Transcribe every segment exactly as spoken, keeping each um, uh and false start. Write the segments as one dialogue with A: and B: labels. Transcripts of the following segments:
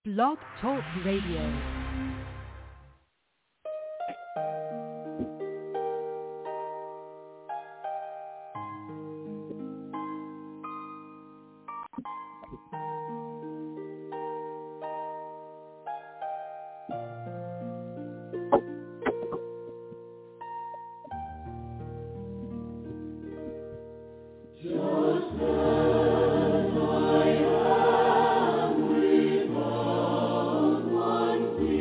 A: Blog Talk Radio.
B: One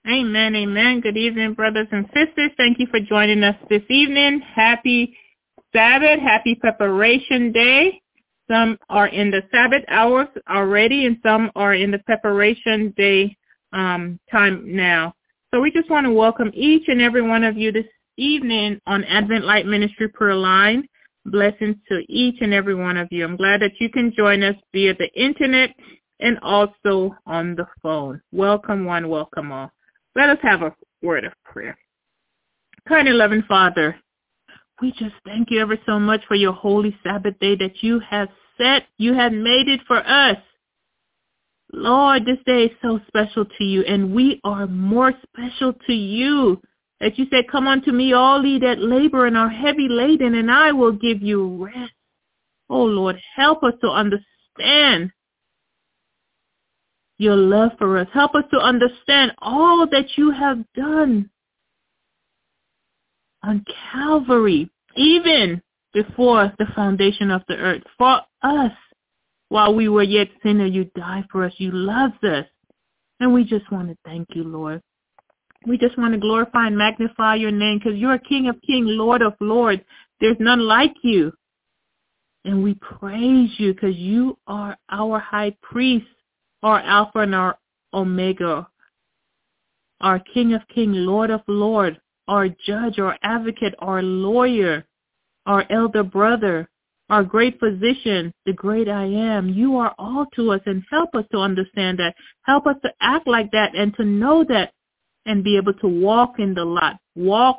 B: Amen, amen. Good evening, brothers and sisters. Thank you for joining us this evening. Happy Sabbath, happy preparation day. Some are in the Sabbath hours already, and some are in the preparation day um, time now. So we just want to welcome each and every one of you this evening on Advent Light Ministry Prayer Line. Blessings to each and every one of you. I'm glad that you can join us via the internet and also on the phone. Welcome one, welcome all. Let us have a word of prayer. Kind and loving Father, we just thank you ever so much for your holy Sabbath day that you have set. You have made it for us. Lord, this day is so special to you, and we are more special to you. That you said, come unto me, all ye that labor and are heavy laden, and I will give you rest. Oh, Lord, help us to understand your love for us. Help us to understand all that you have done on Calvary, even before the foundation of the earth. For us, while we were yet sinners, you died for us. You loved us. And we just want to thank you, Lord. We just want to glorify and magnify your name because you're King of kings, Lord of lords. There's none like you. And we praise you because you are our high priest, our Alpha and our Omega, our King of kings, Lord of lords, our judge, our advocate, our lawyer, our elder brother, our great physician, the great I am. You are all to us, and help us to understand that. Help us to act like that and to know that and be able to walk in the light, walk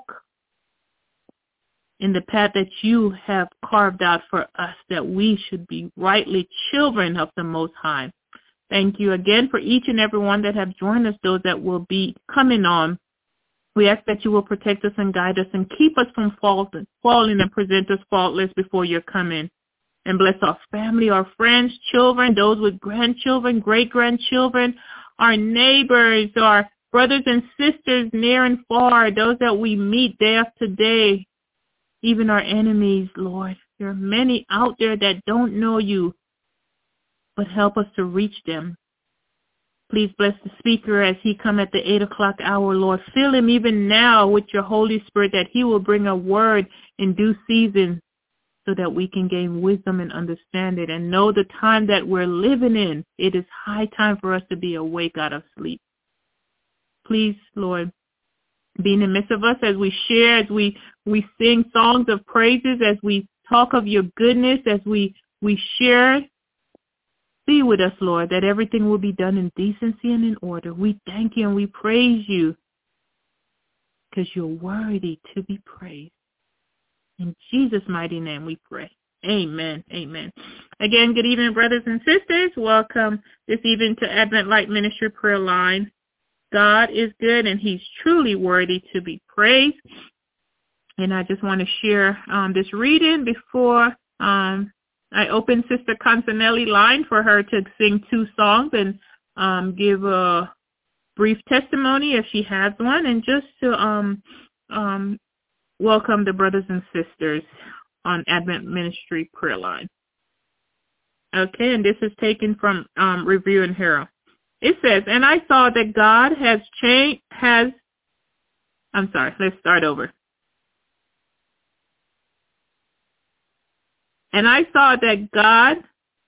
B: in the path that you have carved out for us, that we should be rightly children of the Most High. Thank you again for each and every one that have joined us, those that will be coming on. We ask that you will protect us and guide us and keep us from falling, falling and present us faultless before your coming. And bless our family, our friends, children, those with grandchildren, great-grandchildren, our neighbors, our brothers and sisters near and far, those that we meet day after day, even our enemies, Lord. There are many out there that don't know you, but help us to reach them. Please bless the speaker as he come at the eight o'clock hour, Lord. Fill him even now with your Holy Spirit, that he will bring a word in due season so that we can gain wisdom and understand it and know the time that we're living in. It is high time for us to be awake out of sleep. Please, Lord, be in the midst of us as we share, as we, we sing songs of praises, as we talk of your goodness, as we, we share. Be with us, Lord, that everything will be done in decency and in order. We thank you and we praise you because you're worthy to be praised. In Jesus' mighty name we pray. Amen. Amen. Again, good evening, brothers and sisters. Welcome this evening to Advent Light Ministry Prayer Line. God is good, and he's truly worthy to be praised. And I just want to share um, this reading before um, I open Sister Consanelli line for her to sing two songs and um, give a brief testimony if she has one, and just to um, um, welcome the brothers and sisters on Advent Ministry Prayer Line. Okay, and this is taken from um, Review and Herald. It says, and I saw that God has changed, has, I'm sorry, let's start over. And I saw that God,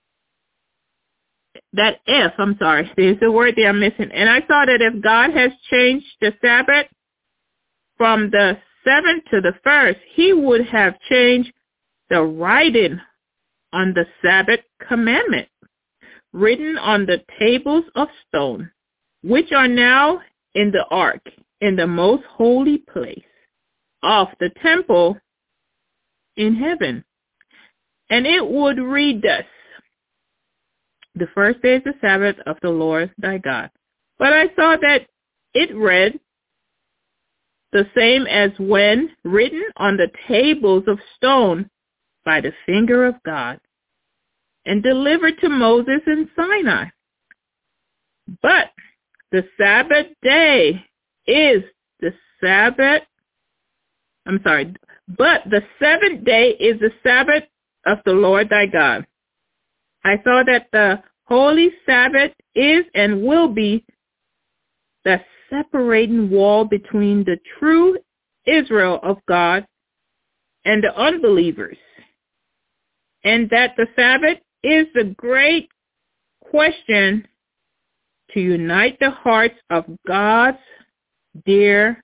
B: that if, I'm sorry, there's a word there I'm missing. And I saw that if God has changed the Sabbath from the seventh to the first, he would have changed the writing on the Sabbath commandment, written on the tables of stone, which are now in the ark, in the most holy place of the temple in heaven. And it would read thus: the first day is the Sabbath of the Lord thy God. But I saw that it read the same as when written on the tables of stone by the finger of God, and delivered to Moses in Sinai. But the Sabbath day is the Sabbath, I'm sorry, but the seventh day is the Sabbath of the Lord thy God. I saw that the holy Sabbath is and will be the separating wall between the true Israel of God and the unbelievers, and that the Sabbath is the great question to unite the hearts of God's dear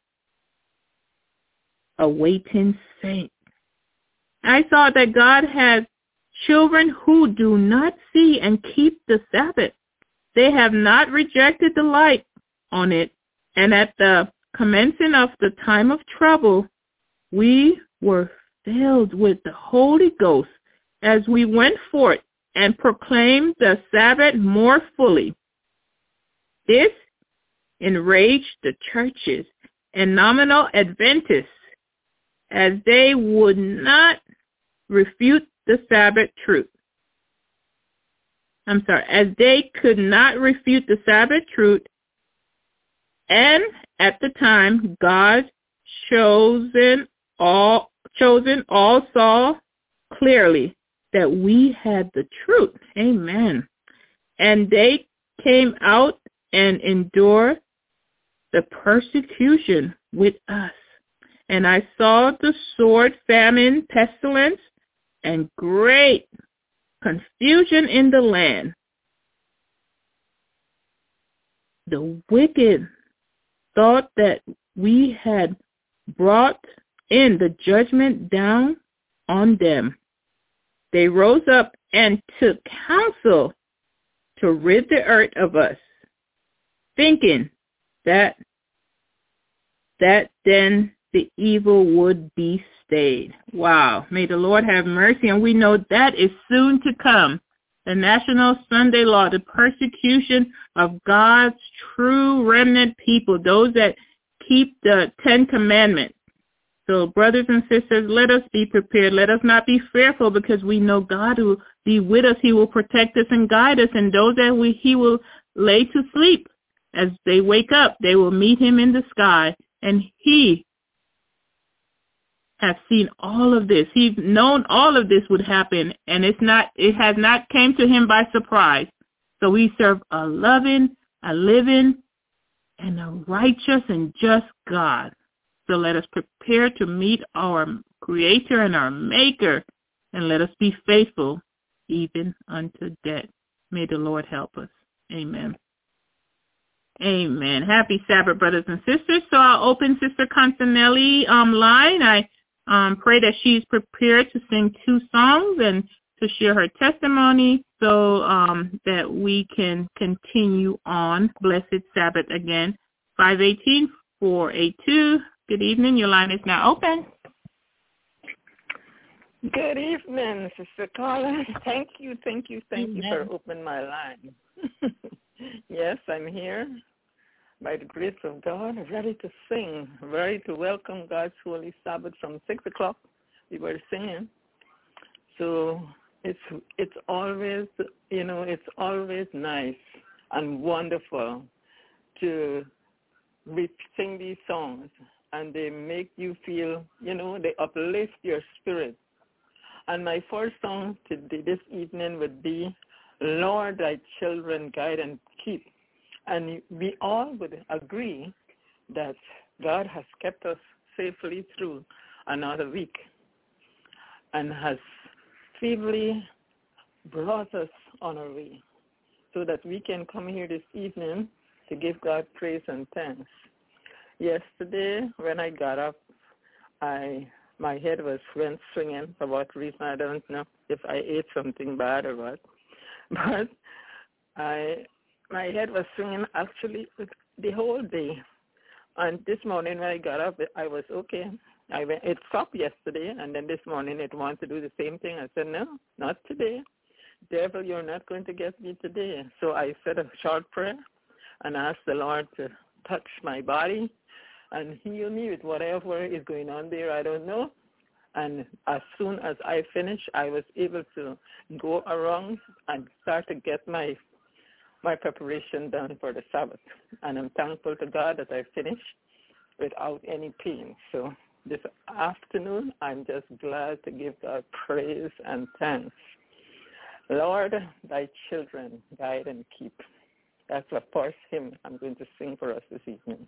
B: awaiting saints. I saw that God has children who do not see and keep the Sabbath. They have not rejected the light on it, and at the commencing of the time of trouble, we were filled with the Holy Ghost as we went forth and proclaimed the Sabbath more fully. This enraged the churches and nominal Adventists, as they would not refute the Sabbath truth. I'm sorry, as they could not refute the Sabbath truth, and at the time God chosen all chosen all saw clearly that we had the truth. Amen. And they came out and endured the persecution with us. And I saw the sword, famine, pestilence, and great confusion in the land. The wicked thought that we had brought in the judgment down on them. They rose up and took counsel to rid the earth of us, thinking that that then the evil would be stayed. Wow. May the Lord have mercy. And we know that is soon to come. The National Sunday Law, the persecution of God's true remnant people, those that keep the Ten Commandments. So brothers and sisters, let us be prepared. Let us not be fearful, because we know God will be with us. He will protect us and guide us. And those that we, he will lay to sleep, as they wake up, they will meet him in the sky. And he has seen all of this. He's known all of this would happen, and it's not, it has not came to him by surprise. So we serve a loving, a living, and a righteous and just God. So let us prepare to meet our Creator and our Maker, and let us be faithful even unto death. May the Lord help us. Amen. Amen. Happy Sabbath, brothers and sisters. So I'll open Sister Constanelli um, line. I um, pray that she's prepared to sing two songs and to share her testimony, so um, that we can continue on. Blessed Sabbath again. five one eight, four eight two. Good evening. Your line is now open.
C: Good evening, Sister Carla. Thank you, thank you, thank
B: Amen.
C: you for opening my line. Yes, I'm here by the grace of God, ready to sing, ready to welcome God's Holy Sabbath from six o'clock. We were singing. So it's it's always, you know, it's always nice and wonderful to re- sing these songs, and they make you feel, you know, they uplift your spirit. And my first song today, this evening, would be Lord, thy children guide and keep. And we all would agree that God has kept us safely through another week and has feebly brought us on our way so that we can come here this evening to give God praise and thanks. Yesterday, when I got up, I my head was went swinging for what reason. I don't know if I ate something bad or what. But I, my head was swinging actually the whole day. And this morning when I got up, I was okay. I went, it stopped yesterday, and then this morning it wanted to do the same thing. I said, no, not today. Devil, you're not going to get me today. So I said a short prayer and asked the Lord to touch my body and heal me with whatever is going on there. I don't know. And as soon as I finished, I was able to go around and start to get my my preparation done for the Sabbath. And I'm thankful to God that I finished without any pain. So this afternoon, I'm just glad to give God praise and thanks. Lord, thy children guide and keep. That's a first hymn I'm going to sing for us this evening.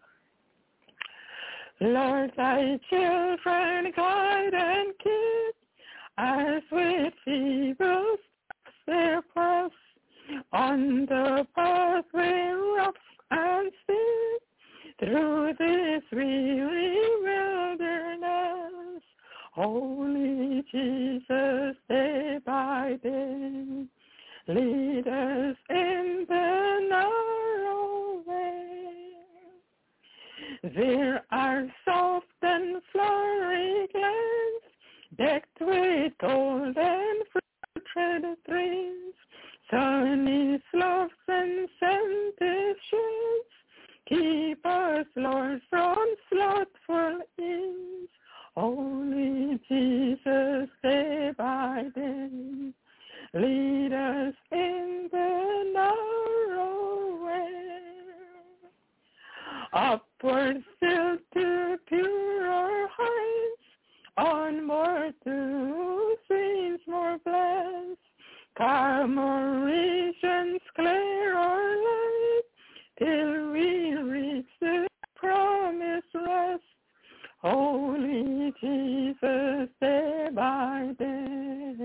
C: Lord, thy children guide and keep, as with feeble steps they press on the pathway rough and steep, through this weary wilderness. Holy Jesus, day by day, lead us in the narrow way. There are soft and flowery glens, decked with golden fruit-tread trees, sunny slopes and scented shades. Keep us, Lord, from slothful ease. Holy Jesus, day by day, lead us in the narrow way. Upward still to purer heights, onward to scenes more blessed. Calmer regions clear our light, till we reach the promised rest. Holy Jesus, day by day,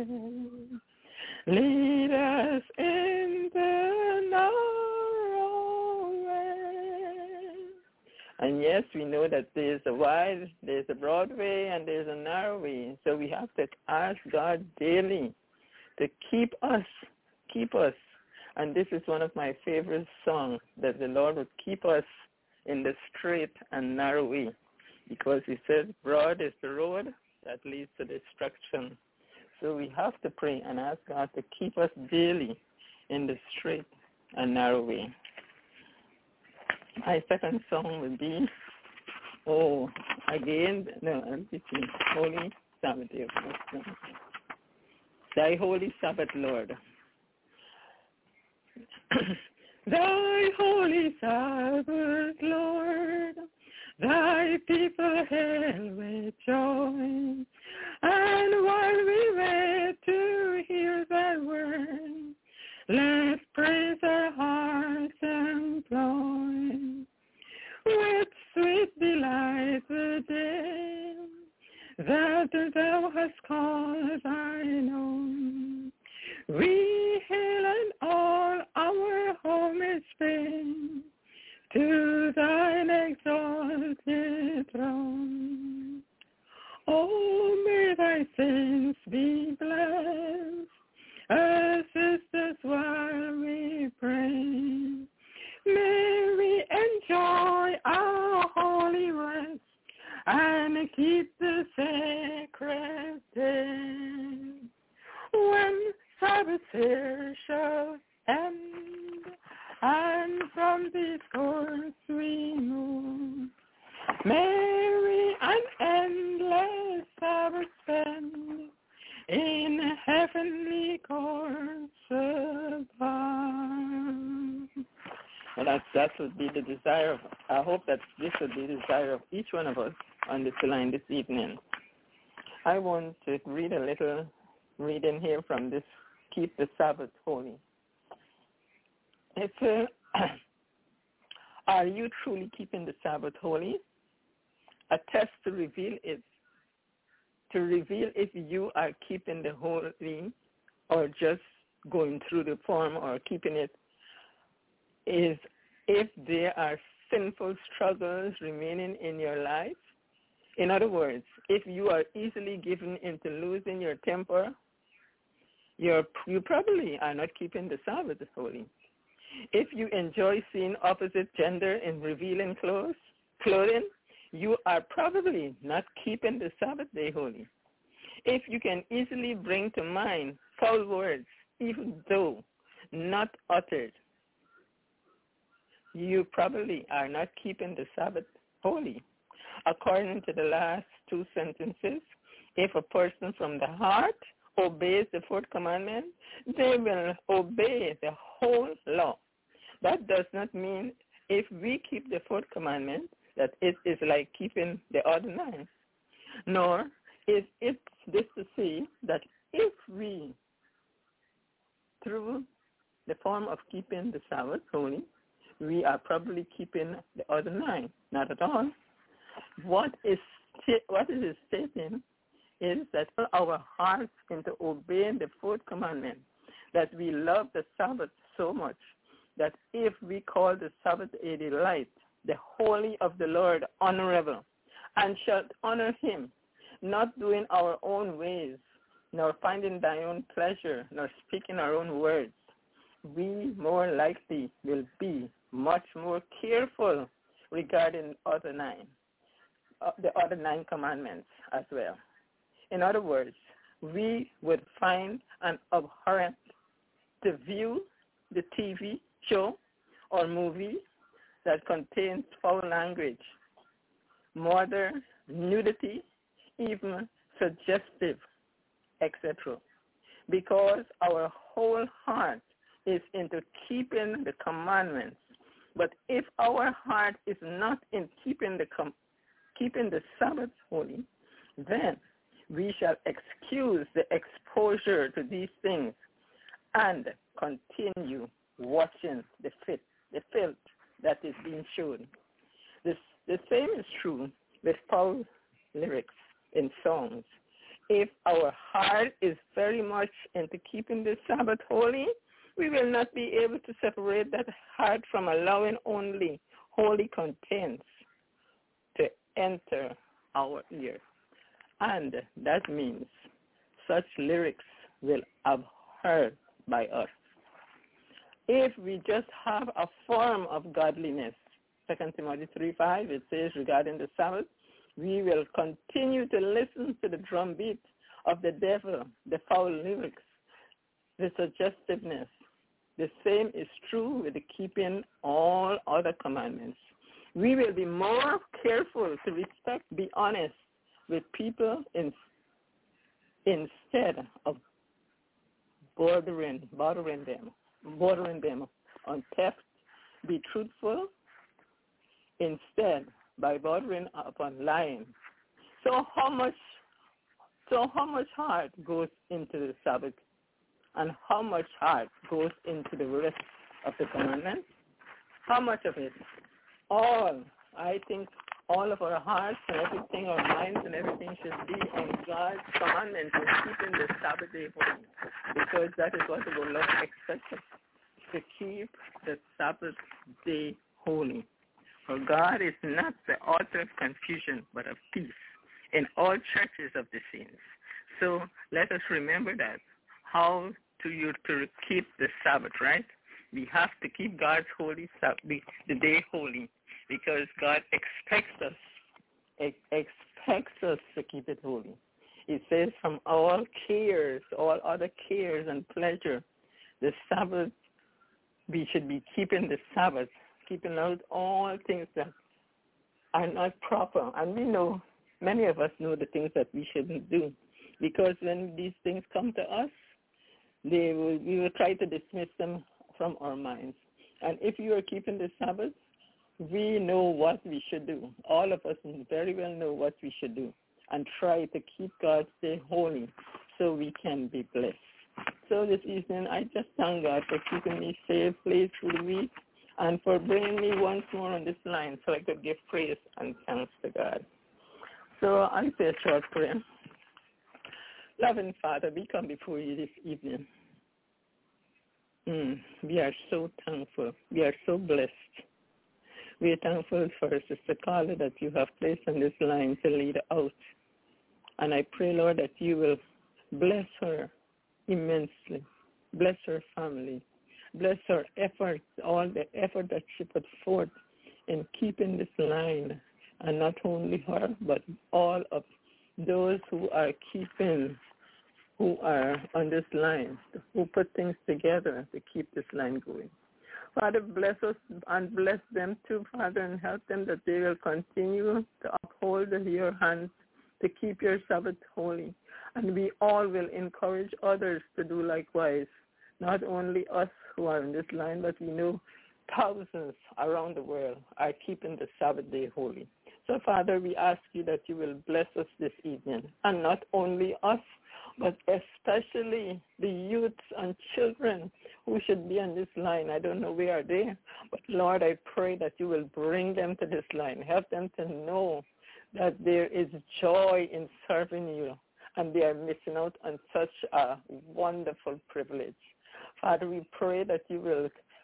C: lead us in the narrow way. And yes, we know that there's a wide, there's a broad way, and there's a narrow way. So we have to ask God daily to keep us, keep us. And this is one of my favorite songs, that the Lord would keep us in the straight and narrow way. Because he said, broad is the road that leads to destruction. So we have to pray and ask God to keep us daily in the straight and narrow way. My second song will be, oh, again, no, let me see, Holy Sabbath. Thy Holy Sabbath, Lord. Thy Holy Sabbath, Lord, thy people hail with joy. And while we wait to hear thy word, let's praise our hearts employ. With sweet delight the day that thou hast called thine own. We hail and all our homage bring to thine exalted throne. Oh, may thy saints be blessed, assist us while we pray. May we enjoy our holy rest and keep the sacred day. When Sabbath here shall end, and from this course we move, may we an endless Sabbath spend in heavenly courts above. Well, that, that would be the desire of, I hope that this would be the desire of each one of us on this line this evening. I want to read a little reading here from this Keep the Sabbath Holy. It says, are you truly keeping the Sabbath holy? A test to reveal it, to reveal if you are keeping the holy or just going through the form or keeping it, is if there are sinful struggles remaining in your life. In other words, if you are easily given into losing your temper, you're, you probably are not keeping the Sabbath holy. If you enjoy seeing opposite gender in revealing clothes, clothing, you are probably not keeping the Sabbath day holy. If you can easily bring to mind foul words, even though not uttered, you probably are not keeping the Sabbath holy. According to the last two sentences, if a person from the heart obeys the fourth commandment, they will obey the whole law. That does not mean if we keep the fourth commandment that it is like keeping the other nine. Nor is it this to say that if we, through the form of keeping the Sabbath holy, we are probably keeping the other nine. Not at all. What is what it is stating is that our hearts into obeying the fourth commandment, that we love the Sabbath so much that if we call the Sabbath a delight, the holy of the Lord honorable, and shall honor him, not doing our own ways, nor finding thy own pleasure, nor speaking our own words, we more likely will be much more careful regarding other nine, uh, the other nine commandments as well. In other words, we would find an abhorrent to view the T V show or movie that contains foul language, murder, nudity, even suggestive, et cetera, because our whole heart is into keeping the commandments. But if our heart is not in keeping the com- keeping the Sabbath holy, then we shall excuse the exposure to these things and continue watching the fit, the filth that is being shown. This, the same is true with foul lyrics in songs. If our heart is very much into keeping the Sabbath holy, we will not be able to separate that heart from allowing only holy contents to enter our ear. And that means such lyrics will be heard by us. If we just have a form of godliness, Second Timothy three five, it says regarding the Sabbath, we will continue to listen to the drumbeat of the devil, the foul lyrics, the suggestiveness. The same is true with the keeping all other commandments. We will be more careful to respect, be honest with people in, instead of bordering, bordering them, bordering them on theft. Be truthful instead by bordering upon lying. So how much, so how much heart goes into the Sabbath, and how much heart goes into the rest of the commandments? How much of it? All. I think all of our hearts and everything, our minds and everything should be on God's commandments and keeping the Sabbath day holy, because that is what the Lord expects us to keep the Sabbath day holy. For God is not the author of confusion, but of peace in all churches of the saints. So let us remember that. How to you to keep the Sabbath, right? We have to keep God's holy Sabbath, the day holy, because God expects us, expects us to keep it holy. It says from all cares, all other cares and pleasure, the Sabbath, we should be keeping the Sabbath, keeping out all things that are not proper. And we know, many of us know the things that we shouldn't do, because when these things come to us, they will, we will try to dismiss them from our minds. And if you are keeping the Sabbath, we know what we should do. All of us very well know what we should do, and try to keep God's day holy so we can be blessed. So this evening, I just thank God for keeping me safely through the week and for bringing me once more on this line so I could give praise and thanks to God. So I say a short prayer. Loving Father, we come before you this evening. Mm, we are so thankful. We are so blessed. We are thankful for Sister Carla that you have placed on this line to lead out. And I pray, Lord, that you will bless her immensely. Bless her family. Bless her efforts, all the effort that she put forth in keeping this line. And not only her, but all of those who are keeping, who are on this line, who put things together to keep this line going. Father, bless us and bless them too, Father, and help them that they will continue to uphold your hands to keep your Sabbath holy. And we all will encourage others to do likewise, not only us who are in this line, but we know thousands around the world are keeping the Sabbath day holy. So, Father, we ask you that you will bless us this evening, and not only us, but especially the youths and children who should be on this line. I don't know where they are, but Lord, I pray that you will bring them to this line. Help them to know that there is joy in serving you, and they are missing out on such a wonderful privilege. Father, we pray that you will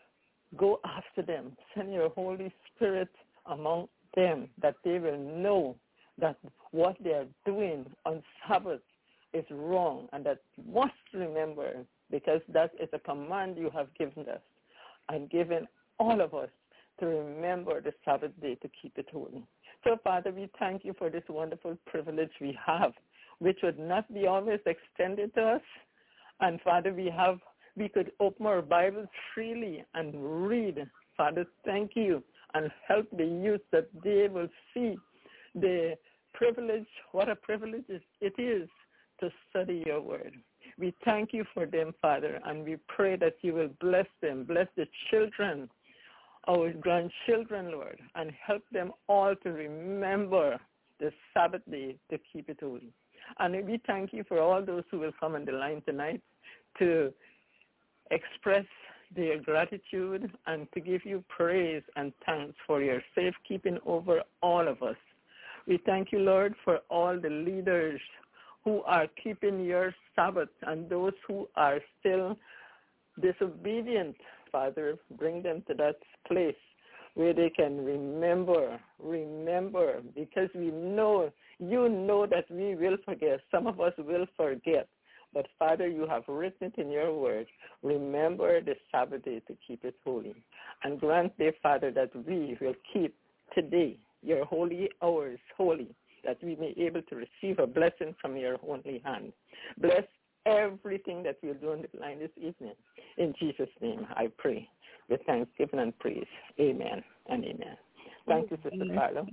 C: go after them. Send your Holy Spirit among them, that they will know that what they are doing on Sabbath is wrong, and that you must remember, because that is a command you have given us and given all of us to remember the Sabbath day to keep it holy. So, Father, we thank you for this wonderful privilege we have, which would not be always extended to us. And, Father, we have we could open our Bibles freely and read. Father, thank you, and help the youth that they will see the privilege, what a privilege it is to study your word. We thank you for them, Father, and we pray that you will bless them, bless the children, our grandchildren, Lord, and help them all to remember the Sabbath day to keep it holy. And we thank you for all those who will come on the line tonight to express their gratitude and to give you praise and thanks for your safekeeping over all of us. We thank you, Lord, for all the leaders who are keeping your Sabbath and those who are still disobedient. Father, bring them to that place where they can remember, remember, because we know, you know that we will forget. Some of us will forget. But, Father, you have written it in your word. Remember the Sabbath day to keep it holy. And grant, dear Father, that we will keep today your holy hours holy, that we may be able to receive a blessing from your holy hand. Bless everything that we'll do on the line this evening. In Jesus' name, I pray with thanksgiving and praise. Amen and amen. Thank you, Sister Carla.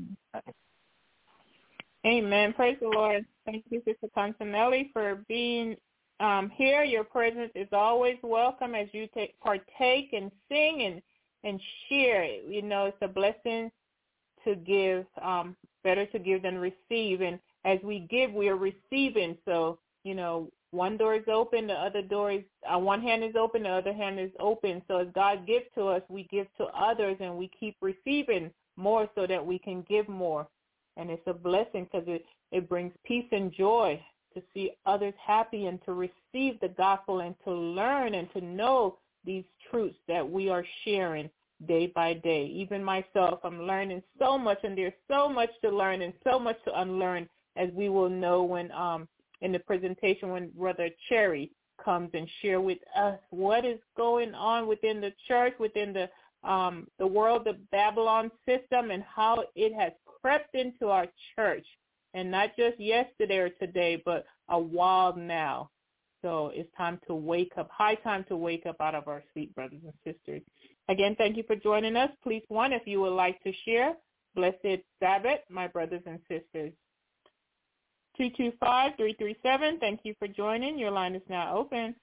B: Amen. Praise the Lord. Thank you, Sister Constanelli, for being um, here. Your presence is always welcome as you take partake and sing and, and share. You know, it's a blessing to give, um, better to give than receive. And as we give, we are receiving. So, you know, one door is open, the other door is, uh, one hand is open, the other hand is open. So as God gives to us, we give to others, and we keep receiving more so that we can give more. And it's a blessing because it, it brings peace and joy to see others happy and to receive the gospel and to learn and to know these truths that we are sharing day by day. Even myself, I'm learning so much, and there's so much to learn and so much to unlearn, as we will know when um, in the presentation when Brother Cherry comes and share with us what is going on within the church, within the um, the world of Babylon system, and how it has crept into our church, and not just yesterday or today, but a while now. So it's time to wake up, high time to wake up out of our sleep, brothers and sisters. Again, thank you for joining us. Please, one, if you would like to share, blessed Sabbath, my brothers and sisters. two two five, three three seven, thank you for joining. Your line is now open.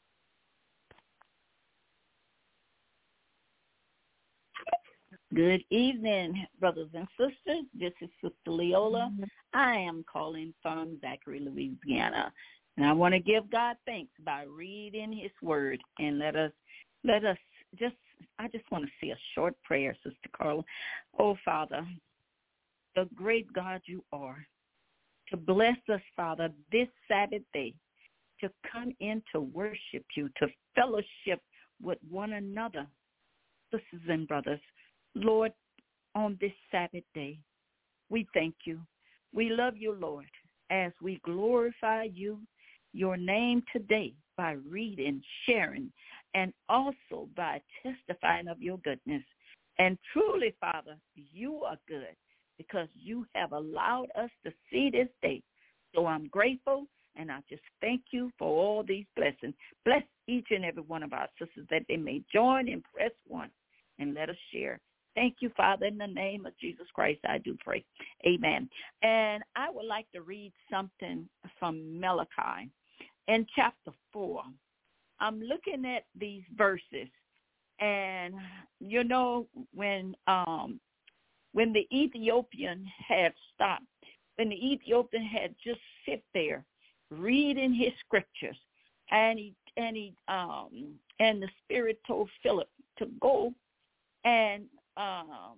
D: Good evening, brothers and sisters. This is Sister Leola. Mm-hmm. I am calling from Zachary, Louisiana. And I want to give God thanks by reading his word. And let us, let us just, I just want to say a short prayer, Sister Carla. Oh, Father, the great God you are, to bless us, Father, this Sabbath day, to come in to worship you, to fellowship with one another, sisters and brothers. Lord, on this Sabbath day, we thank you. We love you, Lord, as we glorify you, your name today by reading, sharing, and also by testifying of your goodness. And truly, Father, you are good because you have allowed us to see this day. So I'm grateful, and I just thank you for all these blessings. Bless each and every one of our sisters that they may join and press one and let us share. Thank you, Father, in the name of Jesus Christ, I do pray. Amen. And I would like to read something from Malachi in chapter four. I'm looking at these verses, and, you know, when um, when the Ethiopian had stopped, when the Ethiopian had just sit there reading his scriptures, and he and he um, and the Spirit told Philip to go and um,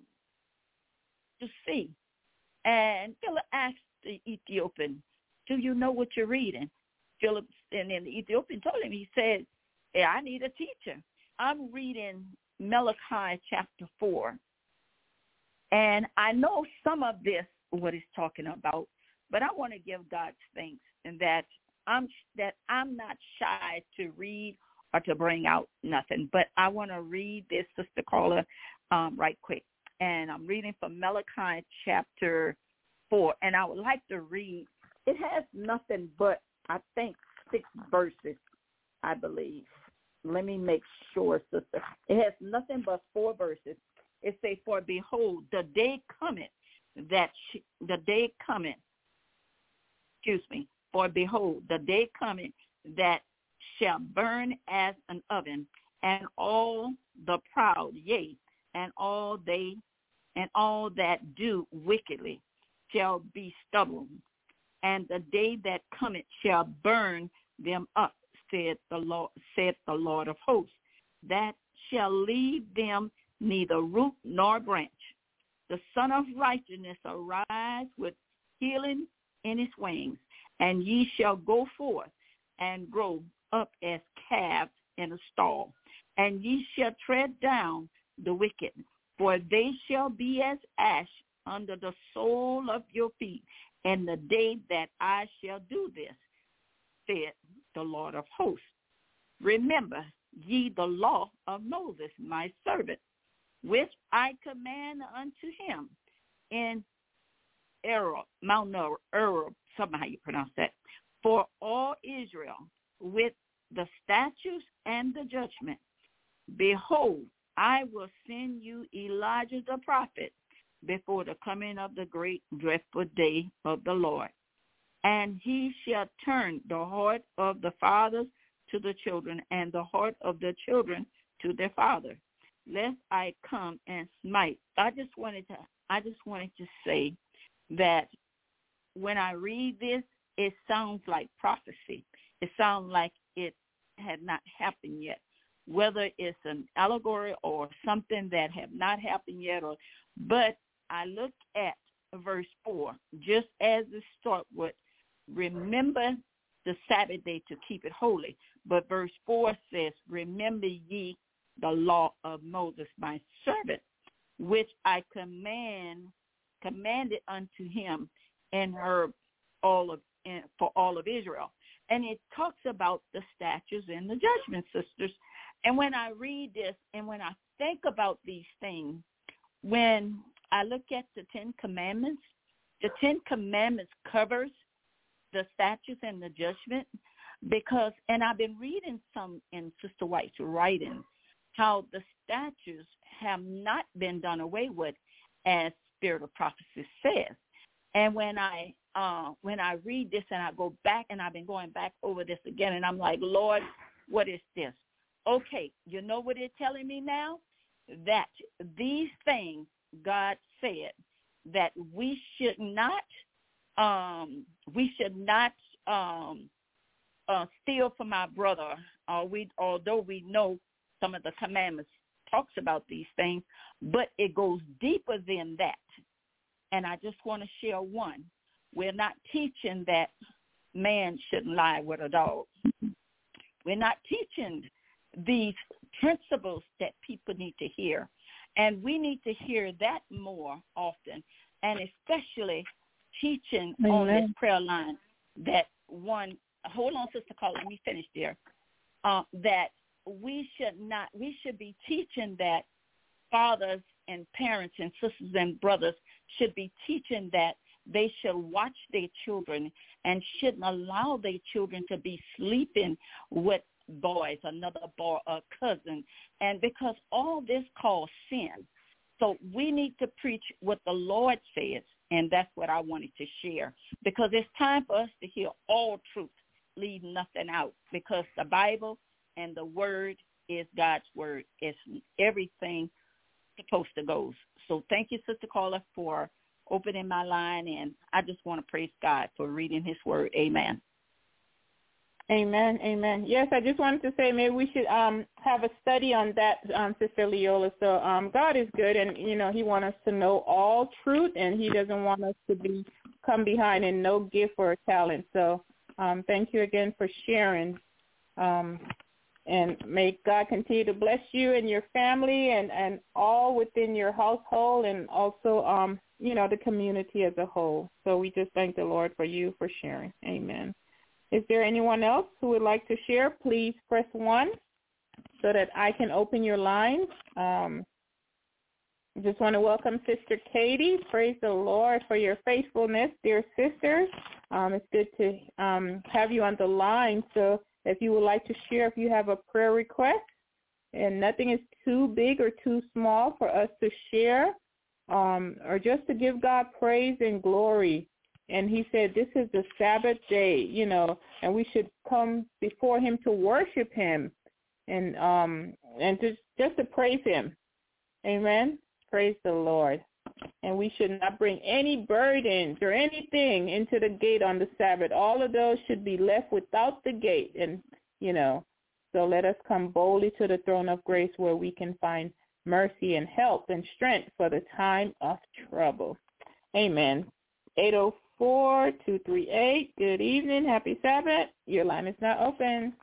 D: to see. And Philip asked the Ethiopian, do you know what you're reading? Philip, and then the Ethiopian told him, he said, yeah, I need a teacher. I'm reading Malachi chapter four. And I know some of this, what it's talking about, but I want to give God thanks and that I'm that I'm not shy to read or to bring out nothing. But I want to read this, Sister Carla, um, right quick. And I'm reading from Malachi chapter four. And I would like to read, it has nothing but, I think, six verses, I believe. Let me make sure, sister. It has nothing but four verses. It says, for behold, the day cometh that, she, the day cometh, excuse me, for behold, the day cometh that shall burn as an oven, and all the proud, yea, and all they, and all that do wickedly shall be stubble, and the day that cometh shall burn them up, said the Lord, said the Lord of hosts, that shall leave them neither root nor branch. The Son of Righteousness arise with healing in his wings, and ye shall go forth and grow up as calves in a stall, and ye shall tread down the wicked, for they shall be as ash under the sole of your feet, in the day that I shall do this, said the Lord of hosts. Remember ye the law of Moses, my servant, which I command unto him in Ereb, Mount Ereb, somehow you pronounce that, for all Israel, with the statutes and the judgment. Behold, I will send you Elijah the prophet before the coming of the great dreadful day of the Lord. And he shall turn the heart of the fathers to the children, and the heart of the children to their father, lest I come and smite. I just wanted to I just wanted to say that when I read this, it sounds like prophecy. It sounds like it had not happened yet, whether it's an allegory or something that have not happened yet. Or, but I look at verse four, just as it start with, remember the Sabbath day to keep it holy. But verse four says, remember ye the law of Moses, my servant, which I command commanded unto him and her all of in, for all of Israel. And it talks about the statutes and the judgment, sisters. And when I read this and when I think about these things, when I look at the Ten Commandments, the Ten Commandments covers the statutes and the judgment because, and I've been reading some in Sister White's writing, how the statutes have not been done away with, as Spirit of Prophecy says. And when I uh, when I read this and I go back, and I've been going back over this again, and I'm like, Lord, what is this? Okay, you know what it's telling me now? That these things God said that we should not um, we should not um, uh, steal from our brother. Uh, we although we know some of the commandments talks about these things, but it goes deeper than that. And I just want to share one. We're not teaching that man shouldn't lie with a dog. We're not teaching these principles that people need to hear. And we need to hear that more often, and especially teaching Amen. On this prayer line that one, hold on, Sister Carla, let me finish there, uh, that we should not, we should be teaching that fathers and parents and sisters and brothers should be teaching that they should watch their children and shouldn't allow their children to be sleeping with boys, another boy, a cousin, and because all this calls sin. So we need to preach what the Lord says, and that's what I wanted to share, because it's time for us to hear all truth, leave nothing out, because the Bible and the Word is God's Word. It's everything supposed to go. So thank you, Sister Carla, for opening my line, and I just want to praise God for reading his Word. Amen.
B: Amen, amen. Yes, I just wanted to say maybe we should um have a study on that, um, Sister Leola. So um, God is good, and you know He wants us to know all truth, and He doesn't want us to be come behind in no gift or talent. So um, thank you again for sharing, um, and may God continue to bless you and your family, and, and all within your household, and also um you know the community as a whole. So we just thank the Lord for you for sharing. Amen. Is there anyone else who would like to share? Please press one so that I can open your line. Um, I just want to welcome Sister Katie. Praise the Lord for your faithfulness, dear sister. Um, it's good to um, have you on the line. So if you would like to share, if you have a prayer request, and nothing is too big or too small for us to share, um, or just to give God praise and glory. And he said, this is the Sabbath day, you know, and we should come before him to worship him and um and just, just to praise him. Amen. Praise the Lord. And we should not bring any burdens or anything into the gate on the Sabbath. All of those should be left without the gate. And, you know, so let us come boldly to the throne of grace where we can find mercy and help and strength for the time of trouble. Amen. eight oh four, two three eight, good evening. Happy Sabbath. Your line is now open.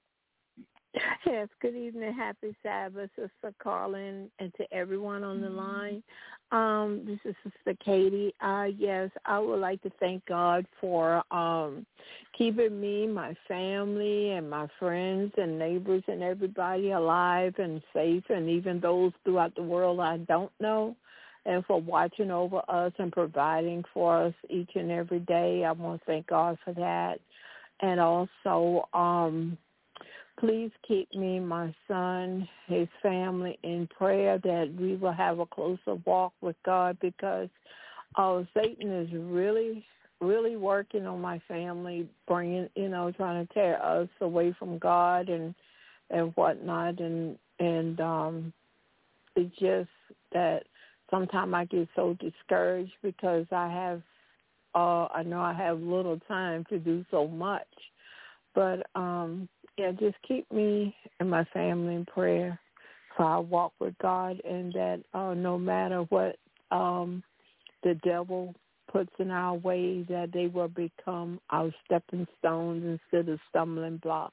E: Yes, good evening. Happy Sabbath, Sister Carlin, and to everyone on the line. Um, this is Sister Katie. Uh, yes, I would like to thank God for um, keeping me, my family, and my friends and neighbors and everybody alive and safe, and even those throughout the world I don't know, and for watching over us and providing for us each and every day. I want to thank God for that. And also, um, please keep me, my son, his family in prayer that we will have a closer walk with God, because uh, Satan is really, really working on my family, bringing, you know, trying to tear us away from God and and whatnot. And, and um, it's just that sometimes I get so discouraged because I have, uh, I know I have little time to do so much. But, um, yeah, just keep me and my family in prayer for our walk with God, and that uh, no matter what um, the devil puts in our way, that they will become our stepping stones instead of stumbling blocks.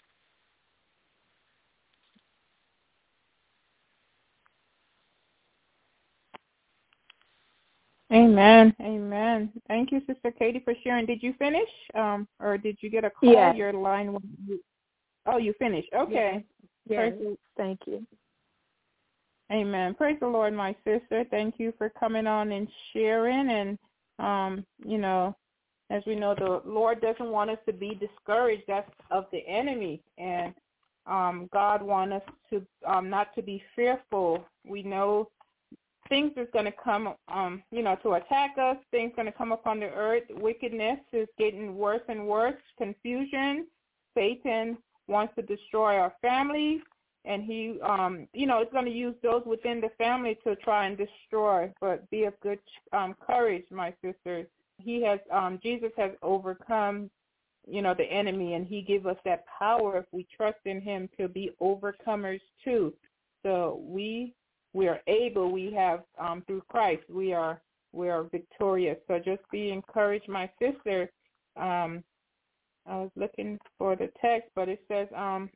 B: Amen. Amen. Thank you, Sister Katie, for sharing. Did you finish, um, or did you get a call?
E: Yeah.
B: Your line was. Oh, you finished. Okay.
E: Yes.
B: Praise
E: Thank you.
B: Amen. Praise the Lord, my sister. Thank you for coming on and sharing. And, um, you know, as we know, the Lord doesn't want us to be discouraged. That's of the enemy. And um, God wants us to um, not to be fearful. We know things is going to come, um, you know, to attack us. Things going to come upon the earth. Wickedness is getting worse and worse. Confusion. Satan wants to destroy our families, and he, um, you know, is going to use those within the family to try and destroy. But be of good um, courage, my sisters. He has, um, Jesus has overcome, you know, the enemy, and he gives us that power if we trust in him to be overcomers too. So we we are able. We have um, through Christ. We are we are victorious. So just be encouraged, my sister. Um, I was looking for the text, but it says, um,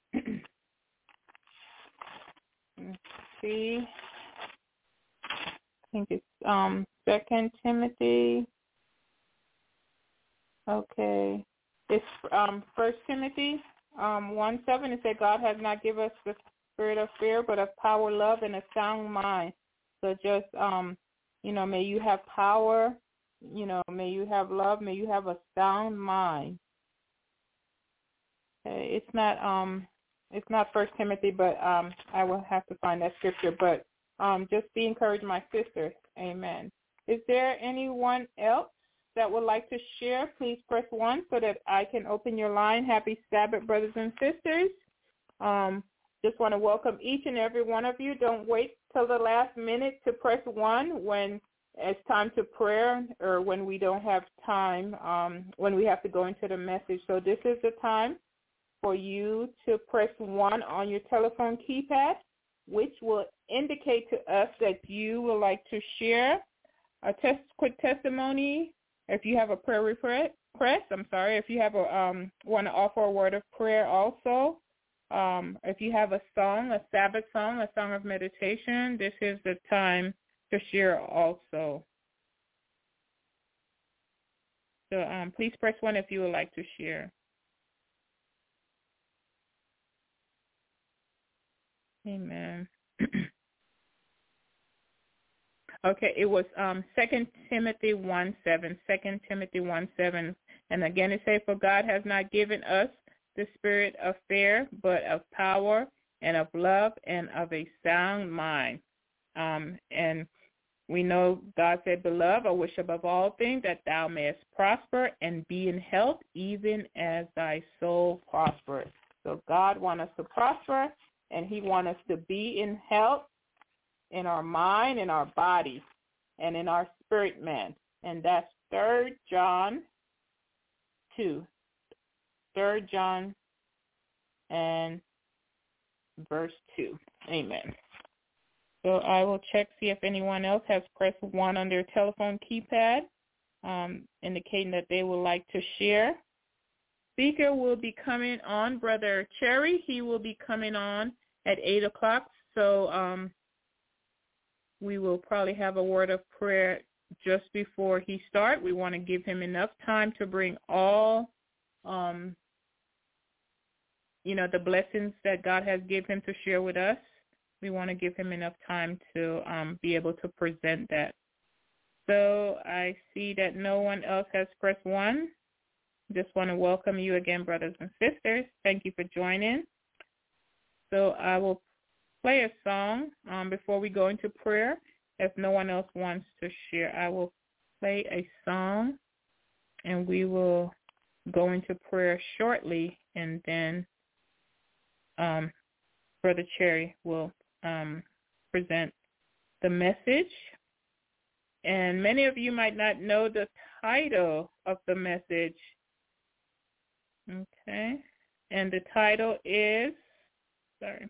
B: let's see, I think it's um, Second Timothy. Okay, it's um, First Timothy um, one seven. It said, God has not given us the spirit of fear, but of power, love, and a sound mind. So just, um, you know, may you have power. You know, may you have love. May you have a sound mind. It's not um it's not First Timothy, but um I will have to find that scripture. But um just be encouraged, my sister. Amen. Is there anyone else that would like to share? Please press one so that I can open your line. Happy Sabbath, brothers and sisters. Um, just want to welcome each and every one of you. Don't wait till the last minute to press one when it's time to prayer, or when we don't have time, um, when we have to go into the message. So this is the time for you to press one on your telephone keypad, which will indicate to us that you would like to share a test, quick testimony. If you have a prayer request, I'm sorry, if you have a um, want to offer a word of prayer also, um, if you have a song, a Sabbath song, a song of meditation, this is the time to share also. So um, please press one if you would like to share. Amen. Okay, it was um, Second Timothy one seven, Second Timothy one seven. And again it says, for God has not given us the spirit of fear, but of power and of love and of a sound mind. Um, and we know God said, beloved, I wish above all things that thou mayest prosper and be in health, even as thy soul prospereth. So God wants us to prosper, and he wants us to be in health in our mind, in our body, and in our spirit man. And that's Third John two. Third John and verse two. Amen. So I will check, see if anyone else has pressed one on their telephone keypad, um, indicating that they would like to share. Speaker will be coming on, Brother Cherry. He will be coming on at eight o'clock. So um, we will probably have a word of prayer just before he starts. We want to give him enough time to bring all, um, you know, the blessings that God has given him to share with us. We want to give him enough time to um, be able to present that. So I see that no one else has pressed one. Just want to welcome you again, brothers and sisters. Thank you for joining. So I will play a song um, before we go into prayer. If no one else wants to share, I will play a song, and we will go into prayer shortly, and then um, Brother Cherry will um, present the message. And many of you might not know the title of the message. Okay. And the title is, sorry.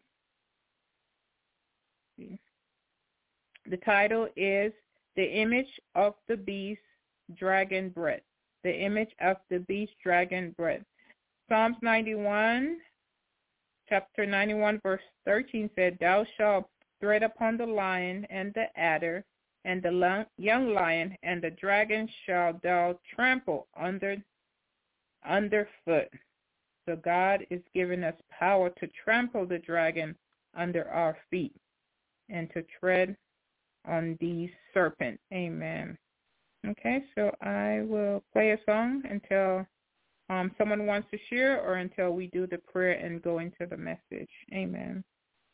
B: The title is The Image of the Beast, Dragon Breath. The Image of the Beast, Dragon Breath. Psalms ninety-one, chapter ninety-one, verse thirteen said, Thou shalt tread upon the lion and the adder, and the young lion and the dragon shalt thou trample under underfoot. So God is giving us power to trample the dragon under our feet and to tread on these serpents. Amen. Okay, so I will play a song until um, someone wants to share or until we do the prayer and go into the message. Amen.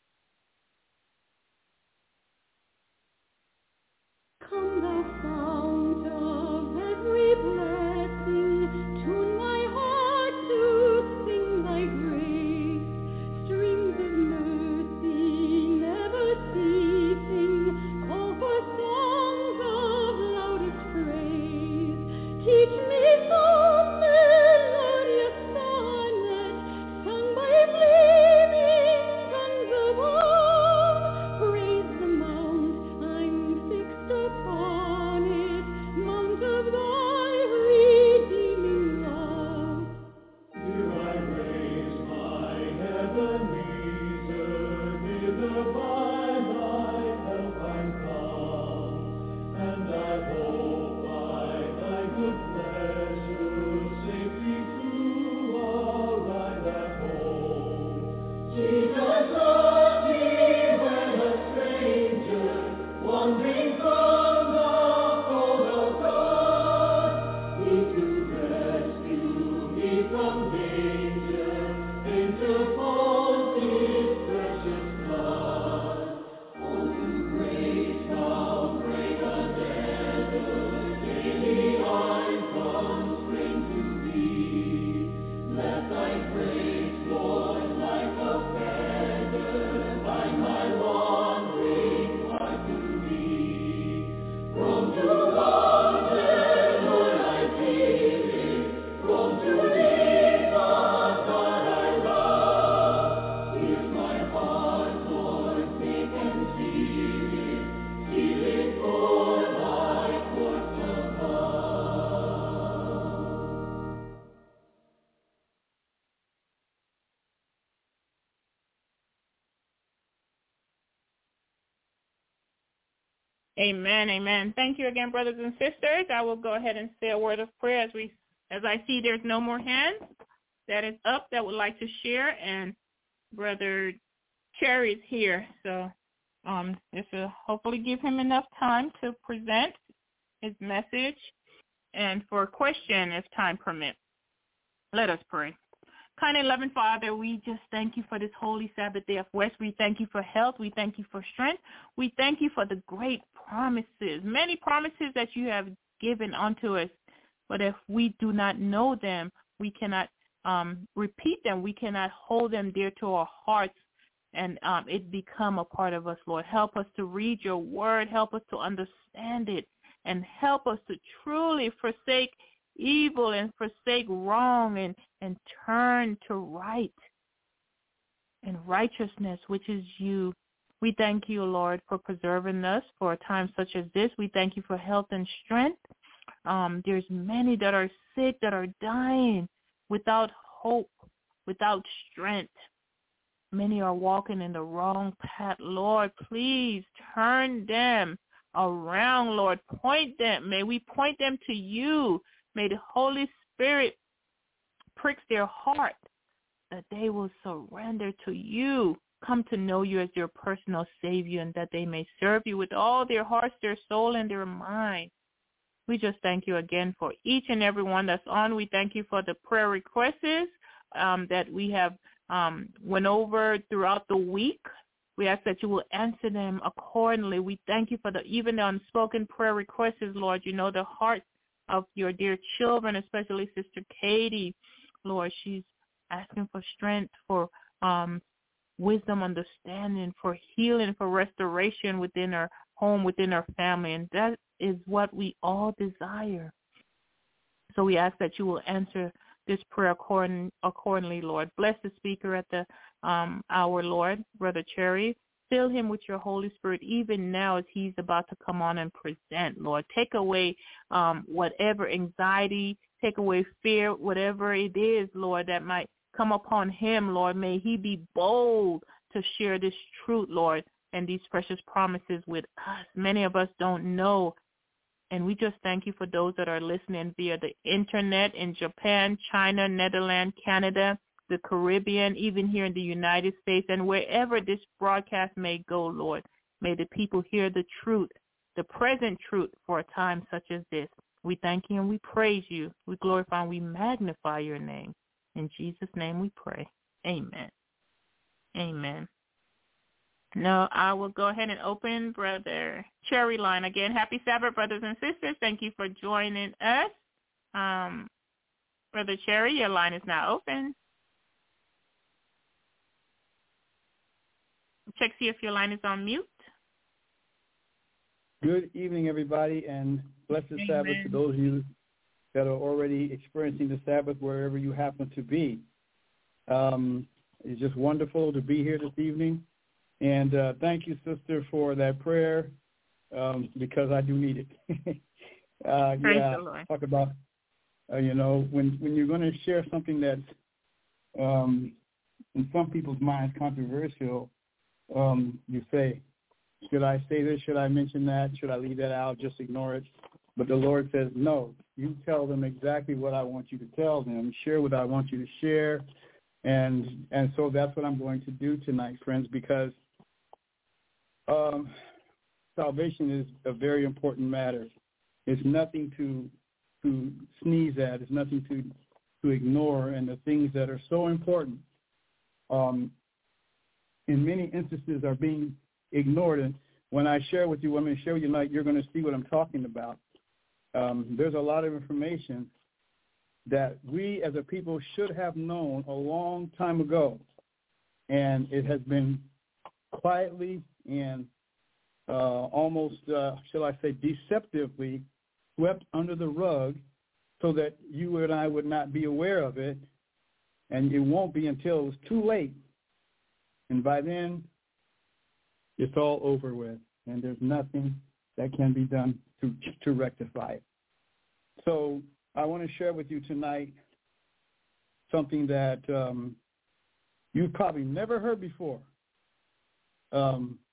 F: Come thou fount of every blessing, tune my heart to sing thy grace. Streams of mercy never ceasing, call for songs of loudest praise. Teach me some melodious sonnet, sung by flaming suns above. Praise the mount I'm fixed upon.
B: Amen, amen. Thank you again, brothers and sisters. I will go ahead and say a word of prayer as we, as I see there's no more hands that is up that would like to share, and Brother Cherry's here, so um, this will hopefully give him enough time to present his message and for a question if time permits. Let us pray. Kind and loving Father, we just thank you for this holy Sabbath day of rest. We thank you for health. We thank you for strength. We thank you for the great promises, many promises that you have given unto us. But if we do not know them, we cannot um, repeat them. We cannot hold them dear to our hearts and um, it become a part of us, Lord. Help us to read your word. Help us to understand it, and help us to truly forsake evil and forsake wrong and, and turn to right and righteousness, which is you. We thank you, Lord, for preserving us for a time such as this. We thank you for health and strength. Um, there's many that are sick, that are dying without hope, without strength. Many are walking in the wrong path. Lord, please turn them around, Lord. Point them. May we point them to you. May the Holy Spirit prick their heart that they will surrender to you, come to know you as their personal Savior, and that they may serve you with all their hearts, their soul, and their mind. We just thank you again for each and every one that's on. We thank you for the prayer requests um, that we have um, went over throughout the week. We ask that you will answer them accordingly. We thank you for the even the unspoken prayer requests, Lord. You know the hearts of your dear children, especially Sister Katie. Lord, she's asking for strength, for um, wisdom, understanding, for healing, for restoration within her home, within her family. And that is what we all desire. So we ask that you will answer this prayer according, accordingly, Lord. Bless the speaker at the um, hour, Lord, Brother Cherry. Fill him with your Holy Spirit even now as he's about to come on and present, Lord. Take away um, whatever anxiety, take away fear, whatever it is, Lord, that might come upon him, Lord. May he be bold to share this truth, Lord, and these precious promises with us. Many of us don't know, and we just thank you for those that are listening via the internet in Japan, China, Netherlands, Canada, the Caribbean, even here in the United States, and wherever this broadcast may go, Lord. May the people hear the truth, the present truth for a time such as this. We thank you and we praise you. We glorify and we magnify your name. In Jesus' name we pray. Amen. Amen. Now I will go ahead and open Brother Cherry line again. Happy Sabbath, brothers and sisters. Thank you for joining us. Um, Brother Cherry, your line is now open. Check, see if your line is on mute.
G: Good evening, everybody, and blessed Amen. Sabbath to those of you that are already experiencing the Sabbath wherever you happen to be. Um, it's just wonderful to be here this evening. And uh, thank you, sister, for that prayer, um, because I do need it. uh, yeah, talk about, uh, you know, when, when you're going to share something that's, um, in some people's minds, controversial, um, you say, should I say this? Should I mention that? Should I leave that out? Just ignore it. But the Lord says, no, you tell them exactly what I want you to tell them. Share what I want you to share. And and so that's what I'm going to do tonight, friends, because um, salvation is a very important matter. It's nothing to to sneeze at. It's nothing to, to ignore. And the things that are so important um, in many instances are being ignored. And when I share with you, I'm going to share with you tonight, you're going to see what I'm talking about. Um, there's a lot of information that we as a people should have known a long time ago, and it has been quietly and uh, almost, uh, shall I say, deceptively swept under the rug so that you and I would not be aware of it, and it won't be until it's too late. And by then, it's all over with, and there's nothing that can be done to to rectify it. So I want to share with you tonight something that um, you've probably never heard before. Um,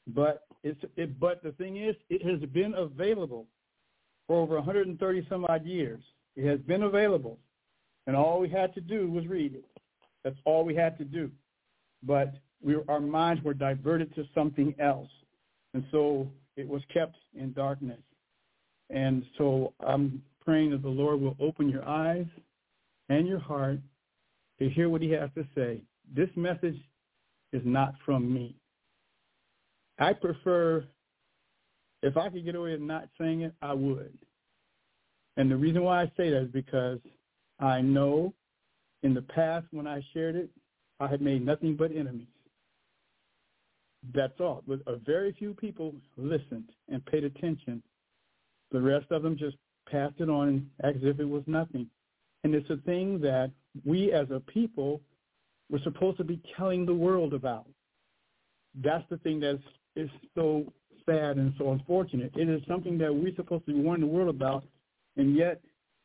G: But it's it, but the thing is, it has been available for over one hundred thirty some odd years. It has been available, and all we had to do was read it. That's all we had to do. But we, our minds were diverted to something else, and so it was kept in darkness. And so I'm praying that the Lord will open your eyes and your heart to hear what he has to say. This message is not from me. I prefer, if I could get away with not saying it, I would. And the reason why I say that is because I know in the past when I shared it, I had made nothing but enemies. That's all. But a very few people listened and paid attention. The rest of them just passed it on as if it was nothing. And it's a thing that we as a people were supposed to be telling the world about. That's the thing that's is so sad and so unfortunate. It is something that we're supposed to be warning the world about, and yet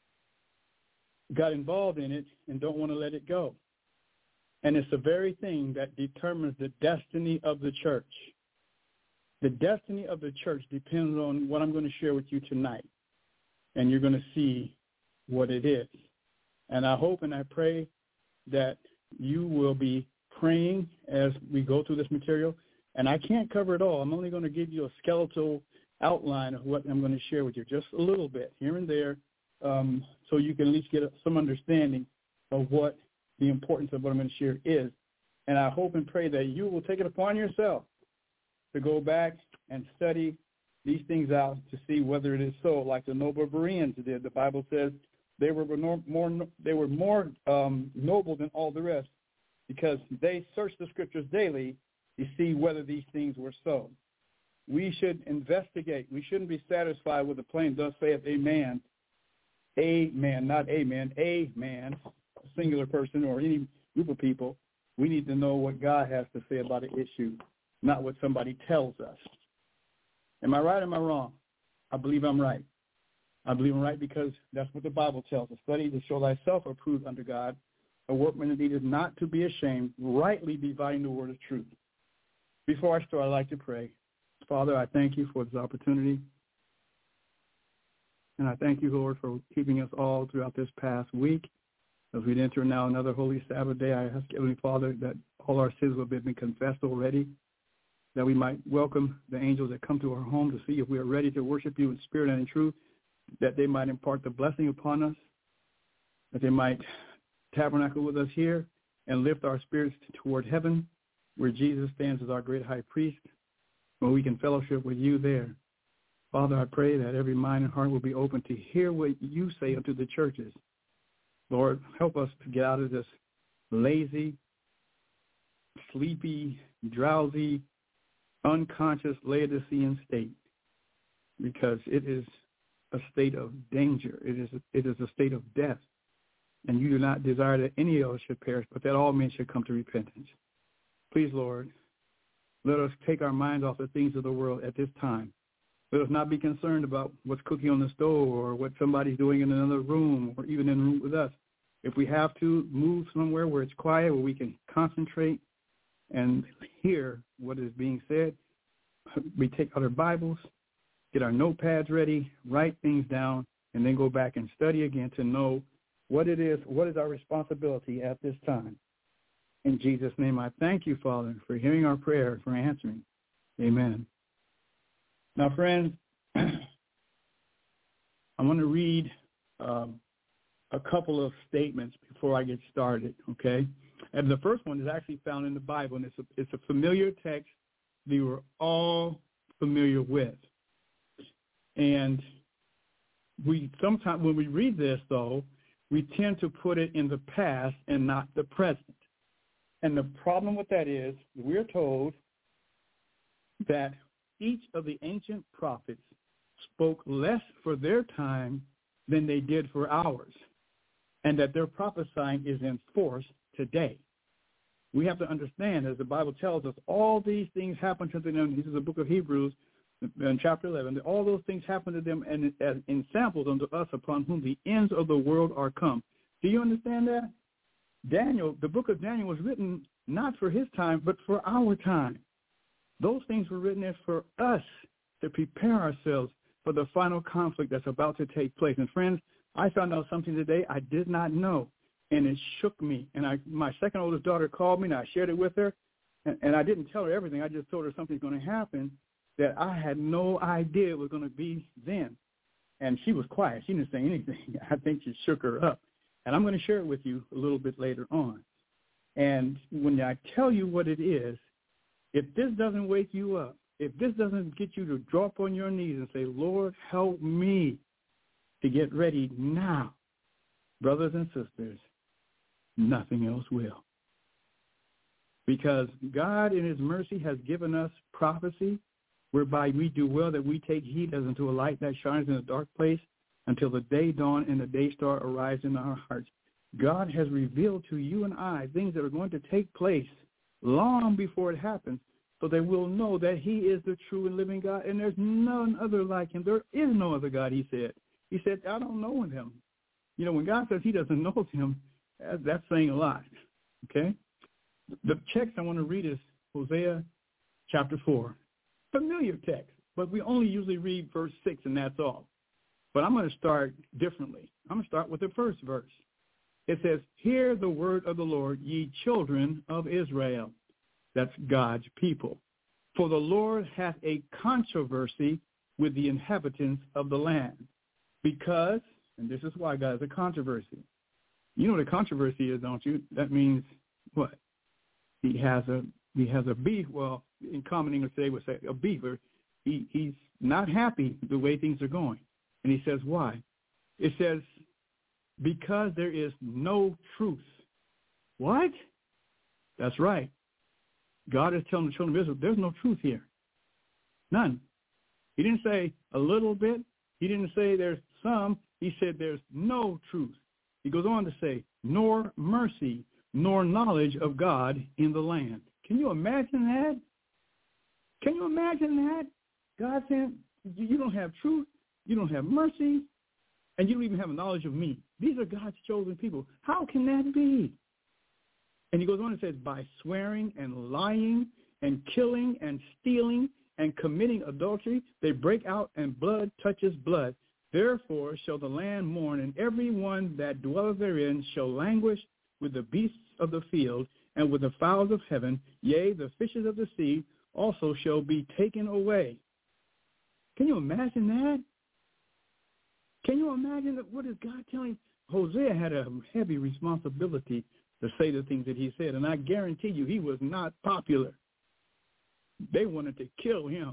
G: got involved in it and don't want to let it go. And it's the very thing that determines the destiny of the church. The destiny of the church depends on what I'm going to share with you tonight, and you're going to see what it is. And I hope and I pray that you will be praying as we go through this material. And I can't cover it all. I'm only going to give you a skeletal outline of what I'm going to share with you, just a little bit here and there, um, so you can at least get some understanding of what the importance of what I'm going to share is. And I hope and pray that you will take it upon yourself to go back and study these things out to see whether it is so, like the noble Bereans did. The Bible says they were more, more they were more um, noble than all the rest because they searched the scriptures daily to see whether these things were so. We should investigate. We shouldn't be satisfied with the plain thus saith a man, a man, not a man, a man, a singular person or any group of people. We need to know what God has to say about an issue, not what somebody tells us. Am I right or am I wrong? I believe I'm right. I believe I'm right because that's what the Bible tells us. Study to show thyself approved unto God, a workman that needeth not to be ashamed, rightly dividing the word of truth. Before I start, I'd like to pray. Father, I thank you for this opportunity. And I thank you, Lord, for keeping us all throughout this past week. As we enter now another Holy Sabbath day, I ask, Heavenly Father, that all our sins will have been confessed already, that we might welcome the angels that come to our home to see if we are ready to worship you in spirit and in truth, that they might impart the blessing upon us, that they might tabernacle with us here and lift our spirits toward heaven, where Jesus stands as our great high priest, where we can fellowship with you there. Father, I pray that every mind and heart will be open to hear what you say unto the churches. Lord, help us to get out of this lazy, sleepy, drowsy, unconscious Laodicean state, because it is a state of danger. It is a, it is a state of death. And you do not desire that any of us should perish, but that all men should come to repentance. Please, Lord, let us take our minds off the things of the world at this time. Let us not be concerned about what's cooking on the stove or what somebody's doing in another room or even in a room with us. If we have to move somewhere where it's quiet, where we can concentrate and hear what is being said, we take out our Bibles, get our notepads ready, write things down, and then go back and study again to know what it is, what is our responsibility at this time. In Jesus' name, I thank you, Father, for hearing our prayer, for answering. Amen. Now, friends, I want to read um, a couple of statements before I get started, okay? And the first one is actually found in the Bible, and it's a, it's a familiar text we were all familiar with. And we sometimes, when we read this, though, we tend to put it in the past and not the present. And the problem with that is we're told that each of the ancient prophets spoke less for their time than they did for ours, and that their prophesying is in force today. We have to understand, as the Bible tells us, all these things happen to them. This is the book of Hebrews in chapter eleven. All those things happen to them and as in samples unto us, upon whom the ends of the world are come. Do you understand that? Daniel, the book of Daniel was written not for his time, but for our time. Those things were written there for us to prepare ourselves for the final conflict that's about to take place. And friends, I found out something today I did not know, and it shook me. And I, my second oldest daughter called me, and I shared it with her, and, and I didn't tell her everything. I just told her something's going to happen that I had no idea it was going to be then. And she was quiet. She didn't say anything. I think it shook her up. And I'm going to share it with you a little bit later on. And when I tell you what it is, if this doesn't wake you up, if this doesn't get you to drop on your knees and say, Lord, help me to get ready now, brothers and sisters, nothing else will. Because God in his mercy has given us prophecy whereby we do well that we take heed as unto a light that shines in a dark place until the day dawn and the day star arrives in our hearts. God has revealed to you and I things that are going to take place long before it happens, so that we'll know that he is the true and living God, and there's none other like him. There is no other God, he said. He said, I don't know him. You know, when God says he doesn't know him, that's saying a lot, okay? The text I want to read is Hosea chapter four. Familiar text, but we only usually read verse six, and that's all. But I'm going to start differently. I'm going to start with the first verse. It says, hear the word of the Lord, ye children of Israel. That's God's people. For the Lord hath a controversy with the inhabitants of the land. Because, and this is why God has a controversy. You know what a controversy is, don't you? That means what? He has a he has a beef. Well, in common English today would say a beaver. He he's not happy the way things are going. And he says why? It says, because there is no truth. What? That's right. God is telling the children of Israel, there's no truth here. None. He didn't say a little bit. He didn't say there's some. He said there's no truth. He goes on to say, nor mercy, nor knowledge of God in the land. Can you imagine that? Can you imagine that? God saying, you don't have truth, you don't have mercy, and you don't even have a knowledge of me. These are God's chosen people. How can that be? And he goes on and says, by swearing and lying and killing and stealing and committing adultery, they break out and blood touches blood. Therefore shall the land mourn, and every one that dwelleth therein shall languish with the beasts of the field and with the fowls of heaven. Yea, the fishes of the sea also shall be taken away. Can you imagine that? Can you imagine that? What is God telling? Hosea had a heavy responsibility to say the things that he said, and I guarantee you he was not popular. They wanted to kill him.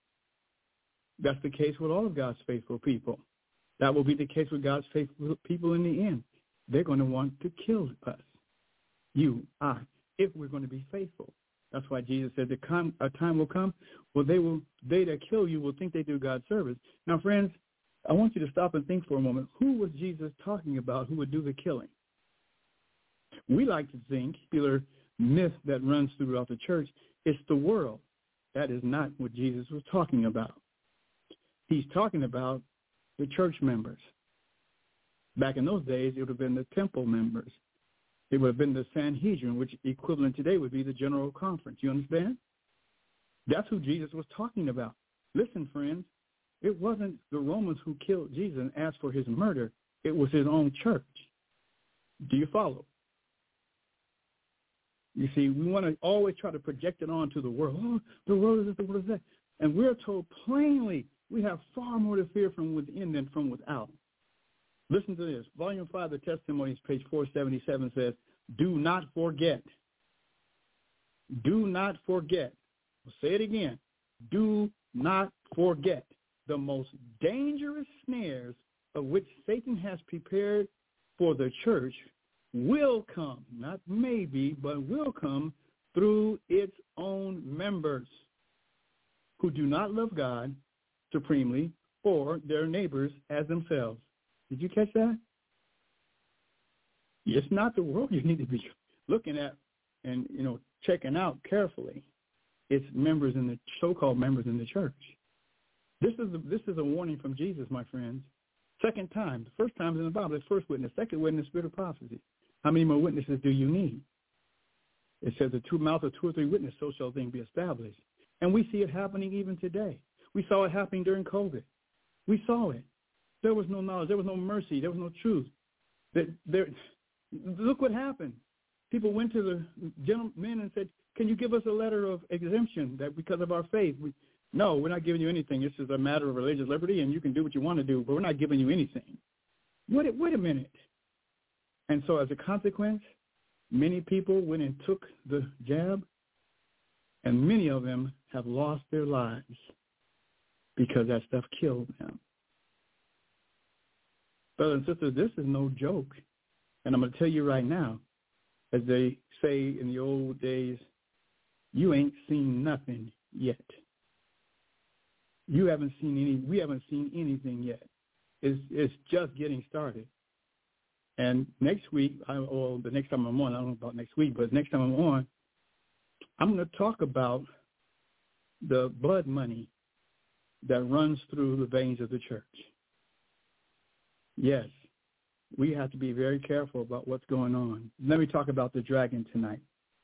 G: That's the case with all of God's faithful people. That will be the case with God's faithful people in the end. They're going to want to kill us, you, I, if we're going to be faithful. That's why Jesus said that a time will come where they will, they that kill you will think they do God's service. Now, friends, I want you to stop and think for a moment. Who was Jesus talking about who would do the killing? We like to think, popular myth that runs throughout the church, it's the world. That is not what Jesus was talking about. He's talking about the church members. Back in those days, it would have been the temple members. It would have been the Sanhedrin, which equivalent today would be the General Conference. You understand? That's who Jesus was talking about. Listen, friends, it wasn't the Romans who killed Jesus and asked for his murder. It was his own church. Do you follow? You see, we want to always try to project it onto the world. Oh, the world is this, the world is that. And we're told plainly we have far more to fear from within than from without. Listen to this. Volume five of the Testimonies, page four seventy-seven says, do not forget. Do not forget. I'll say it again. Do not forget the most dangerous snares of which Satan has prepared for the church will come, not maybe, but will come through its own members who do not love God supremely or their neighbors as themselves. Did you catch that? It's not the world you need to be looking at and, you know, checking out carefully. It's members in the so-called members in the church. This is a, this is a warning from Jesus, my friends. Second time. The first time is in the Bible. The first witness. Second witness, spirit of prophecy. How many more witnesses do you need? It says the two mouths of two or three witnesses, so shall things be established. And we see it happening even today. We saw it happening during COVID. We saw it. There was no knowledge. There was no mercy. There was no truth. There, there, look what happened. People went to the gentlemen and said, can you give us a letter of exemption that because of our faith? We, no, we're not giving you anything. This is a matter of religious liberty, and you can do what you want to do, but we're not giving you anything. Wait, wait a minute. And so as a consequence, many people went and took the jab, and many of them have lost their lives because that stuff killed them. Brothers and sisters, this is no joke. And I'm going to tell you right now, as they say in the old days, you ain't seen nothing yet. You haven't seen any, we haven't seen anything yet. It's, it's just getting started. And next week, I, or the next time I'm on, I don't know about next week, but next time I'm on, I'm going to talk about the blood money that runs through the veins of the church. Yes, we have to be very careful about what's going on. Let me talk about the dragon tonight.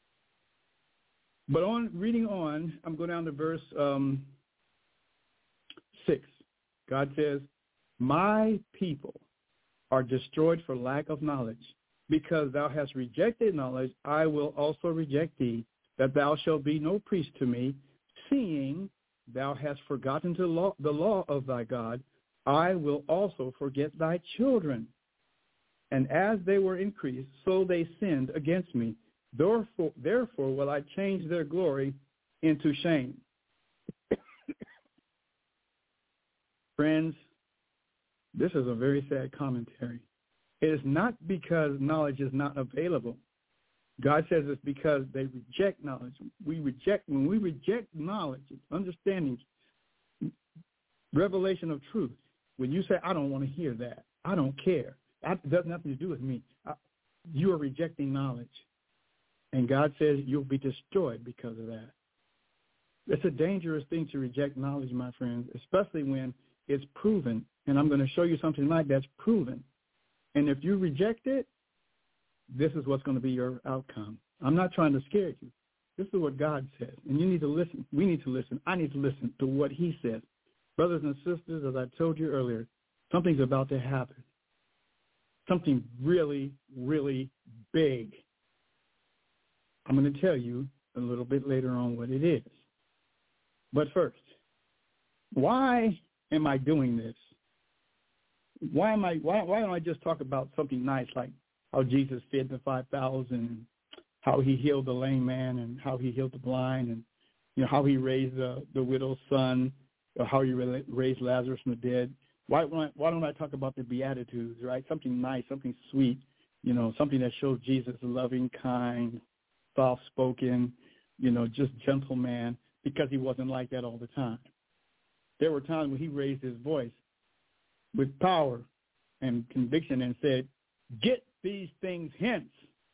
G: But on reading on, I'm going down to verse um, six. God says, my people are destroyed for lack of knowledge. Because thou hast rejected knowledge, I will also reject thee, that thou shalt be no priest to me, seeing thou hast forgotten the law, the law of thy God, I will also forget thy children. And as they were increased, so they sinned against me. Therefore, therefore will I change their glory into shame. Friends, this is a very sad commentary. It is not because knowledge is not available. God says it's because they reject knowledge. We reject, when we reject knowledge, understanding, revelation of truth, when you say, I don't want to hear that, I don't care, that has nothing to do with me, I, you are rejecting knowledge. And God says you'll be destroyed because of that. It's a dangerous thing to reject knowledge, my friends, especially when it's proven. And I'm going to show you something like that's proven. And if you reject it, this is what's going to be your outcome. I'm not trying to scare you. This is what God says. And you need to listen. We need to listen. I need to listen to what he says. Brothers and sisters, as I told you earlier, something's about to happen. Something really, really big. I'm going to tell you a little bit later on what it is. But first, why am I doing this? Why am I? Why, why don't I just talk about something nice like how Jesus fed the five thousand, how he healed the lame man, and how he healed the blind, and you know how he raised the, the widow's son, or how he raised Lazarus from the dead? Why, why why don't I talk about the Beatitudes, right? Something nice, something sweet, you know, something that shows Jesus loving, kind, soft-spoken, you know, just gentle man, because he wasn't like that all the time. There were times when he raised his voice with power and conviction and said, get these things hence.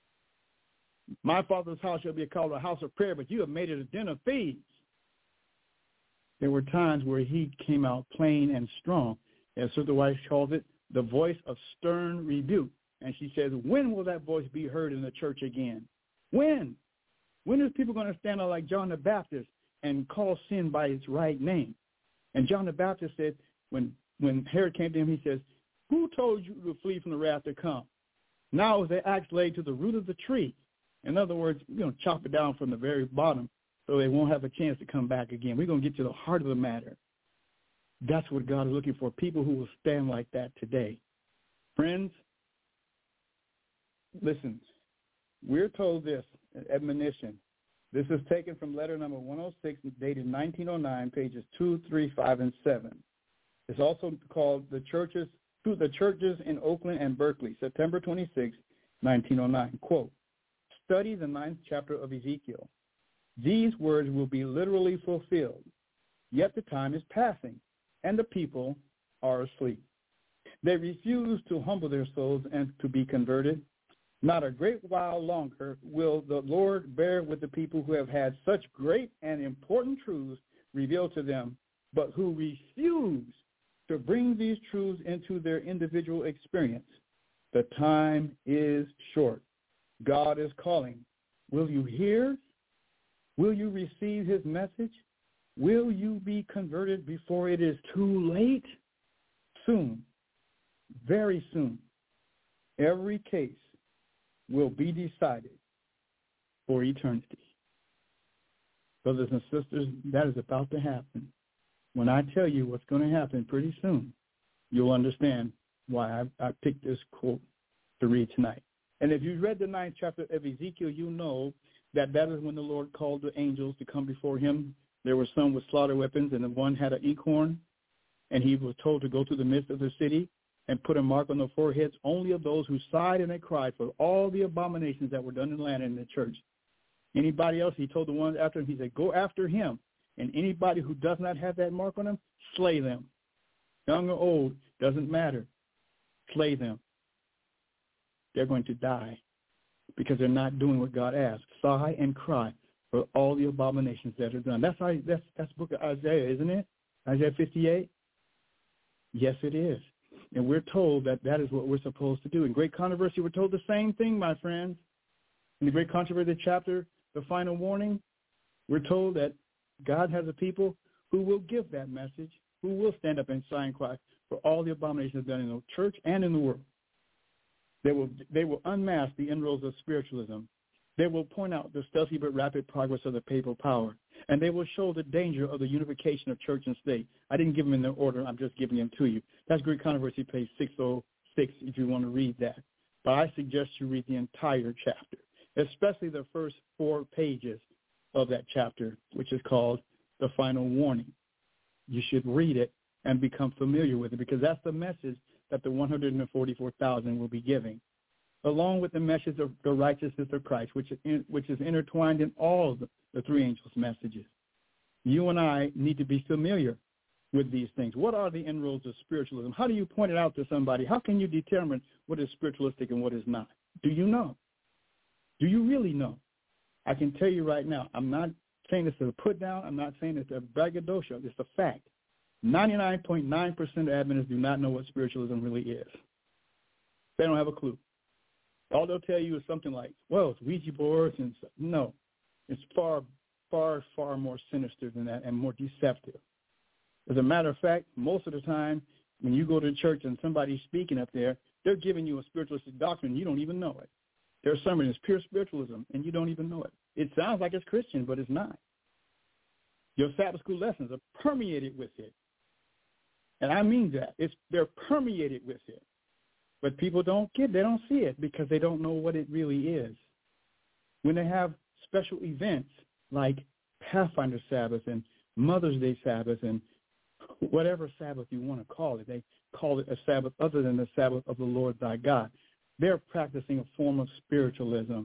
G: My Father's house shall be called a house of prayer, but you have made it a den of thieves. There were times where he came out plain and strong. As Sister Weiss calls it, the voice of stern rebuke. And she says, when will that voice be heard in the church again? When? When is people going to stand up like John the Baptist and call sin by its right name? And John the Baptist said, when when Herod came to him, he says, who told you to flee from the wrath to come? Now is the axe laid to the root of the tree. In other words, we're going to chop it down from the very bottom so they won't have a chance to come back again. We're going to get to the heart of the matter. That's what God is looking for, people who will stand like that today. Friends, listen, we're told this, an admonition. This is taken from letter number one oh six, dated nineteen oh nine, pages two, three, five, and seven. It's also called the churches to the churches in Oakland and Berkeley, September twenty-sixth, nineteen oh nine. Quote, study the ninth chapter of Ezekiel. These words will be literally fulfilled, yet the time is passing, and the people are asleep. They refuse to humble their souls and to be converted. Not a great while longer will the Lord bear with the people who have had such great and important truths revealed to them, but who refuse to bring these truths into their individual experience. The time is short. God is calling. Will you hear? Will you receive his message? Will you be converted before it is too late? Soon, very soon, every case will be decided for eternity. Brothers and sisters, that is about to happen. When I tell you what's going to happen pretty soon, you'll understand why I, I picked this quote to read tonight. And if you read the ninth chapter of Ezekiel, you know that that is when the Lord called the angels to come before him. There were some with slaughter weapons, and the one had an inkhorn, and he was told to go to the midst of the city and put a mark on the foreheads only of those who sighed and they cried for all the abominations that were done in the land and in the church. Anybody else, he told the ones after him, he said, go after him. And anybody who does not have that mark on them, slay them. Young or old, doesn't matter. Slay them. They're going to die because they're not doing what God asked. Sigh and cry for all the abominations that are done. That's that's that's the book of Isaiah, isn't it? Isaiah fifty-eight? Yes, it is. And we're told that that is what we're supposed to do. In Great Controversy, we're told the same thing, my friends. In the Great Controversy chapter, the final warning, we're told that God has a people who will give that message, who will stand up and sigh and cry for all the abominations done in the church and in the world. They will they will unmask the inroads of spiritualism. They will point out the stealthy but rapid progress of the papal power. And they will show the danger of the unification of church and state. I didn't give them in their order. I'm just giving them to you. That's Great Controversy, page six oh six, if you want to read that. But I suggest you read the entire chapter, especially the first four pages of that chapter, which is called The Final Warning. You should read it and become familiar with it, because that's the message that the one hundred forty-four thousand will be giving, along with the message of the righteousness of Christ, which is, in, which is intertwined in all the, the three angels' messages. You and I need to be familiar with these things. What are the inroads of spiritualism? How do you point it out to somebody? How can you determine what is spiritualistic and what is not? Do you know? Do you really know? I can tell you right now, I'm not saying this as a put down. I'm not saying it's a braggadocio. It's a fact. ninety-nine point nine percent of Adventists do not know what spiritualism really is. They don't have a clue. All they'll tell you is something like, well, it's Ouija boards and stuff. No, it's far, far, far more sinister than that and more deceptive. As a matter of fact, most of the time when you go to church and somebody's speaking up there, they're giving you a spiritualistic doctrine and you don't even know it. Their sermon is pure spiritualism and you don't even know it. It sounds like it's Christian, but it's not. Your Sabbath school lessons are permeated with it. And I mean that. It's they're permeated with it. But people don't get, they don't see it because they don't know what it really is. When they have special events like Pathfinder Sabbath and Mother's Day Sabbath and whatever Sabbath you want to call it, they call it a Sabbath other than the Sabbath of the Lord thy God. They're practicing a form of spiritualism.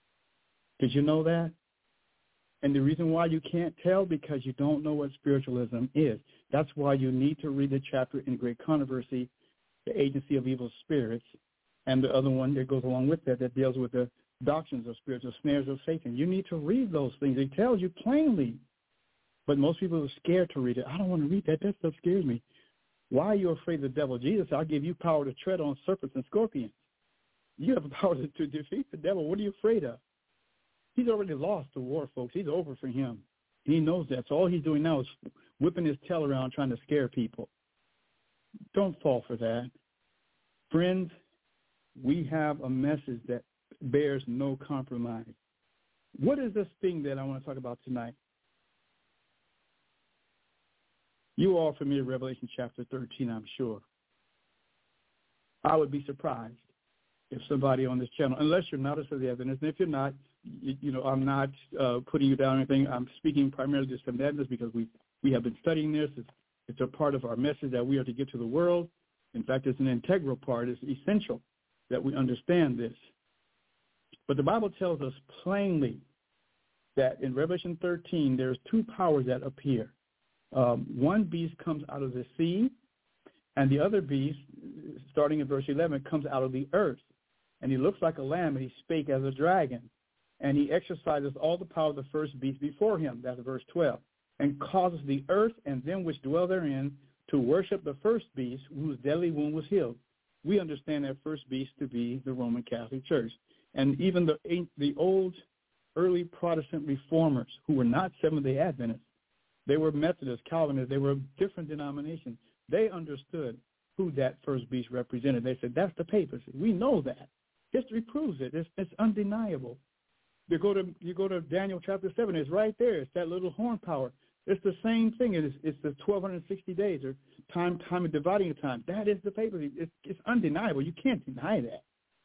G: Did you know that? And the reason why you can't tell, because you don't know what spiritualism is. That's why you need to read the chapter in Great Controversy, The Agency of Evil Spirits, and the other one that goes along with that that deals with the doctrines of spiritual snares of Satan. You need to read those things. It tells you plainly. But most people are scared to read it. I don't want to read that. That stuff scares me. Why are you afraid of the devil? Jesus, I'll give you power to tread on serpents and scorpions. You have the power to, to defeat the devil. What are you afraid of? He's already lost the war, folks. He's over for him. And he knows that. So all he's doing now is whipping his tail around trying to scare people. Don't fall for that. Friends, we have a message that bears no compromise. What is this thing that I want to talk about tonight? You all are familiar with Revelation chapter thirteen, I'm sure. I would be surprised if somebody on this channel, unless you're not a Seventh-day Adventist, and if you're not, you, you know, I'm not uh, putting you down or anything. I'm speaking primarily to Seventh-day Adventists because we, we have been studying this. It's, it's a part of our message that we are to give to the world. In fact, it's an integral part. It's essential that we understand this. But the Bible tells us plainly that in Revelation thirteen, there's two powers that appear. Um, one beast comes out of the sea, and the other beast, starting in verse eleven, comes out of the earth. And he looks like a lamb, and he spake as a dragon. And he exercises all the power of the first beast before him, that's verse twelve, and causes the earth and them which dwell therein to worship the first beast, whose deadly wound was healed. We understand that first beast to be the Roman Catholic Church. And even the the old early Protestant reformers, who were not Seventh-day Adventists, They were Methodists, Calvinists. They were different denominations. They understood who that first beast represented. They said, that's the papacy. We know that. History proves it. It's, it's undeniable. You go to you go to Daniel chapter seven. It's right there. It's that little horn power. It's the same thing. It's, it's the twelve sixty days or time time of dividing of time. That is the papacy. It's, it's undeniable. You can't deny that.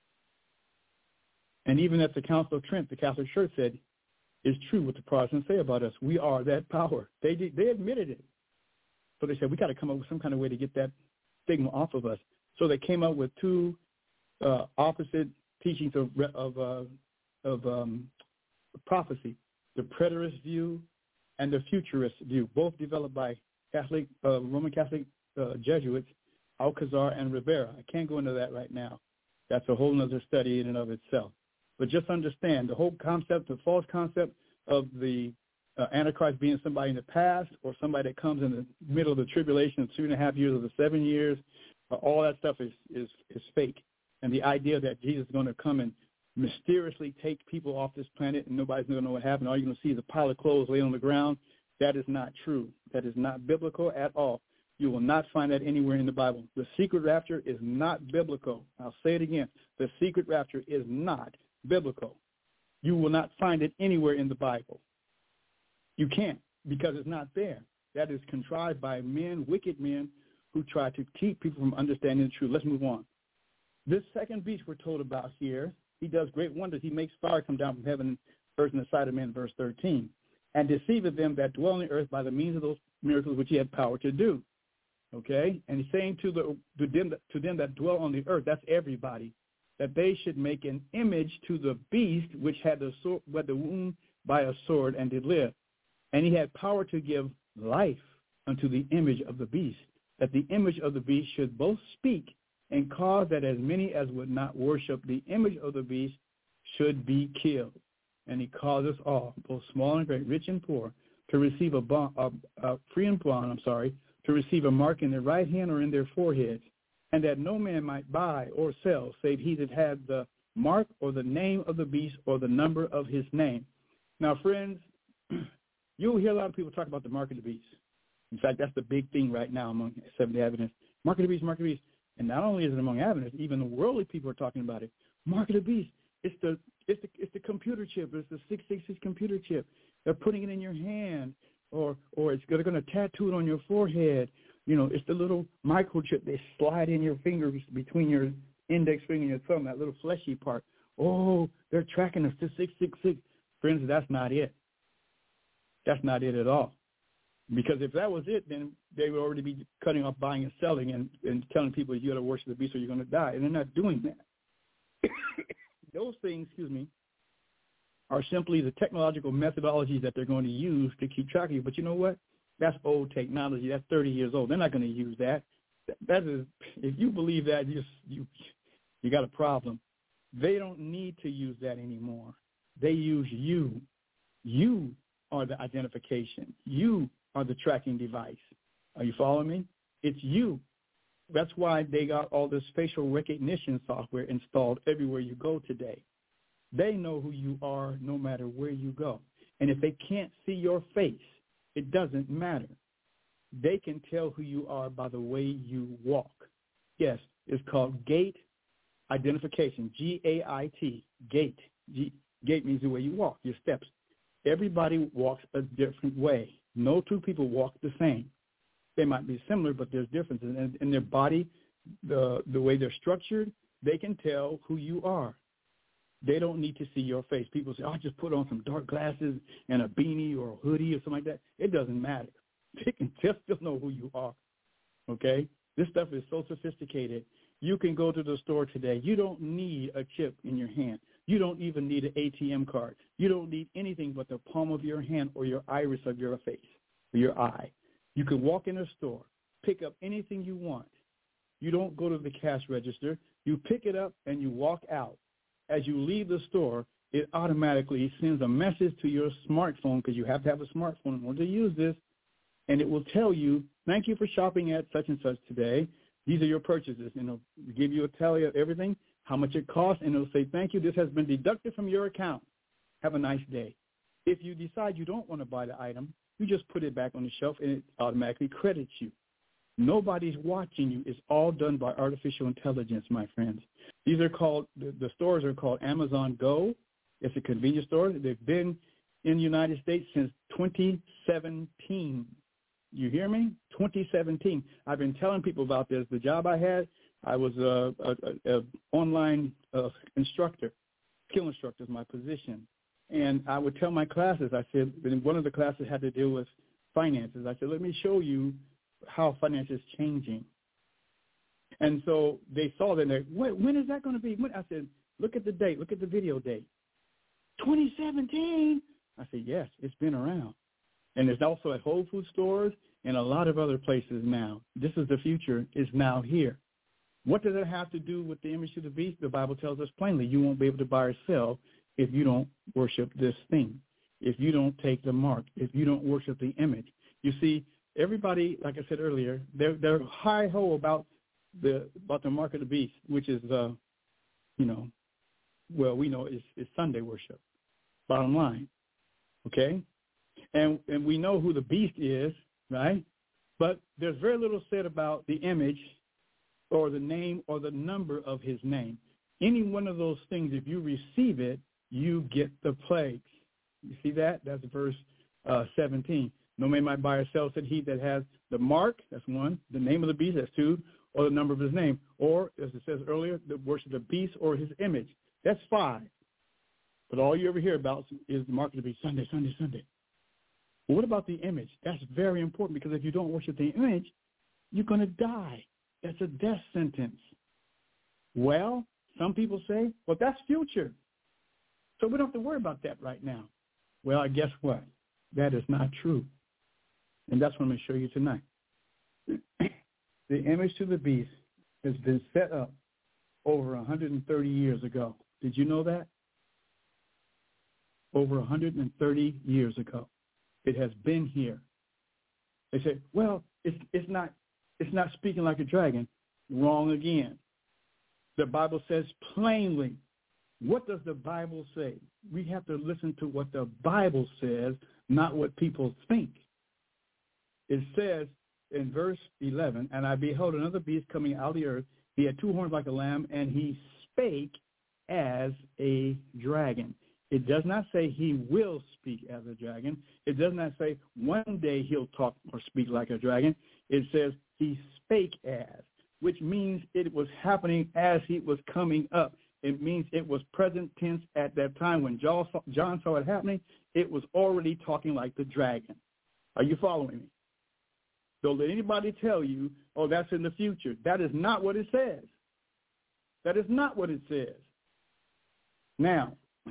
G: And even at the Council of Trent, the Catholic Church said, it's true what the Protestants say about us. We are that power. They did, they admitted it. So they said, we got to come up with some kind of way to get that stigma off of us. So they came up with two uh, opposite teachings of of, uh, of um, prophecy, the preterist view and the futurist view, both developed by Catholic, uh, Roman Catholic uh, Jesuits, Alcazar and Rivera. I can't go into that right now. That's a whole other study in and of itself. But just understand the whole concept, the false concept of the uh, Antichrist being somebody in the past or somebody that comes in the middle of the tribulation of two and a half years or the seven years, uh, all that stuff is, is, is fake. And the idea that Jesus is going to come and mysteriously take people off this planet and nobody's going to know what happened, all you're going to see is a pile of clothes laying on the ground, that is not true. That is not biblical at all. You will not find that anywhere in the Bible. The secret rapture is not biblical. I'll say it again. The secret rapture is not biblical. You will not find it anywhere in the Bible. You can't, because it's not there. That is contrived by men, wicked men, who try to keep people from understanding the truth. Let's move on. This second beast we're told about here, he does great wonders. He makes fire come down from heaven, earth, and the sight of men, verse thirteen, and deceiveth them that dwell on the earth by the means of those miracles which he had power to do. Okay? And he's saying to, the, to, them, that, to them that dwell on the earth, that's everybody, that they should make an image to the beast which had the, sword, had the wound by a sword and did live. And he had power to give life unto the image of the beast, that the image of the beast should both speak and cause that as many as would not worship the image of the beast should be killed. And he caused us all, both small and great, rich and poor, to receive a bond, uh, uh, free and bond, I'm sorry, to receive a mark in their right hand or in their foreheads, and that no man might buy or sell, save he that had the mark or the name of the beast or the number of his name. Now, friends, you'll hear a lot of people talk about the mark of the beast. In fact, that's the big thing right now among Seventh-day Adventists. Mark of the beast, mark of the beast. And not only is it among Adventists, even the worldly people are talking about it. Mark of the beast. It's the it's the it's the computer chip. It's the six six six computer chip. They're putting it in your hand, or or it's they're going to tattoo it on your forehead. You know, it's the little microchip they slide in your fingers between your index finger and your thumb, that little fleshy part. Oh, they're tracking us to six six six. Friends, that's not it. That's not it at all. Because if that was it, then they would already be cutting off buying and selling and, and telling people you got to worship the beast or you're going to die. And they're not doing that. Those things, excuse me, are simply the technological methodologies that they're going to use to keep track of you. But you know what? That's old technology. That's thirty years old. They're not going to use that. That is, if you believe that, you you you got a problem. They don't need to use that anymore. They use you. You are the identification. You are the tracking device. Are you following me? It's you. That's why they got all this facial recognition software installed everywhere you go today. They know who you are no matter where you go. And if they can't see your face, it doesn't matter. They can tell who you are by the way you walk. Yes, it's called gait identification, G A I T, gait. G, gait means the way you walk, your steps. Everybody walks a different way. No two people walk the same. They might be similar, but there's differences. And in their body, the the way they're structured, they can tell who you are. They don't need to see your face. People say, oh, I just put on some dark glasses and a beanie or a hoodie or something like that. It doesn't matter. They can just still know who you are, okay? This stuff is so sophisticated. You can go to the store today. You don't need a chip in your hand. You don't even need an A T M card. You don't need anything but the palm of your hand or your iris of your face or your eye. You can walk in a store, pick up anything you want. You don't go to the cash register. You pick it up and you walk out. As you leave the store, it automatically sends a message to your smartphone, because you have to have a smartphone in order to use this, and it will tell you, thank you for shopping at such and such today. These are your purchases. And it'll give you a tally of everything, how much it costs, and it'll say, thank you, this has been deducted from your account. Have a nice day. If you decide you don't want to buy the item, You just put it back on the shelf, and it automatically credits you. Nobody's watching you. It's all done by artificial intelligence, my friends. These are called, the, the stores are called Amazon Go. It's a convenience store. They've been in the United States since twenty seventeen. You hear me? twenty seventeen. I've been telling people about this. The job I had, I was a, a, a online uh, instructor. Skill instructor is my position. And I would tell my classes, I said, one of the classes had to deal with finances. I said, let me show you how finance is changing. And so they saw that, and they're, when is that going to be? When? I said, look at the date. Look at the video date. twenty seventeen. I said, yes, it's been around. And it's also at Whole Food stores and a lot of other places now. This is the future. It's now here. What does it have to do with the image of the beast? The Bible tells us plainly, you won't be able to buy or sell if you don't worship this thing, if you don't take the mark, if you don't worship the image. You see, everybody, like I said earlier, they're they're hi-ho about the about the mark of the beast, which is, uh, you know, well, we know it's, it's Sunday worship, bottom line, okay? And and we know who the beast is, right? But there's very little said about the image or the name or the number of his name. Any one of those things, if you receive it, you get the plagues. You see that? That's verse uh, seventeen. No man might buy or sell, said he that has the mark, that's one, the name of the beast, that's two, or the number of his name. Or, as it says earlier, the worship of the beast or his image. That's five. But all you ever hear about is the mark of the beast, Sunday, Sunday, Sunday. Well, what about the image? That's very important, because if you don't worship the image, you're going to die. That's a death sentence. Well, some people say, well, that's future. So we don't have to worry about that right now. Well, guess what? That is not true. And that's what I'm going to show you tonight. The image to the beast has been set up over one hundred thirty years ago. Did you know that? Over one hundred thirty years ago. It has been here. They say, well, it's it's not it's not speaking like a dragon. Wrong again. The Bible says plainly. What does the Bible say? We have to listen to what the Bible says, not what people think. It says in verse eleven, and I beheld another beast coming out of the earth. He had two horns like a lamb, and he spake as a dragon. It does not say he will speak as a dragon. It does not say one day he'll talk or speak like a dragon. It says he spake as, which means it was happening as he was coming up. It means it was present tense at that time. When John saw, John saw it happening, it was already talking like the dragon. Are you following me? Don't let anybody tell you, oh, that's in the future. That is not what it says. That is not what it says. Now,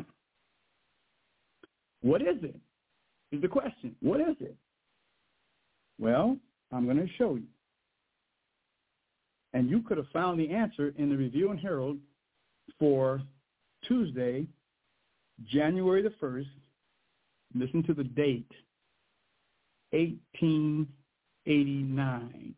G: what is it? Is the question. What is it? Well, I'm going to show you. And you could have found the answer in the Review and Herald for Tuesday, January the first. Listen to the date, eighteen eighty-nine.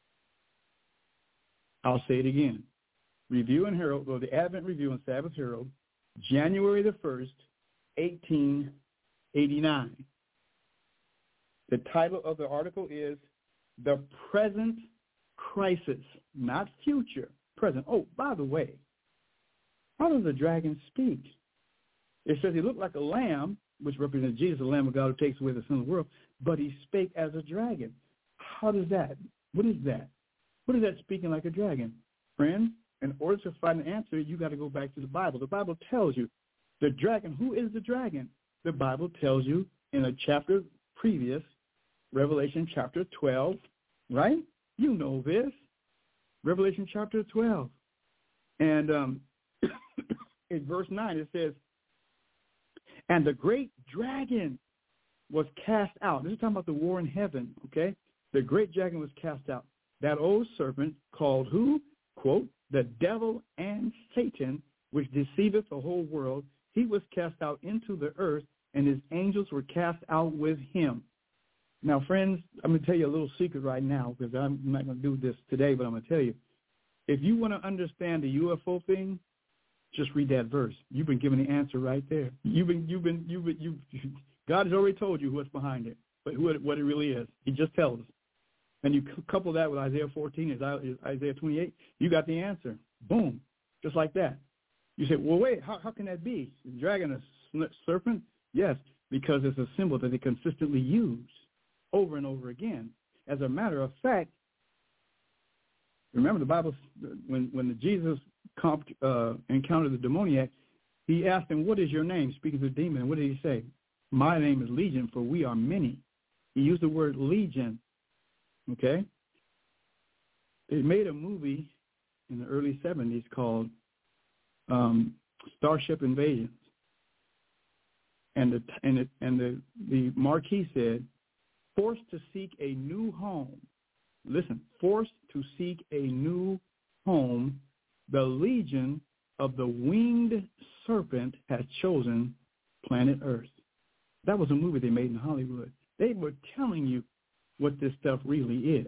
G: I'll say it again. Review and Herald, or the Advent Review and Sabbath Herald, January the first, eighteen eighty-nine. The title of the article is The Present Crisis, not future, present. Oh, by the way, how does the dragon speak? It says he looked like a lamb, which represents Jesus, the Lamb of God who takes away the sin of the world, but he spake as a dragon. How does that? What is that? What is that speaking like a dragon? Friends, in order to find an answer, you got to go back to the Bible. The Bible tells you the dragon. Who is the dragon? The Bible tells you in a chapter previous, Revelation chapter twelve, right? You know this. Revelation chapter twelve. And um, in verse nine it says, and the great dragon was cast out. This is talking about the war in heaven, okay? The great dragon was cast out. That old serpent called who? Quote, the devil and Satan, which deceiveth the whole world. He was cast out into the earth, and his angels were cast out with him. Now, friends, I'm going to tell you a little secret right now, because I'm not going to do this today, but I'm going to tell you. If you want to understand the U F O thing, just read that verse. You've been given the answer right there. You've been, you've been, you've been, you. God has already told you what's behind it. but what, what it really is. He just tells us. And you couple that with Isaiah fourteen, Isaiah twenty-eight, you got the answer. Boom, just like that. You say, well, wait, how, how can that be? The dragon, a serpent? Yes, because it's a symbol that they consistently use over and over again. As a matter of fact, remember the Bible, when, when the Jesus comp, uh, encountered the demoniac, he asked him, what is your name? Speaking to the demon. And what did he say? My name is Legion, for we are many. He used the word legion. Okay? They made a movie in the early seventies called um, Starship Invasions. And the and it, and the, the marquee said, forced to seek a new home. Listen, forced to seek a new home, the legion of the winged serpent has chosen planet Earth. That was a movie they made in Hollywood. They were telling you what this stuff really is.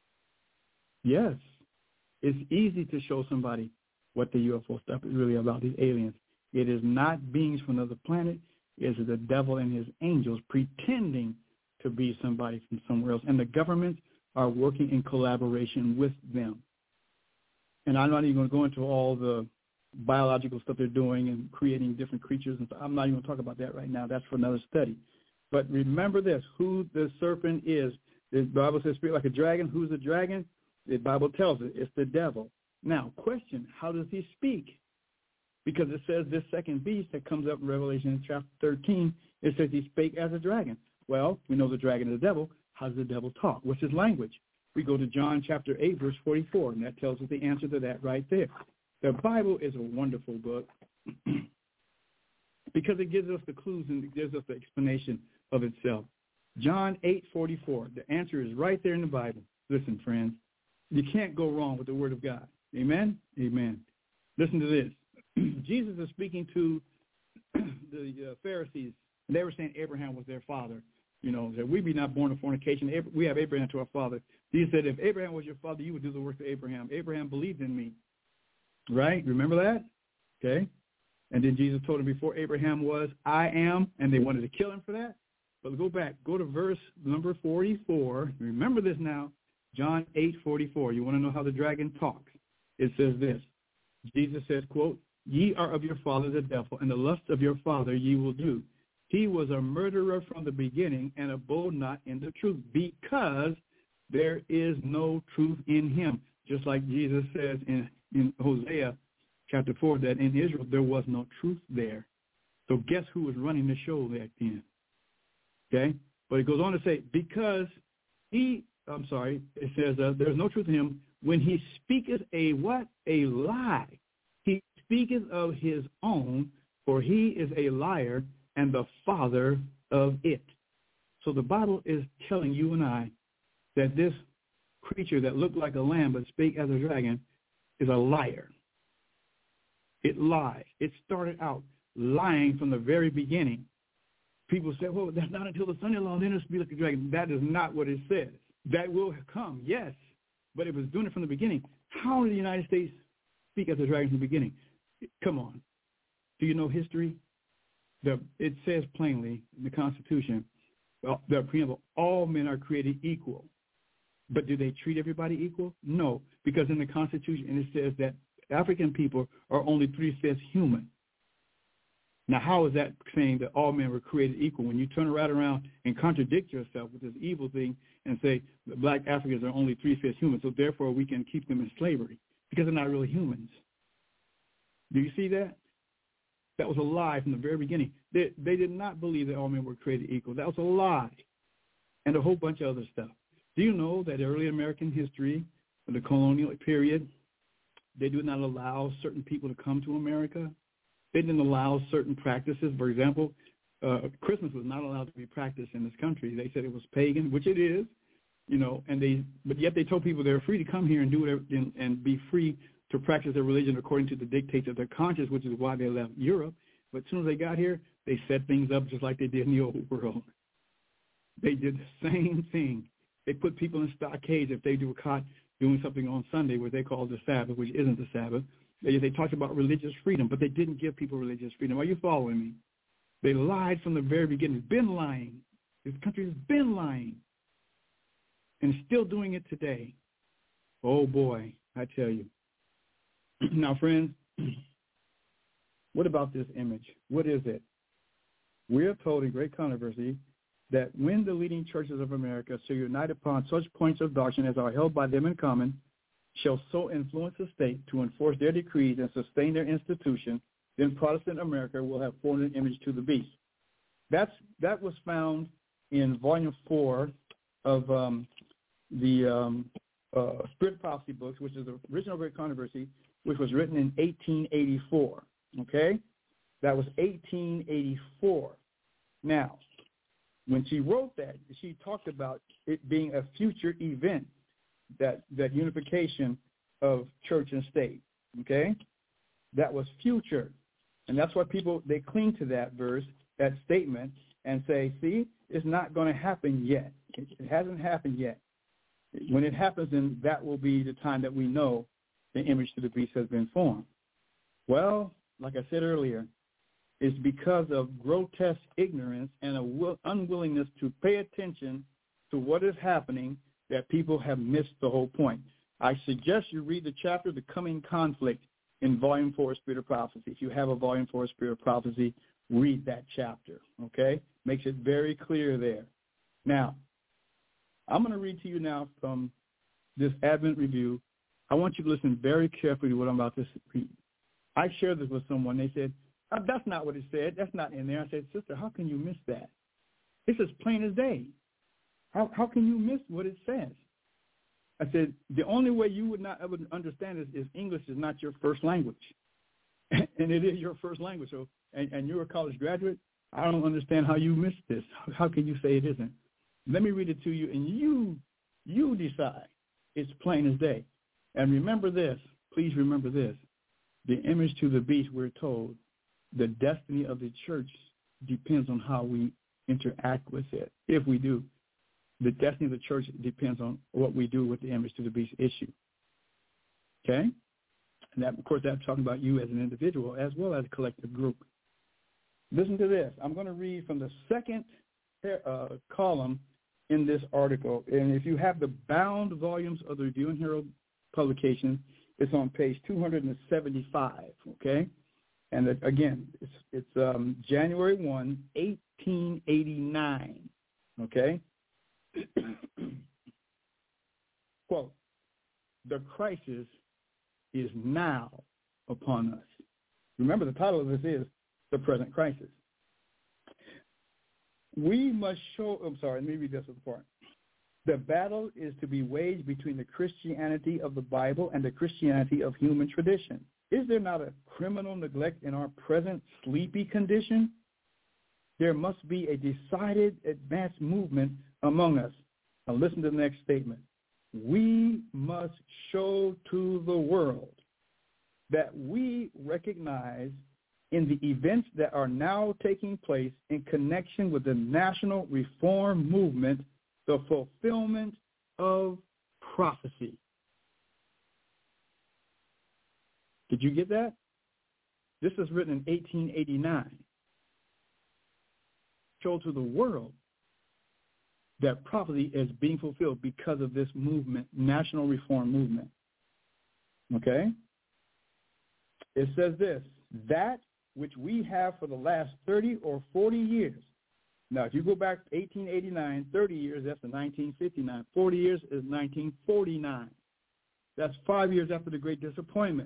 G: Yes, it's easy to show somebody what the U F O stuff is really about, these aliens. It is not beings from another planet. It is the devil and his angels pretending to be somebody from somewhere else. And the governments are working in collaboration with them. And I'm not even going to go into all the biological stuff they're doing and creating different creatures. And stuff. I'm not even going to talk about that right now. That's for another study. But remember this, who the serpent is. The Bible says, spirit like a dragon. Who's the dragon? The Bible tells it. It's the devil. Now, question, how does he speak? Because it says this second beast that comes up in Revelation chapter thirteen, it says he spake as a dragon. Well, we know the dragon is the devil. How does the devil talk? What's his language? We go to John chapter eight, verse forty-four, and that tells us the answer to that right there. The Bible is a wonderful book because it gives us the clues and it gives us the explanation of itself. John eight forty-four, the answer is right there in the Bible. Listen, friends, you can't go wrong with the Word of God. Amen? Amen. Listen to this. Jesus is speaking to the uh, Pharisees. They were saying Abraham was their father. You know, that we be not born of fornication. We have Abraham to our father. Jesus said, if Abraham was your father, you would do the work of Abraham. Abraham believed in me. Right? Remember that? Okay. And then Jesus told him before Abraham was, I am, and they wanted to kill him for that. But go back. Go to verse number forty-four. Remember this now. John eight forty-four. You want to know how the dragon talks? It says this. Jesus says, quote, ye are of your father the devil, and the lust of your father ye will do. He was a murderer from the beginning and abode not in the truth, because there is no truth in him. Just like Jesus says in, in Hosea chapter four, that in Israel there was no truth there. So guess who was running the show back then? Okay? But it goes on to say, because he, I'm sorry, it says uh, there's no truth in him. When he speaketh a what? A lie. He speaketh of his own, for he is a liar and the father of it. So the Bible is telling you and I that this creature that looked like a lamb but spake as a dragon is a liar. It lies. It started out lying from the very beginning. People say, well, that's not until the son-in-law, then it'll speak like a dragon. That is not what it says. That will come, yes, but it was doing it from the beginning. How did the United States speak as a dragon from the beginning? Come on. Do you know history? The, it says plainly in the Constitution, well, the preamble, all men are created equal. But do they treat everybody equal? No, because in the Constitution it says that African people are only three-fifths human. Now, how is that saying that all men were created equal when you turn right around and contradict yourself with this evil thing and say that black Africans are only three-fifths human, so therefore we can keep them in slavery because they're not really humans? Do you see that? That was a lie from the very beginning. They, they did not believe that all men were created equal. That was a lie, and a whole bunch of other stuff. Do you know that early American history, the colonial period, they did not allow certain people to come to America? They didn't allow certain practices. For example, uh, Christmas was not allowed to be practiced in this country. They said it was pagan, which it is, you know, and they, but yet they told people they're free to come here and do whatever and, and be free to practice their religion according to the dictates of their conscience, which is why they left Europe. But as soon as they got here, they set things up just like they did in the old world. They did the same thing. They put people in stockades if they were caught doing something on Sunday, what they call the Sabbath, which isn't the Sabbath. They, they talked about religious freedom, but they didn't give people religious freedom. Are you following me? They lied from the very beginning. Been lying This country has been lying and still doing it today. Oh, boy, I tell you. Now, friends, what about this image? What is it? We are told in Great Controversy that when the leading churches of America shall unite upon such points of doctrine as are held by them in common, shall so influence the state to enforce their decrees and sustain their institution, then Protestant America will have formed an image to the beast. That's that was found in Volume Four of um, the um, uh, Spirit Prophecy books, which is the original Great Controversy, which was written in eighteen eighty-four. Okay, that was eighteen eighty-four. Now, when she wrote that, she talked about it being a future event, that that unification of church and state. Okay, that was future, and that's why people they cling to that verse, that statement, and say, "See, it's not going to happen yet. It, it hasn't happened yet. When it happens, then that will be the time that we know the image to the beast has been formed." Well, like I said earlier, it's because of grotesque ignorance and a will, unwillingness to pay attention to what is happening that people have missed the whole point. I suggest you read the chapter, The Coming Conflict, in Volume four, Spirit of Prophecy. If you have a Volume four, Spirit of Prophecy, read that chapter, okay? Makes it very clear there. Now, I'm going to read to you now from this Advent Review. I want you to listen very carefully to what I'm about to read. I shared this with someone. They said, oh, that's not what it said. That's not in there. I said, sister, how can you miss that? It's as plain as day. How how can you miss what it says? I said, the only way you would not ever understand this is English is not your first language. And it is your first language. So, and, and you're a college graduate. I don't understand how you missed this. How can you say it isn't? Let me read it to you, and you you decide. It's plain as day. And remember this. Please remember this. The image to the beast, we're told, the destiny of the church depends on how we interact with it, if we do. The destiny of the church depends on what we do with the image to the beast issue. Okay? And that, of course, that's talking about you as an individual as well as a collective group. Listen to this. I'm going to read from the second uh, column in this article. And if you have the bound volumes of the Review and Herald publication, it's on page two hundred seventy-five, okay? And it, again, it's, it's um, January first, eighteen eighty-nine, okay? Quote, the crisis is now upon us. Remember, the title of this is The Present Crisis. We must show, I'm sorry, let me read this part. The battle is to be waged between the Christianity of the Bible and the Christianity of human tradition. Is there not a criminal neglect in our present sleepy condition? There must be a decided advance movement among us. Now listen to the next statement. We must show to the world that we recognize in the events that are now taking place in connection with the national reform movement the fulfillment of prophecy. Did you get that? This was written in eighteen eighty-nine. Show to the world that prophecy is being fulfilled because of this movement, national reform movement. Okay? It says this, that which we have for the last thirty or forty years. Now, if you go back to eighteen eighty-nine, thirty years, that's the nineteen fifty-nine. forty years is nineteen forty-nine. That's five years after the Great Disappointment.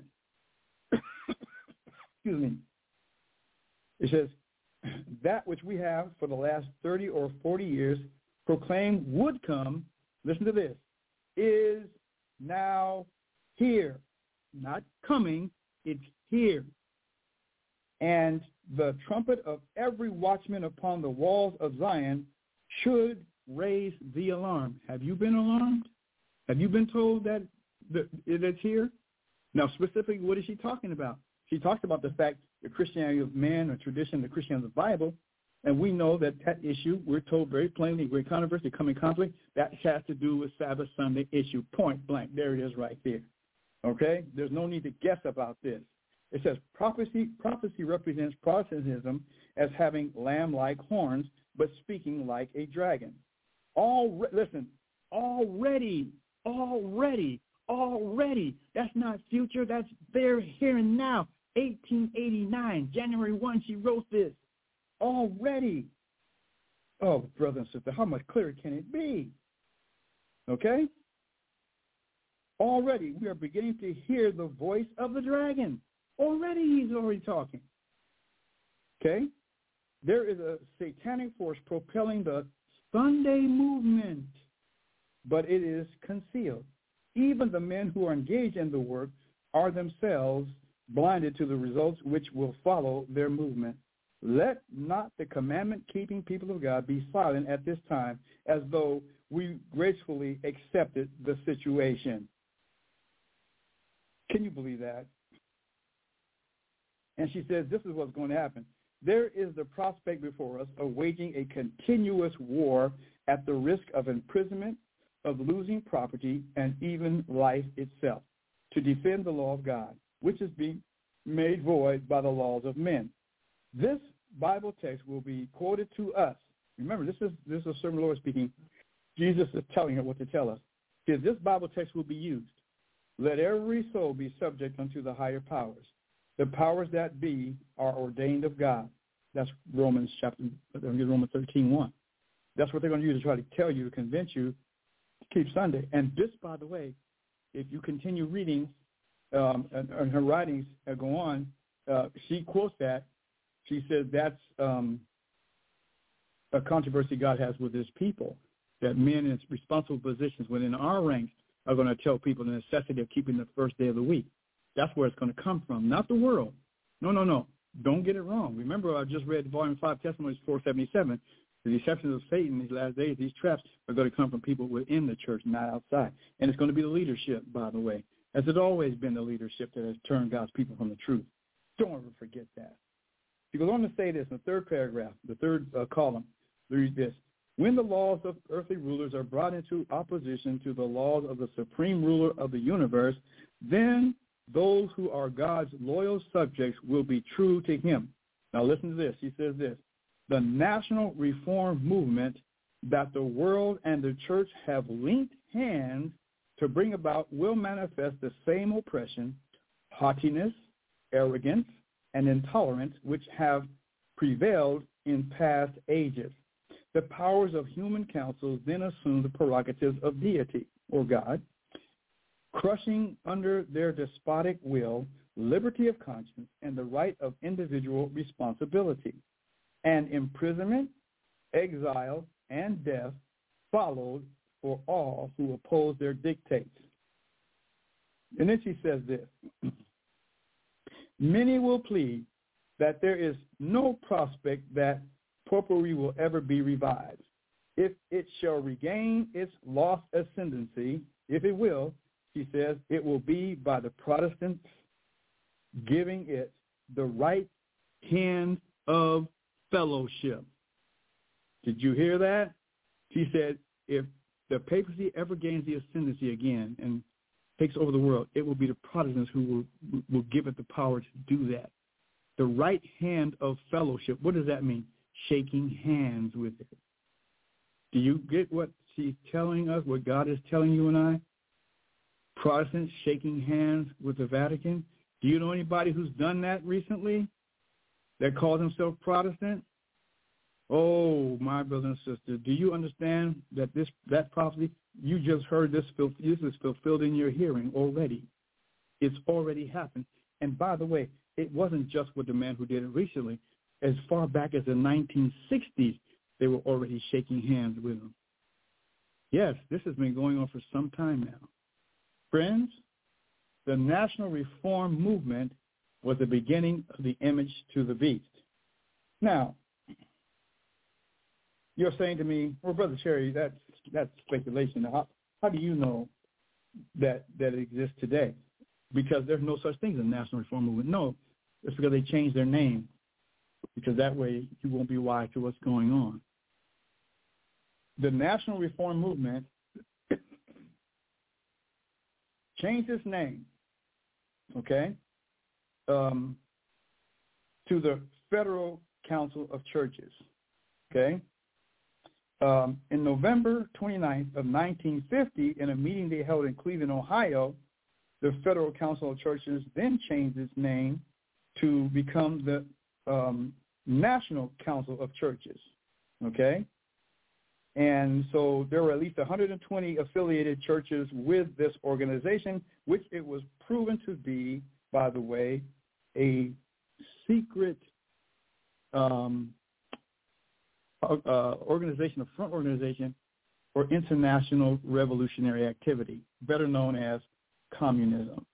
G: Excuse me. It says, that which we have for the last thirty or forty years proclaimed would come, listen to this, is now here. Not coming, it's here. And the trumpet of every watchman upon the walls of Zion should raise the alarm. Have you been alarmed? Have you been told that it's here? Now, specifically, what is she talking about? She talks about the fact the Christianity of man or tradition, the Christianity of the Bible, and we know that that issue, we're told very plainly, Great Controversy, Coming Conflict, that has to do with Sabbath Sunday issue, point blank. There it is right there. Okay? There's no need to guess about this. It says prophecy prophecy represents Protestantism as having lamb-like horns but speaking like a dragon. All listen, already, already, already. That's not future. That's there, here, and now. eighteen eighty-nine, January first, she wrote this. Already. Oh, brother and sister, how much clearer can it be? Okay? Already, we are beginning to hear the voice of the dragon. Already, he's already talking. Okay? There is a satanic force propelling the Sunday movement, but it is concealed. Even the men who are engaged in the work are themselves blinded to the results which will follow their movement. Let not the commandment-keeping people of God be silent at this time, as though we gracefully accepted the situation. Can you believe that? And she says, this is what's going to happen. There is the prospect before us of waging a continuous war at the risk of imprisonment, of losing property, and even life itself, to defend the law of God, which is being made void by the laws of men. This Bible text will be quoted to us. Remember, this is this is a sermon of the Lord speaking. Jesus is telling her what to tell us. Because this Bible text will be used. Let every soul be subject unto the higher powers. The powers that be are ordained of God. That's Romans chapter Romans thirteen one. That's what they're going to use to try to tell you, to convince you to keep Sunday. And this, by the way, if you continue reading um, and, and her writings uh, go on, uh, she quotes that. She says that's um, a controversy God has with his people, that men in responsible positions within our ranks are going to tell people the necessity of keeping the first day of the week. That's where it's going to come from, not the world. No, no, no. Don't get it wrong. Remember, I just read Volume five, Testimonies four seventy-seven. The deceptions of Satan in these last days, these traps are going to come from people within the church, not outside. And it's going to be the leadership, by the way, as it's always been the leadership that has turned God's people from the truth. Don't ever forget that. He goes on to say this in the third paragraph, the third uh, column. Read this. When the laws of earthly rulers are brought into opposition to the laws of the supreme ruler of the universe, then those who are God's loyal subjects will be true to him. Now listen to this. He says this. The national reform movement that the world and the church have linked hands to bring about will manifest the same oppression, haughtiness, arrogance, and intolerance which have prevailed in past ages. The powers of human councils then assume the prerogatives of deity, or God, crushing under their despotic will liberty of conscience and the right of individual responsibility. And imprisonment, exile, and death followed for all who oppose their dictates. And then she says this. Many will plead that there is no prospect that popery will ever be revived. If it shall regain its lost ascendancy, if it will, she says, it will be by the Protestants giving it the right hand of fellowship. Did you hear that? She said, if the papacy ever gains the ascendancy again and takes over the world, it will be the Protestants who will, will give it the power to do that. The right hand of fellowship. What does that mean? Shaking hands with it. Do you get what she's telling us, what God is telling you and I? Protestants shaking hands with the Vatican. Do you know anybody who's done that recently that calls himself Protestant? Oh, my brother and sister, do you understand that this that prophecy, you just heard this, this is fulfilled in your hearing already. It's already happened. And by the way, it wasn't just with the man who did it recently. As far back as the nineteen sixties, they were already shaking hands with him. Yes, this has been going on for some time now. Friends, the National Reform Movement was the beginning of the image to the beast. Now, you're saying to me, well, Brother Cherry, that's, that's speculation. How, how do you know that, that it exists today? Because there's no such thing as a National Reform Movement. No, it's because they changed their name, because that way you won't be wise to what's going on. The National Reform Movement changed its name, okay, um, to the Federal Council of Churches, okay? Um, in November twenty-ninth of nineteen fifty, in a meeting they held in Cleveland, Ohio, the Federal Council of Churches then changed its name to become the um, National Council of Churches, okay? And so there were at least one hundred twenty affiliated churches with this organization, which it was proven to be, by the way, a secret um, uh, organization, a front organization for international revolutionary activity, better known as communism.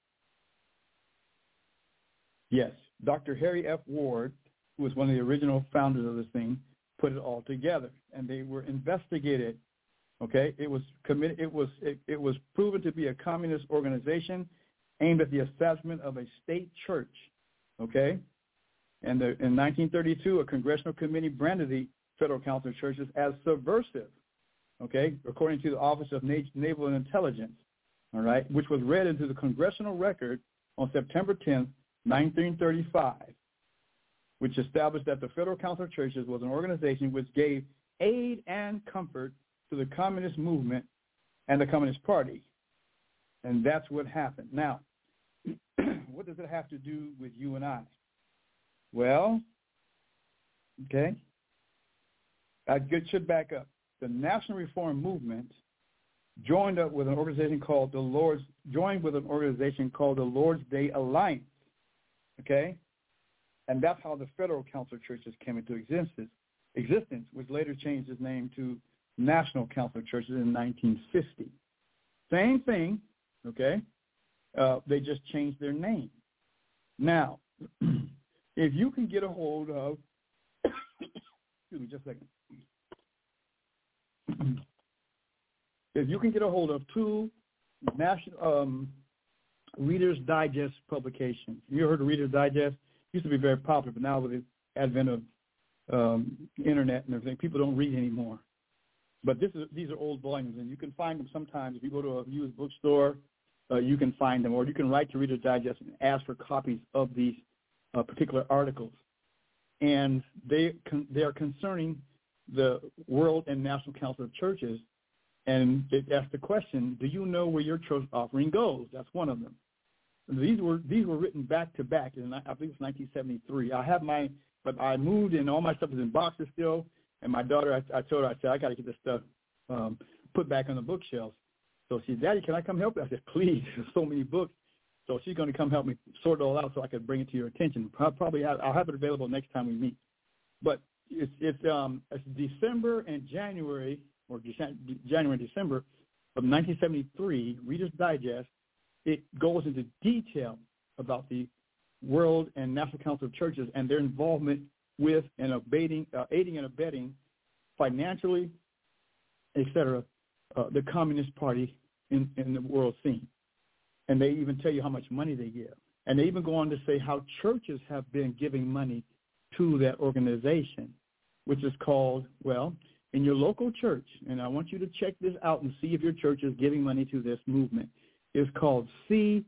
G: Yes, Doctor Harry F. Ward, who was one of the original founders of this thing, put it all together, and they were investigated. Okay, it was committed. It was it, it was proven to be a communist organization aimed at the establishment of a state church. Okay, and the, in nineteen thirty-two, a congressional committee branded the Federal Council of Churches as subversive. Okay, according to the Office of Naval Intelligence. All right, which was read into the congressional record on September tenth, nineteen thirty-five, which established that the Federal Council of Churches was an organization which gave aid and comfort to the communist movement and the Communist Party. And that's what happened. Now, what does it have to do with you and I? Well, okay, I should back up. The National Reform Movement joined up with an organization called the Lord's, joined with an organization called the Lord's Day Alliance, okay? And that's how the Federal Council of Churches came into existence, existence, which later changed its name to National Council of Churches in nineteen fifty. Same thing, okay? Uh, they just changed their name. Now, if you can get a hold of, excuse me just a second. If you can get a hold of two national um, Reader's Digest publications. You heard of Reader's Digest? It used to be very popular, but now with the advent of um, internet and everything, people don't read anymore. But this is, these are old volumes, and you can find them sometimes. If you go to a used bookstore, uh, you can find them, or you can write to Reader's Digest and ask for copies of these uh, particular articles. And they con- they are concerning the World and National Council of Churches. And it asked the question, do you know where your church offering goes? That's one of them. These were these were written back to back, and I believe it's nineteen seventy-three. I have my, but I moved, and all my stuff is in boxes still. And my daughter, I, I told her, I said, I got to get this stuff um, put back on the bookshelves. So she said, Daddy, can I come help you? I said, please, there's so many books. So she's going to come help me sort it all out so I can bring it to your attention. Probably have, I'll have it available next time we meet. But it's it's, um, it's December and January, or January and December of nineteen seventy-three, Reader's Digest. It goes into detail about the World and National Council of Churches and their involvement with and abating, uh, aiding and abetting financially, et cetera, uh, the Communist Party in, in the world scene. And they even tell you how much money they give. And they even go on to say how churches have been giving money to that organization, which is called, well, in your local church, and I want you to check this out and see if your church is giving money to this movement. It's called C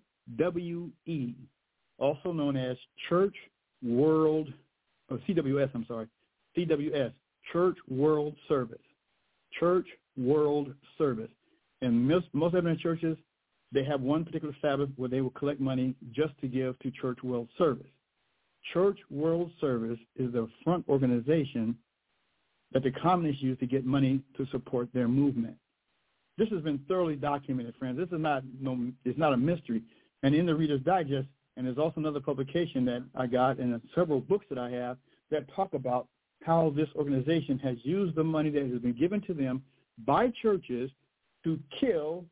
G: W E, also known as Church World, or C W S, I'm sorry, C W S, Church World Service. Church World Service. And most, most Adventist churches, they have one particular Sabbath where they will collect money just to give to Church World Service. Church World Service is the front organization that the communists use to get money to support their movement. This has been thoroughly documented, friends. This is not no, it's not a mystery. And in the Reader's Digest, and there's also another publication that I got and several books that I have that talk about how this organization has used the money that has been given to them by churches to kill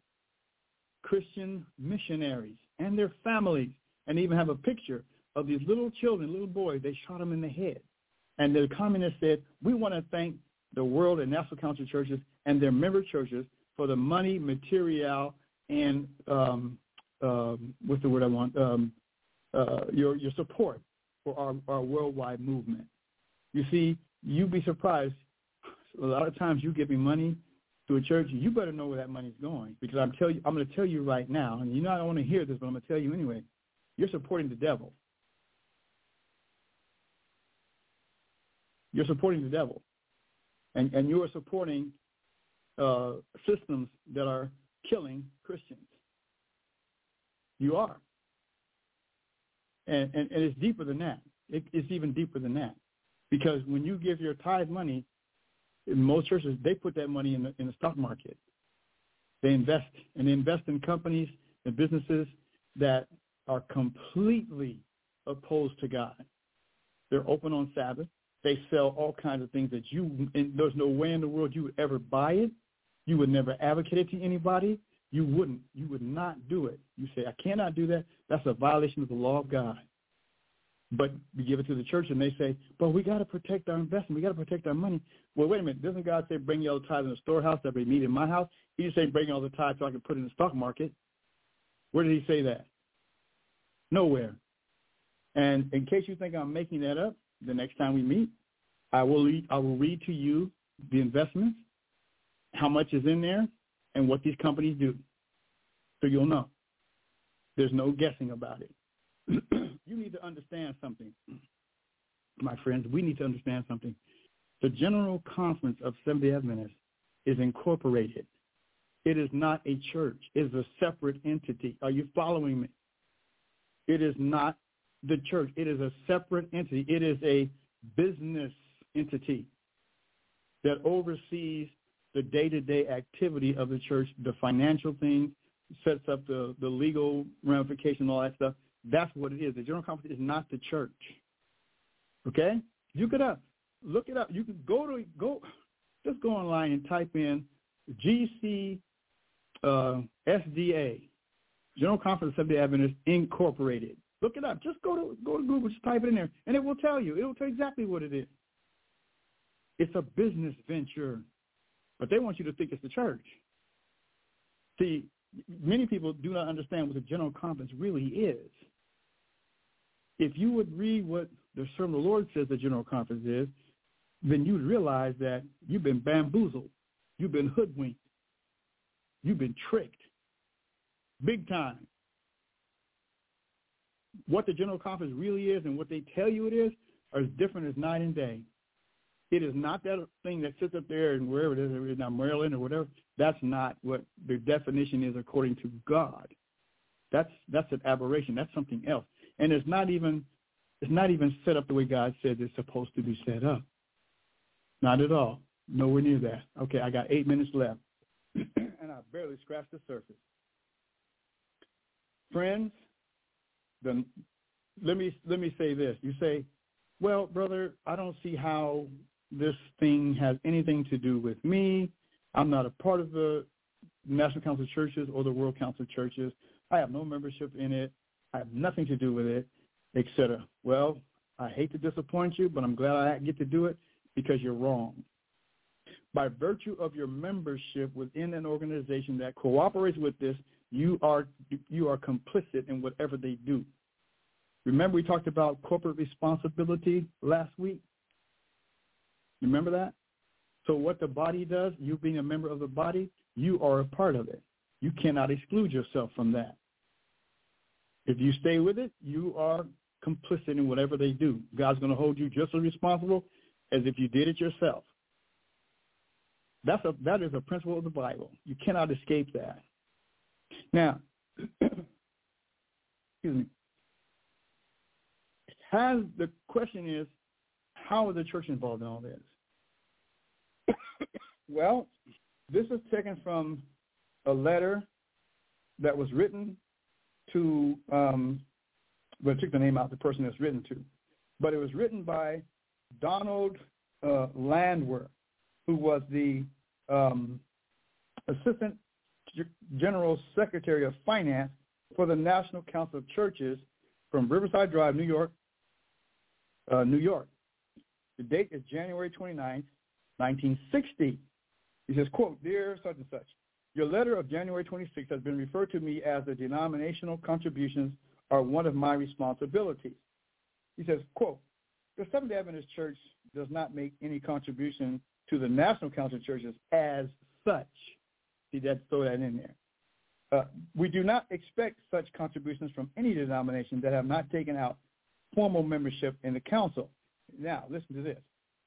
G: Christian missionaries and their families, and even have a picture of these little children, little boys. They shot them in the head. And the communists said, we want to thank the World and National Council of Churches and their member churches for the money, material, and um, uh, what's the word I want, um, uh, your your support for our, our worldwide movement. You see, you'd be surprised. A lot of times you give me money to a church, you better know where that money's going, because I'm tell you, I'm going to tell you right now, and you know I don't want to hear this, but I'm going to tell you anyway. You're supporting the devil. You're supporting the devil. and, and you are supporting uh, systems that are killing Christians. You are. And, and, and it's deeper than that. It, it's even deeper than that. Because when you give your tithe money, in most churches, they put that money in the, in the stock market. They invest, and they invest in companies and businesses that are completely opposed to God. They're open on Sabbath. They sell all kinds of things that you, and there's no way in the world you would ever buy it. You would never advocate it to anybody. You wouldn't. You would not do it. You say, I cannot do that. That's a violation of the law of God. But we give it to the church, and they say, but we got to protect our investment. We got to protect our money. Well, wait a minute. Doesn't God say bring your tithe in the storehouse that we meet in my house? He didn't say bring all the tithe so I can put it in the stock market. Where did he say that? Nowhere. And in case you think I'm making that up, the next time we meet, I will read, I will read to you the investments, how much is in there, and what these companies do. So you'll know. There's no guessing about it. You need to understand something, my friends. We need to understand something. The General Conference of Seventh-day Adventists is incorporated. It is not a church. It is a separate entity. Are you following me? It is not the church. It is a separate entity. It is a business entity that oversees the day-to-day activity of the church, the financial things, sets up the, the legal ramification, all that stuff. That's what it is. The General Conference is not the church. Okay? You could up, look it up. You could go to go, just go online and type in G C uh, S D A, General Conference of Seventh-day Adventists Incorporated. Look it up. Just go to go to Google. Just type it in there, and it will tell you. It will tell you exactly what it is. It's a business venture, but they want you to think it's the church. See, many people do not understand what the General Conference really is. If you would read what the Sermon of the Lord says the General Conference is, then you'd realize that you've been bamboozled. You've been hoodwinked. You've been tricked. Big time. What the General Conference really is and what they tell you it is are as different as night and day. It is not that thing that sits up there and wherever it is, it's not Maryland or whatever. That's not what the definition is according to God. That's that's an aberration. That's something else. And it's not even it's not even set up the way God says it's supposed to be set up. Not at all. Nowhere near that. Okay, I got eight minutes left, and I barely scratched the surface. Friends, the, let me let me say this. You say, well, brother, I don't see how this thing has anything to do with me. I'm not a part of the National Council of Churches or the World Council of Churches. I have no membership in it. I have nothing to do with it, et cetera. Well, I hate to disappoint you, but I'm glad I get to do it because you're wrong. By virtue of your membership within an organization that cooperates with this, you are you are complicit in whatever they do. Remember we talked about corporate responsibility last week? Remember that? So what the body does, you being a member of the body, you are a part of it. You cannot exclude yourself from that. If you stay with it, you are complicit in whatever they do. God's going to hold you just as responsible as if you did it yourself. That's a, that is a principle of the Bible. You cannot escape that. Now, excuse me. Has the question is, how is the church involved in all this? Well, this is taken from a letter that was written to, um, well, I took the name out, the person that's written to, but it was written by Donald uh, Landwehr, who was the um, Assistant General Secretary of Finance for the National Council of Churches from Riverside Drive, New York, uh, New York. The date is January twenty-ninth, nineteen sixty. He says, quote, "Dear such and such, your letter of January twenty-sixth has been referred to me as the denominational contributions are one of my responsibilities." He says, quote, "The Seventh-day Adventist Church does not make any contribution to the National Council of Churches as such." See, that, throw that in there. Uh, we do not expect such contributions from any denomination that have not taken out formal membership in the council. Now, listen to this.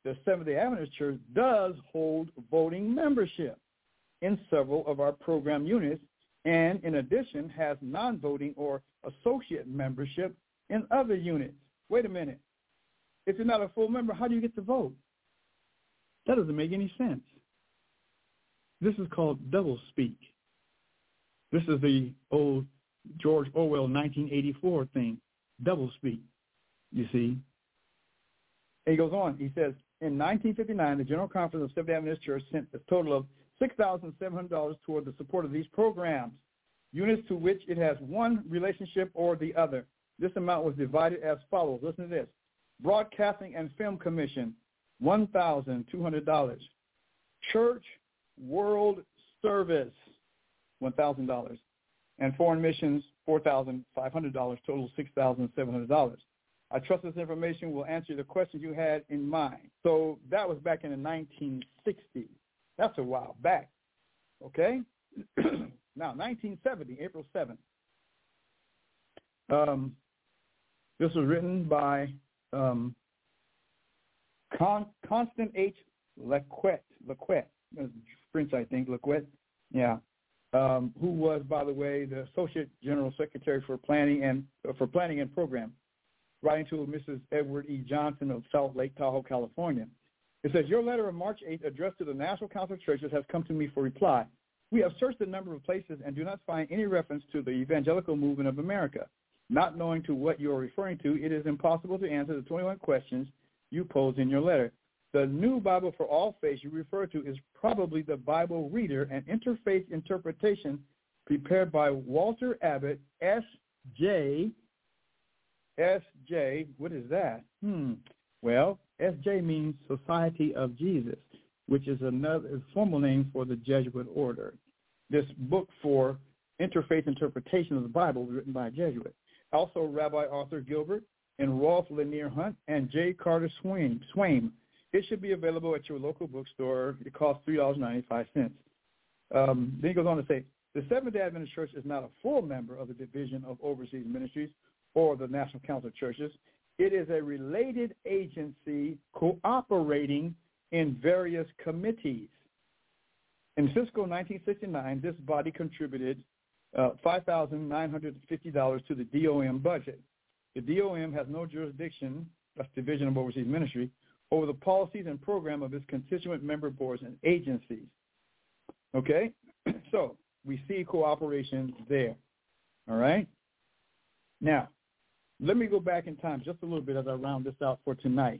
G: the Seventh-day Adventist Church does hold voting membership in several of our program units, and in addition has non-voting or associate membership in other units. Wait a minute. If you're not a full member, how do you get to vote? That doesn't make any sense. This is called double speak. This is the old George Orwell nineteen eighty-four thing, double speak, you see. And he goes on. He says, in nineteen fifty-nine, the General Conference of Seventh-day Adventist Church sent a total of six thousand seven hundred dollars toward the support of these programs, units to which it has one relationship or the other. This amount was divided as follows. Listen to this. Broadcasting and Film Commission, one thousand two hundred dollars. Church World Service, one thousand dollars. And Foreign Missions, four thousand five hundred dollars, total six thousand seven hundred dollars. I trust this information will answer the questions you had in mind. So that was back in the nineteen sixties. That's a while back, okay? Now, nineteen seventy, April seventh. Um, this was written by um, Con- Constant H. Lequet, Lequet, French, I think, Lequet, yeah, um, who was, by the way, the Associate General Secretary for Planning and uh, for Planning and Program, writing to Missus Edward E. Johnson of South Lake Tahoe, California. It says, your letter of March eighth addressed to the National Council of Churches has come to me for reply. We have searched a number of places and do not find any reference to the evangelical movement of America. Not knowing to what you are referring to, it is impossible to answer the twenty-one questions you posed in your letter. The New Bible for All Faiths you refer to is probably the Bible Reader, an interfaith interpretation prepared by Walter Abbott, S J S J, what is that? Hmm. Well, S J means Society of Jesus, which is another formal name for the Jesuit order. This book for interfaith interpretation of the Bible was written by a Jesuit. Also, Rabbi Arthur Gilbert and Rolf Lanier Hunt and J. Carter Swaim. Swaim. It should be available at your local bookstore. It costs three dollars and ninety-five cents. Um, then he goes on to say, the Seventh-day Adventist Church is not a full member of the Division of Overseas Ministries or the National Council of Churches. It is a related agency cooperating in various committees. In fiscal nineteen sixty-nine, this body contributed uh, five thousand nine hundred fifty dollars to the D O M budget. The D O M has no jurisdiction, that's Division of Overseas Ministry, over the policies and program of its constituent member boards and agencies. Okay? So we see cooperation there. All right? Now, let me go back in time just a little bit as I round this out for tonight.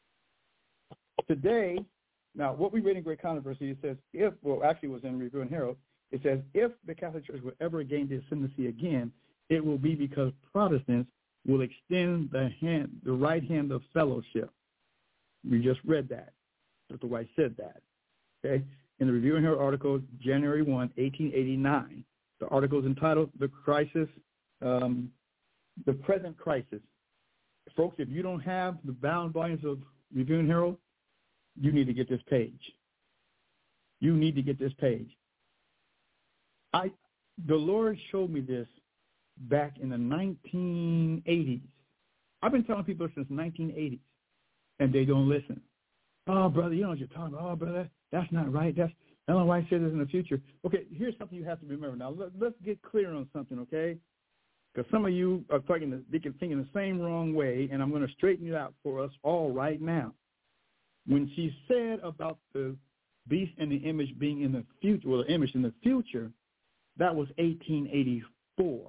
G: Today, now what we read in Great Controversy, it says, if, well, actually it was in Review and Herald, it says, if the Catholic Church will ever gain the ascendancy again, it will be because Protestants will extend the hand, the right hand of fellowship. We just read that. Doctor White said that. Okay? In the Review and Herald article, January first, eighteen eighty-nine, the article is entitled, The Crisis, um, The Present Crisis. Folks, if you don't have the bound volumes of Review and Herald, you need to get this page. You need to get this page. I, the Lord showed me this back in the nineteen eighties. I've been telling people since nineteen eighties, and they don't listen. Oh, brother, you know what you're talking about. Oh, brother, that's not right. That's Ellen White said this in the future. Okay, here's something you have to remember. Now, let, let's get clear on something, okay? Because some of you are thinking, thinking the same wrong way, and I'm going to straighten it out for us all right now. When she said about the beast and the image being in the future, well, the image in the future, that was eighteen eighty-four.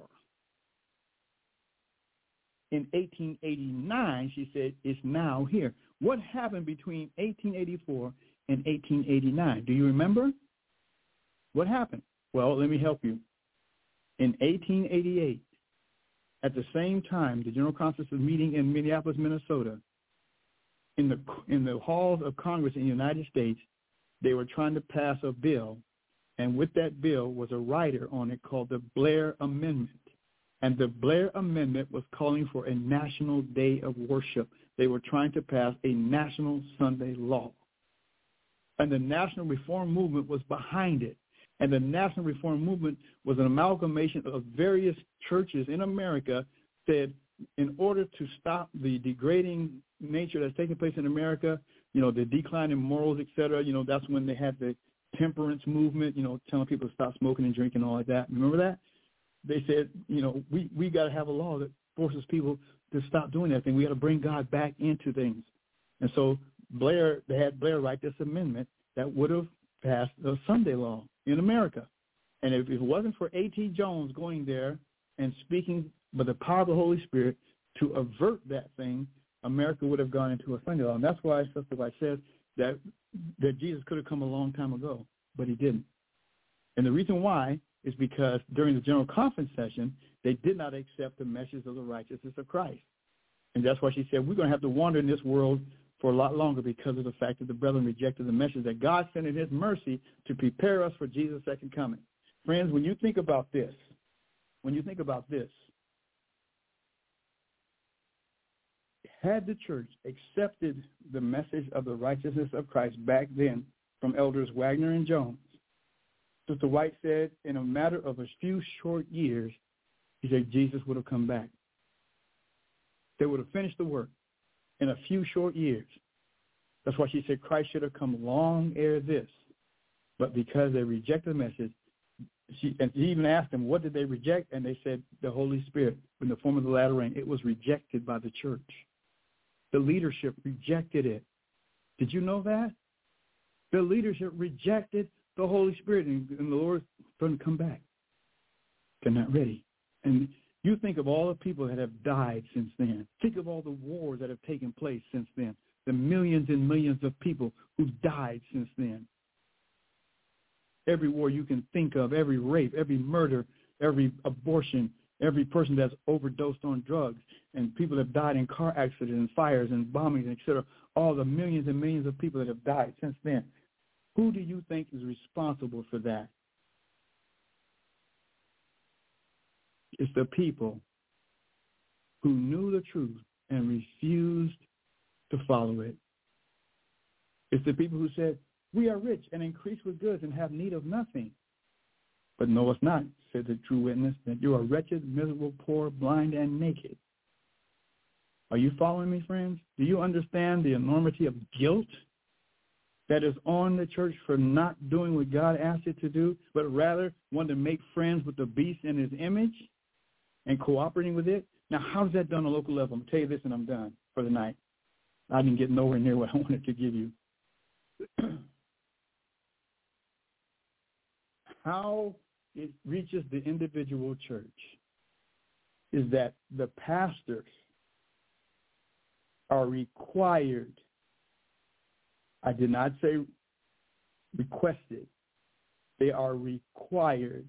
G: In eighteen eighty-nine, she said, it's now here. What happened between eighteen eighty-four and eighteen eighty-nine? Do you remember? What happened? Well, let me help you. In eighteen eighty-eight, at the same time, the General Conference was meeting in Minneapolis, Minnesota. In the in the halls of Congress in the United States, they were trying to pass a bill, and with that bill was a rider on it called the Blair Amendment. And the Blair Amendment was calling for a national day of worship. They were trying to pass a national Sunday law. And the National Reform Movement was behind it. And the National Reform Movement was an amalgamation of various churches in America said, in order to stop the degrading nature that's taking place in America, you know, the decline in morals, et cetera. You know, that's when they had the temperance movement, you know, telling people to stop smoking and drinking and all like that. Remember that? They said, you know, we, we got to have a law that forces people to stop doing that thing. We got to bring God back into things. And so Blair, they had Blair write this amendment that would have passed the Sunday law in America. And if it wasn't for A T Jones going there and speaking by the power of the Holy Spirit to avert that thing, America would have gone into a Sunday law. And that's why Sister White said that, that Jesus could have come a long time ago, but he didn't. And the reason why is because during the General Conference session, they did not accept the message of the righteousness of Christ. And that's why she said, we're going to have to wander in this world for a lot longer because of the fact that the brethren rejected the message that God sent in his mercy to prepare us for Jesus' second coming. Friends, when you think about this, when you think about this, had the church accepted the message of the righteousness of Christ back then from Elders Wagner and Jones, Sister White said in a matter of a few short years, he said Jesus would have come back. They would have finished the work in a few short years. That's why she said Christ should have come long ere this. But because they rejected the message, she, and she even asked them, what did they reject? And they said the Holy Spirit in the form of the latter rain. It was rejected by the church. The leadership rejected it. Did you know that? The leadership rejected the Holy Spirit, and, and the Lord going to come back. They're not ready. And you think of all the people that have died since then. Think of all the wars that have taken place since then. The millions and millions of people who've died since then. Every war you can think of, every rape, every murder, every abortion, every person that's overdosed on drugs, and people that have died in car accidents and fires and bombings, et cetera, all the millions and millions of people that have died since then. Who do you think is responsible for that? It's the people who knew the truth and refused to follow it. It's the people who said, we are rich and increase with goods and have need of nothing. But no, it's not, said the true witness, that you are wretched, miserable, poor, blind, and naked. Are you following me, friends? Do you understand the enormity of guilt that is on the church for not doing what God asked it to do, but rather wanting to make friends with the beast in his image and cooperating with it? Now, how's that done on a local level? I'm going to tell you this and I'm done for the night. I didn't get nowhere near what I wanted to give you. How it reaches the individual church is that the pastors are required, I did not say requested, they are required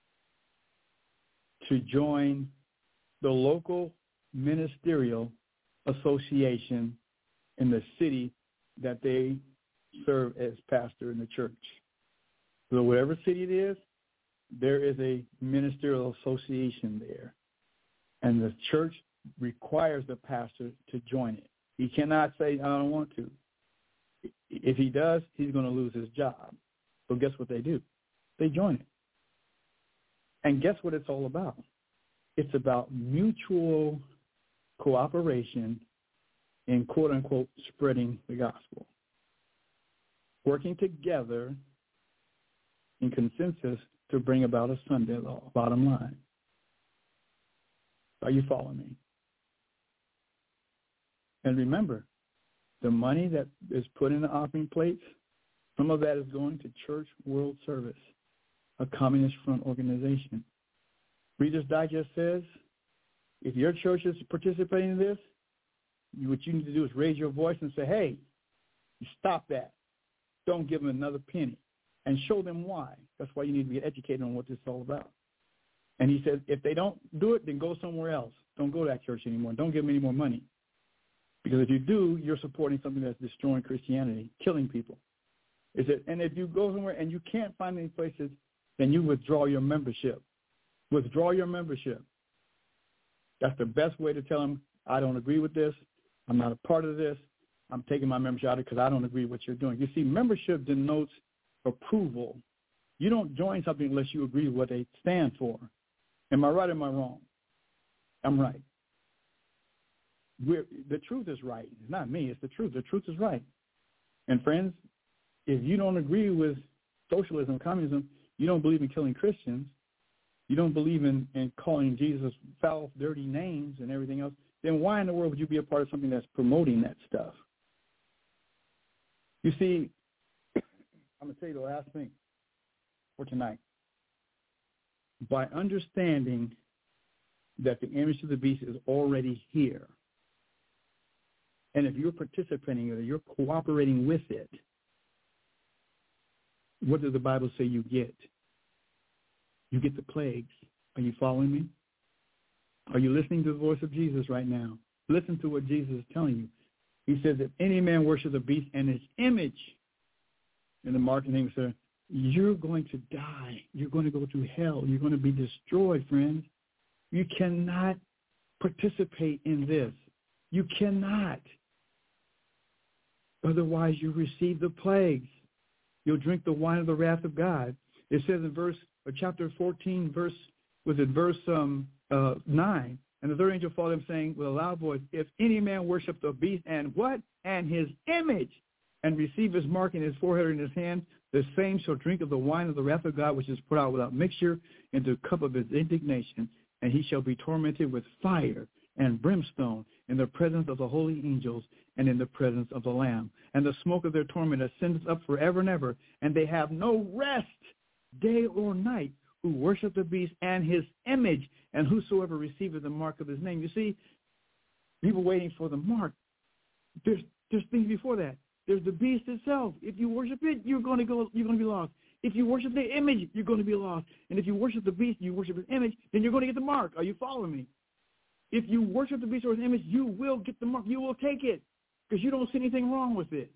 G: to join the local ministerial association in the city that they serve as pastor in the church. So whatever city it is, there is a ministerial association there. And the church requires the pastor to join it. He cannot say, I don't want to. If he does, he's going to lose his job. So guess what they do? They join it. And guess what it's all about? It's about mutual cooperation in, quote-unquote, spreading the gospel. Working together in consensus to bring about a Sunday law, bottom line. Are you following me? And remember, the money that is put in the offering plates, some of that is going to Church World Service, a Communist Front organization. Reader's Digest says, if your church is participating in this, what you need to do is raise your voice and say, hey, stop that. Don't give them another penny. And show them why. That's why you need to get educated on what this is all about. And he said, if they don't do it, then go somewhere else. Don't go to that church anymore. Don't give them any more money. Because if you do, you're supporting something that's destroying Christianity, killing people. Is it? And if you go somewhere and you can't find any places, then you withdraw your membership. Withdraw your membership. That's the best way to tell them, I don't agree with this. I'm not a part of this. I'm taking my membership out because I don't agree with what you're doing. You see, membership denotes approval. You don't join something unless you agree with what they stand for. Am I right or am I wrong? I'm right. We're, the truth is right. It's not me. It's the truth. The truth is right. And friends, if you don't agree with socialism, communism, you don't believe in killing Christians, you don't believe in, in calling Jesus foul, dirty names and everything else, then why in the world would you be a part of something that's promoting that stuff? You see, I'm going to tell you the last thing for tonight. By understanding that the image of the beast is already here, and if you're participating or you're cooperating with it, what does the Bible say you get? You get the plagues. Are you following me? Are you listening to the voice of Jesus right now? Listen to what Jesus is telling you. He says, if any man worships the beast and his image, in the mark of the name, sir, you're going to die. You're going to go to hell. You're going to be destroyed, friends. You cannot participate in this. You cannot. Otherwise, you receive the plagues. You'll drink the wine of the wrath of God. It says in verse, or chapter fourteen, verse, was it verse um, uh, nine? And the third angel followed him, saying with a loud voice, if any man worship the beast and what? And his image, and receive his mark in his forehead or in his hand, the same shall drink of the wine of the wrath of God, which is poured out without mixture into the cup of his indignation, and he shall be tormented with fire and brimstone in the presence of the holy angels and in the presence of the Lamb. And the smoke of their torment ascendeth up forever and ever, and they have no rest day or night who worship the beast and his image, and whosoever receiveth the mark of his name. You see, people waiting for the mark. There's there's things before that. There's the beast itself. If you worship it, you're going to go. You're going to be lost. If you worship the image, you're going to be lost. And if you worship the beast, you worship his image, then you're going to get the mark. Are you following me? If you worship the beast or his image, you will get the mark. You will take it because you don't see anything wrong with it.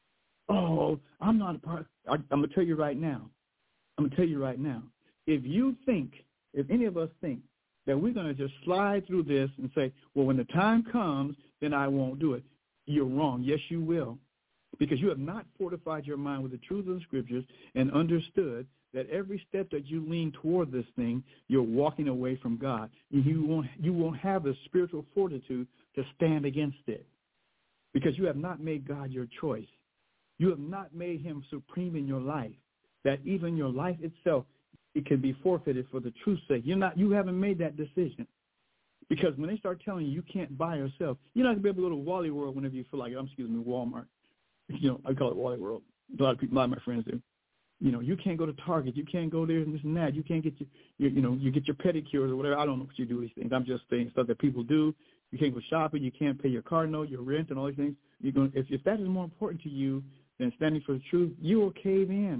G: Oh, I'm not a part. I, I'm going to tell you right now. I'm going to tell you right now. If you think, if any of us think that we're going to just slide through this and say, well, when the time comes, then I won't do it, you're wrong. Yes, you will. Because you have not fortified your mind with the truth of the Scriptures and understood that every step that you lean toward this thing, you're walking away from God. You won't, you won't have the spiritual fortitude to stand against it because you have not made God your choice. You have not made him supreme in your life, that even your life itself, it can be forfeited for the truth's sake. You're not, you haven't made that decision. Because when they start telling you you can't buy or sell, you're not going to be able to go to Wally World whenever you feel like it. I'm excuse me, Walmart. You know, I call it Wally World. A lot of people, a lot of my friends do. You know, you can't go to Target. You can't go there and this and that. You can't get your, your you know, you get your pedicures or whatever. I don't know what you do these things. I'm just saying stuff that people do. You can't go shopping. You can't pay your car note, your rent, and all these things. You're going. If, if that is more important to you than standing for the truth, you will cave in.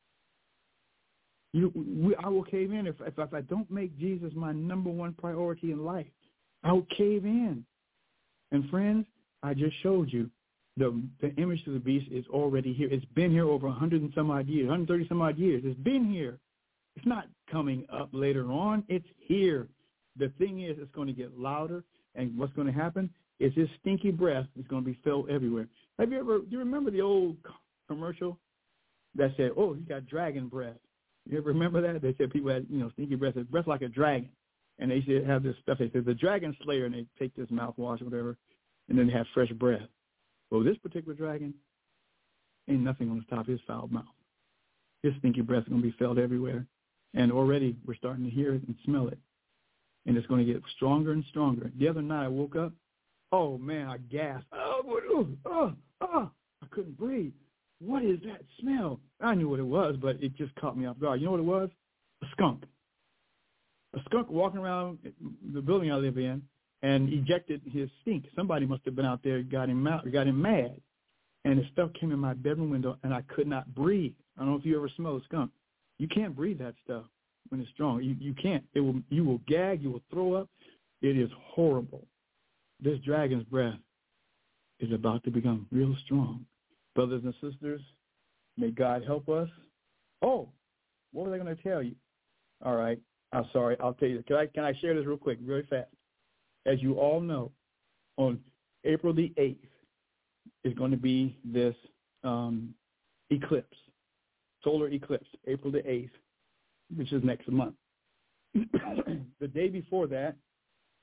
G: You, we, I will cave in if, if if I don't make Jesus my number one priority in life. I will cave in. And friends, I just showed you. The the image of the beast is already here. It's been here over a hundred and some odd years, one hundred thirty some odd years. It's been here. It's not coming up later on. It's here. The thing is, it's going to get louder, and what's going to happen is his stinky breath is going to be felt everywhere. Have you ever? Do you remember the old commercial that said, "Oh, he's got dragon breath"? You ever remember that? They said people had, you know, stinky breath, breath like a dragon, and they said have this stuff. They said the dragon slayer, and they take this mouthwash or whatever, and then they have fresh breath. Well, this particular dragon, ain't nothing going to stop his foul mouth. His stinky breath is going to be felt everywhere. And already we're starting to hear it and smell it. And it's going to get stronger and stronger. The other night I woke up, oh, man, I gasped. Oh, oh, oh, oh, I couldn't breathe. What is that smell? I knew what it was, but it just caught me off guard. You know what it was? A skunk. A skunk walking around the building I live in, and ejected his stink. Somebody must have been out there, got him out, got him mad, and the stuff came in my bedroom window, and I could not breathe. I don't know if you ever smell a skunk. You can't breathe that stuff when it's strong. You you can't. It will. You will gag. You will throw up. It is horrible. This dragon's breath is about to become real strong. Brothers and sisters, may God help us. Oh, what was I going to tell you? All right. I'm sorry. I'll tell you. Can I can I share this real quick, really fast? As you all know, on April the eighth is going to be this um, eclipse, solar eclipse, April the eighth, which is next month. The day before that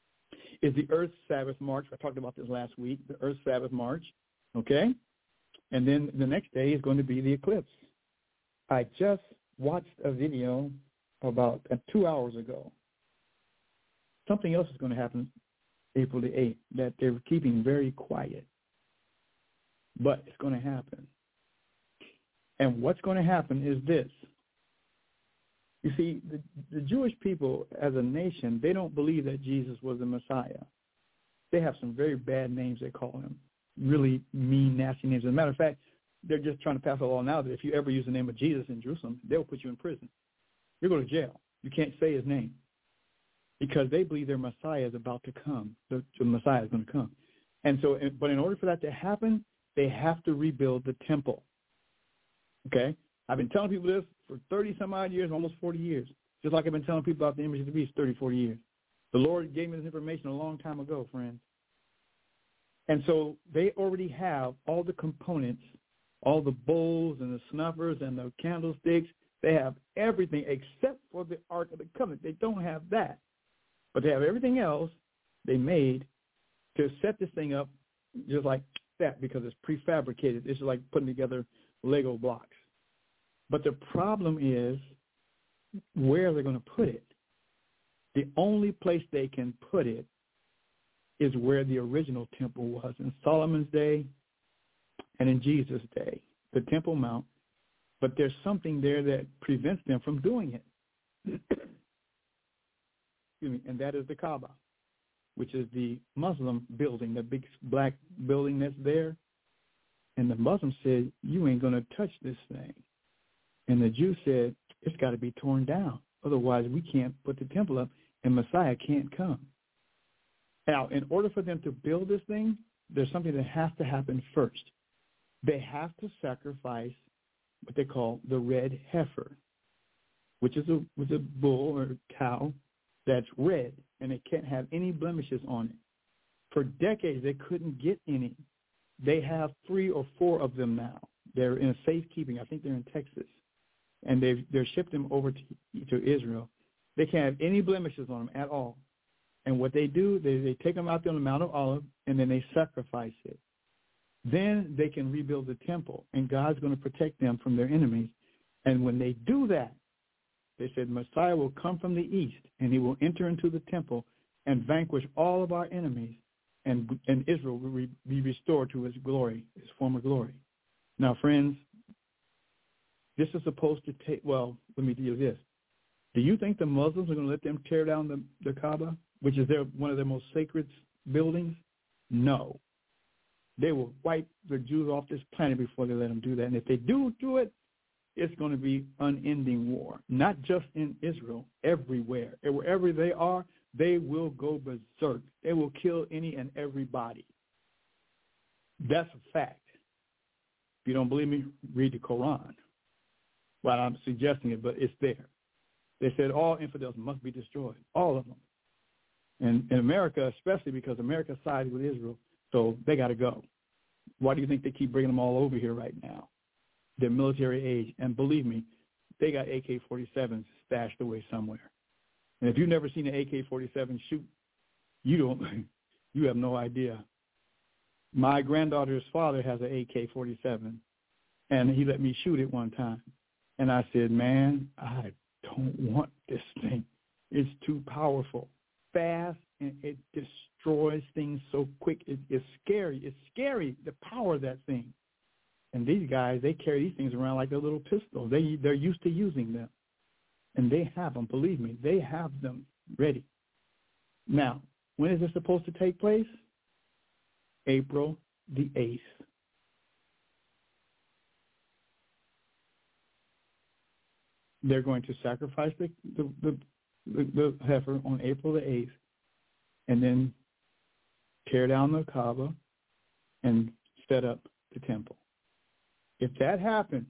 G: is the Earth Sabbath March. I talked about this last week, the Earth Sabbath March, okay? And then the next day is going to be the eclipse. I just watched a video about uh, two hours ago. Something else is going to happen April the eighth that they're keeping very quiet. But it's going to happen. And what's going to happen is this. You see, the, the Jewish people as a nation, they don't believe that Jesus was the Messiah. They have some very bad names they call him, really mean, nasty names. As a matter of fact, they're just trying to pass a law now that if you ever use the name of Jesus in Jerusalem, they'll put you in prison. You'll go to jail. You can't say his name because they believe their Messiah is about to come. The, the Messiah is going to come. And so, but in order for that to happen, they have to rebuild the temple. Okay? I've been telling people this for thirty some odd years, almost forty years, just like I've been telling people about the image of the beast thirty, forty years. The Lord gave me this information a long time ago, friends. And so they already have all the components, all the bowls and the snuffers and the candlesticks. They have everything except for the Ark of the Covenant. They don't have that. But they have everything else they made to set this thing up just like that because it's prefabricated. It's like putting together Lego blocks. But the problem is where they're going to put it. The only place they can put it is where the original temple was in Solomon's day and in Jesus' day, the Temple Mount. But there's something there that prevents them from doing it. Excuse me, and that is the Kaaba, which is the Muslim building, the big black building that's there. And the Muslim said, you ain't going to touch this thing. And the Jew said, it's got to be torn down. Otherwise, we can't put the temple up, and Messiah can't come. Now, in order for them to build this thing, there's something that has to happen first. They have to sacrifice what they call the red heifer, which is a, was a bull or cow that's red, and it can't have any blemishes on it. For decades, they couldn't get any. They have three or four of them now. They're in safekeeping. I think they're in Texas. And they've they're shipped them over to, to Israel. They can't have any blemishes on them at all. And what they do, they, they take them out there on the Mount of Olives, and then they sacrifice it. Then they can rebuild the temple, and God's going to protect them from their enemies. And when they do that, they said Messiah will come from the east, and he will enter into the temple and vanquish all of our enemies, and, and Israel will re, be restored to his glory, his former glory. Now, friends, this is supposed to take, well, let me do this. Do you think the Muslims are going to let them tear down the, the Kaaba, which is their, one of their most sacred buildings? No. They will wipe the Jews off this planet before they let them do that. And if they do do it, it's going to be unending war, not just in Israel, everywhere. And wherever they are, they will go berserk. They will kill any and everybody. That's a fact. If you don't believe me, read the Quran. Well, I'm suggesting it, but it's there. They said all infidels must be destroyed, all of them. And in America, especially because America sides with Israel, so they got to go. Why do you think they keep bringing them all over here right now? They're military age, and believe me, they got A K forty-sevens stashed away somewhere. And if you've never seen an A K forty-seven shoot, you don't, you have no idea. My granddaughter's father has an A K forty-seven, and he let me shoot it one time. And I said, man, I don't want this thing. It's too powerful, fast, and it destroys things so quick. It, it's scary. It's scary, the power of that thing. And these guys, they carry these things around like they're little pistols. They, they're used to using them. And they have them, believe me. They have them ready. Now, when is this supposed to take place? April the eighth. They're going to sacrifice the, the, the, the, the heifer on April the eighth and then tear down the Kaaba and set up the temple. If that happens,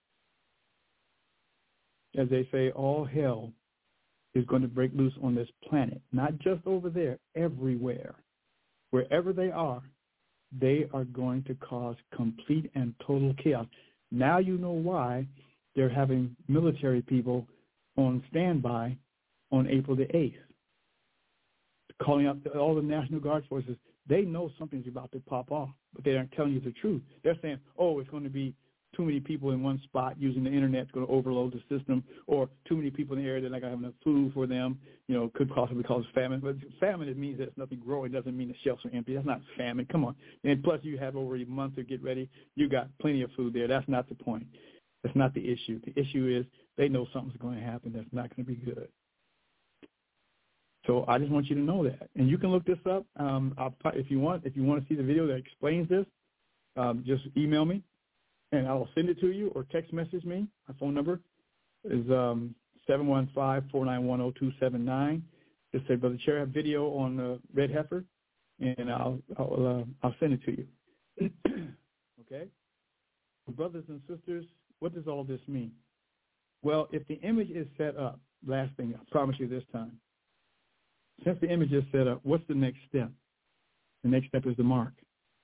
G: as they say, all hell is going to break loose on this planet, not just over there, everywhere. Wherever they are, they are going to cause complete and total chaos. Now you know why they're having military people on standby on April the eighth, calling up all the National Guard forces They know something's about to pop off, but they aren't telling you the truth. They're saying, oh, it's going to be too many people in one spot using the internet is going to overload the system, or too many people in the area that are not going to have enough food for them, you know, could possibly cause famine. But famine, it means there's nothing growing. It doesn't mean the shelves are empty. That's not famine. Come on. And plus, you have over a month to get ready. You got plenty of food there. That's not the point. That's not the issue. The issue is they know something's going to happen that's not going to be good. So I just want you to know that. And you can look this up. Um, I'll, if you want, if you want to see the video that explains this, um, just email me. And I'll send it to you or text message me. My phone number is um, seven one five, four nine one, zero two seven nine. Just say, Brother Cherry, I have video on the red heifer, and I'll I'll, uh, I'll send it to you. Okay? Brothers and sisters, what does all this mean? Well, if the image is set up, last thing, I promise you this time. Since the image is set up, what's the next step? The next step is the mark.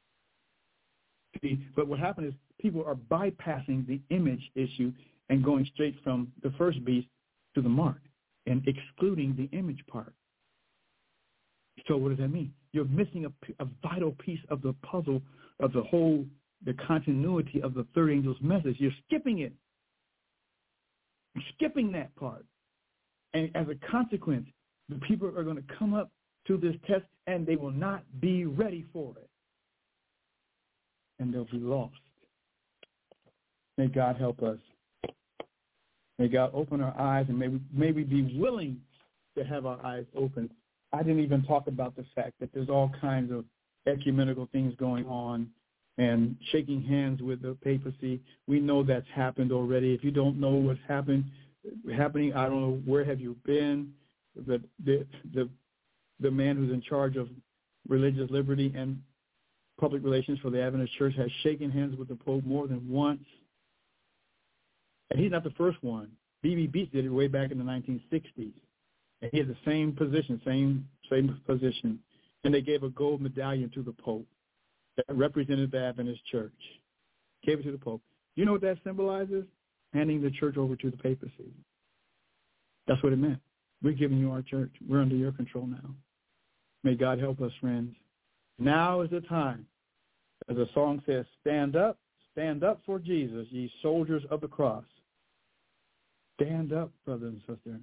G: See, but what happened is people are bypassing the image issue and going straight from the first beast to the mark and excluding the image part. So what does that mean? You're missing a, a vital piece of the puzzle of the whole, the continuity of the third angel's message. You're skipping it. You're skipping that part. And as a consequence, the people are going to come up to this test and they will not be ready for it. And they'll be lost. May God help us. May God open our eyes, and may we, may we be willing to have our eyes open. I didn't even talk about the fact that there's all kinds of ecumenical things going on and shaking hands with the papacy. We know that's happened already. If you don't know what's happened, happening, I don't know, where have you been? The, the, the, the man who's in charge of religious liberty and public relations for the Adventist Church has shaken hands with the Pope more than once. And he's not the first one. B B Beach did it way back in the nineteen sixties. And he had the same position, same same position. And they gave a gold medallion to the Pope that represented the Adventist Church. Gave it to the Pope. You know what that symbolizes? Handing the church over to the papacy. That's what it meant. We're giving you our church. We're under your control now. May God help us, friends. Now is the time. As the song says, stand up, stand up for Jesus, ye soldiers of the cross. Stand up, brother and sister.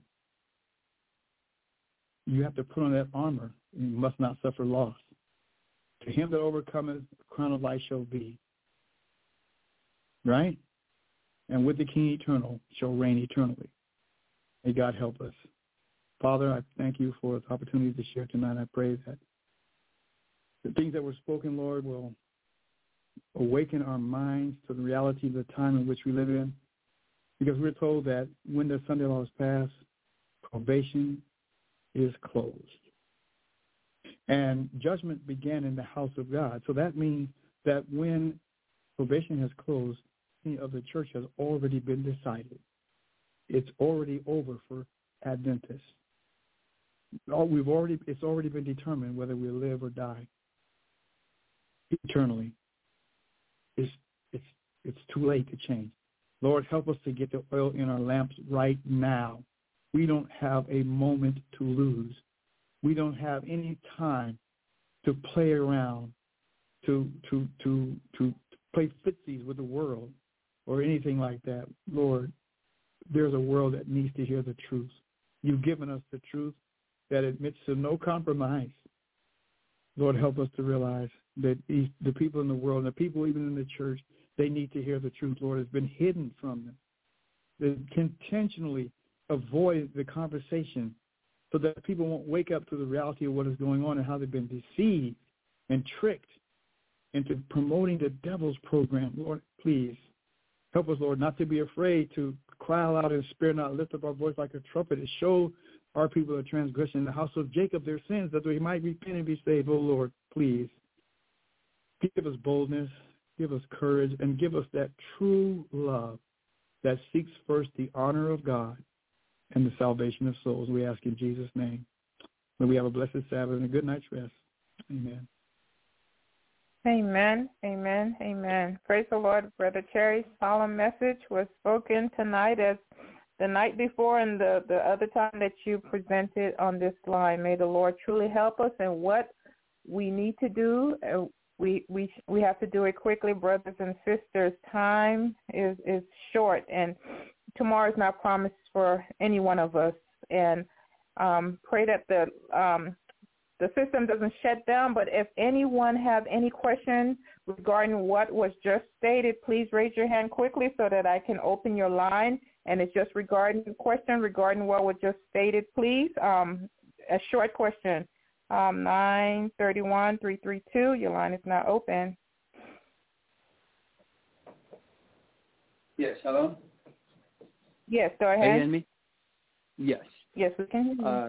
G: You have to put on that armor. You must not suffer loss. To him that overcometh, the crown of life shall be. Right? And with the King eternal shall reign eternally. May God help us. Father, I thank you for the opportunity to share tonight. I pray that the things that were spoken, Lord, will awaken our minds to the reality of the time in which we live in. Because we're told that when the Sunday law is passed, probation is closed. And judgment began in the house of God. So that means that when probation has closed, the of the church has already been decided. It's already over for Adventists. We've already, it's already been determined whether we live or die eternally. It's, it's, it's too late to change. Lord, help us to get the oil in our lamps right now. We don't have a moment to lose. We don't have any time to play around, to to to to play footsies with the world or anything like that. Lord, there's a world that needs to hear the truth. You've given us the truth that admits to no compromise. Lord, help us to realize that these, the people in the world, the people even in the church, they need to hear the truth, Lord. It's been hidden from them. They intentionally avoid the conversation so that people won't wake up to the reality of what is going on and how they've been deceived and tricked into promoting the devil's program. Lord, please help us, Lord, not to be afraid to cry out and spare not, lift up our voice like a trumpet and show our people of transgression in the house of Jacob their sins, that they might repent and be saved. Oh, Lord, please give us boldness, give us courage, and give us that true love that seeks first the honor of God and the salvation of souls. We ask in Jesus' name. May we have a blessed Sabbath and a good night's rest. Amen.
B: Amen, amen, amen. Praise the Lord. Brother Cherry's solemn message was spoken tonight as the night before and the, the other time that you presented on this line. May the Lord truly help us in what we need to do. Uh, we we we have to do it quickly, brothers and sisters. Time is is short, and tomorrow is not promised for any one of us. And um, pray that the um, the system doesn't shut down. But if anyone have any questions regarding what was just stated, please raise your hand quickly so that I can open your line. And it's just regarding the question regarding what was just stated, please. Um, a short question. Um, nine thirty-one, three three two, your line is now open.
H: Yes, hello?
B: Yes, go ahead.
H: Can you hear me? Yes.
B: Yes, we can hear you.
H: Uh,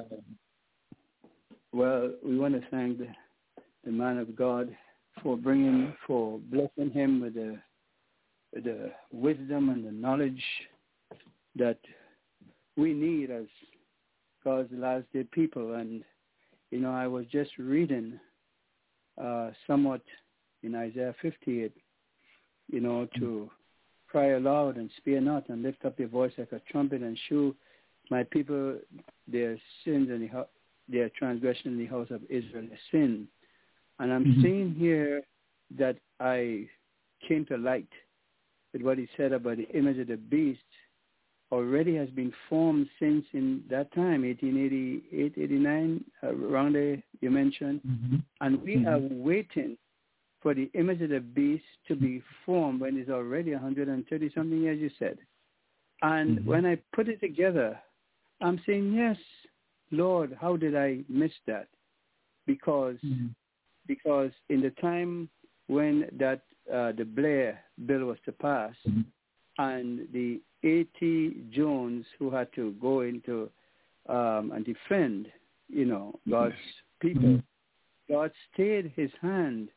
H: well, we want to thank the, the man of God for bringing, for blessing him with the, with the wisdom and the knowledge that we need as God's last day people. And, you know, I was just reading uh, somewhat in Isaiah fifty-eight, you know, to cry aloud and spare not and lift up your voice like a trumpet and shew my people their sins and the, their transgression in the house of Israel, their sin. And I'm mm-hmm. seeing here that I came to light with what he said about the image of the beast already has been formed since in that time, eighteen eighty-eight, eighty-nine, around there you mentioned. Mm-hmm. And we mm-hmm. are waiting for the image of the beast to be formed when it's already one hundred thirty something years, you said. And mm-hmm. when I put it together, I'm saying, yes, Lord, how did I miss that? Because mm-hmm. because in the time when that uh, the Blair bill was to pass, mm-hmm. and the A T Jones who had to go into um, and defend, you know, God's people, mm-hmm. God stayed his hand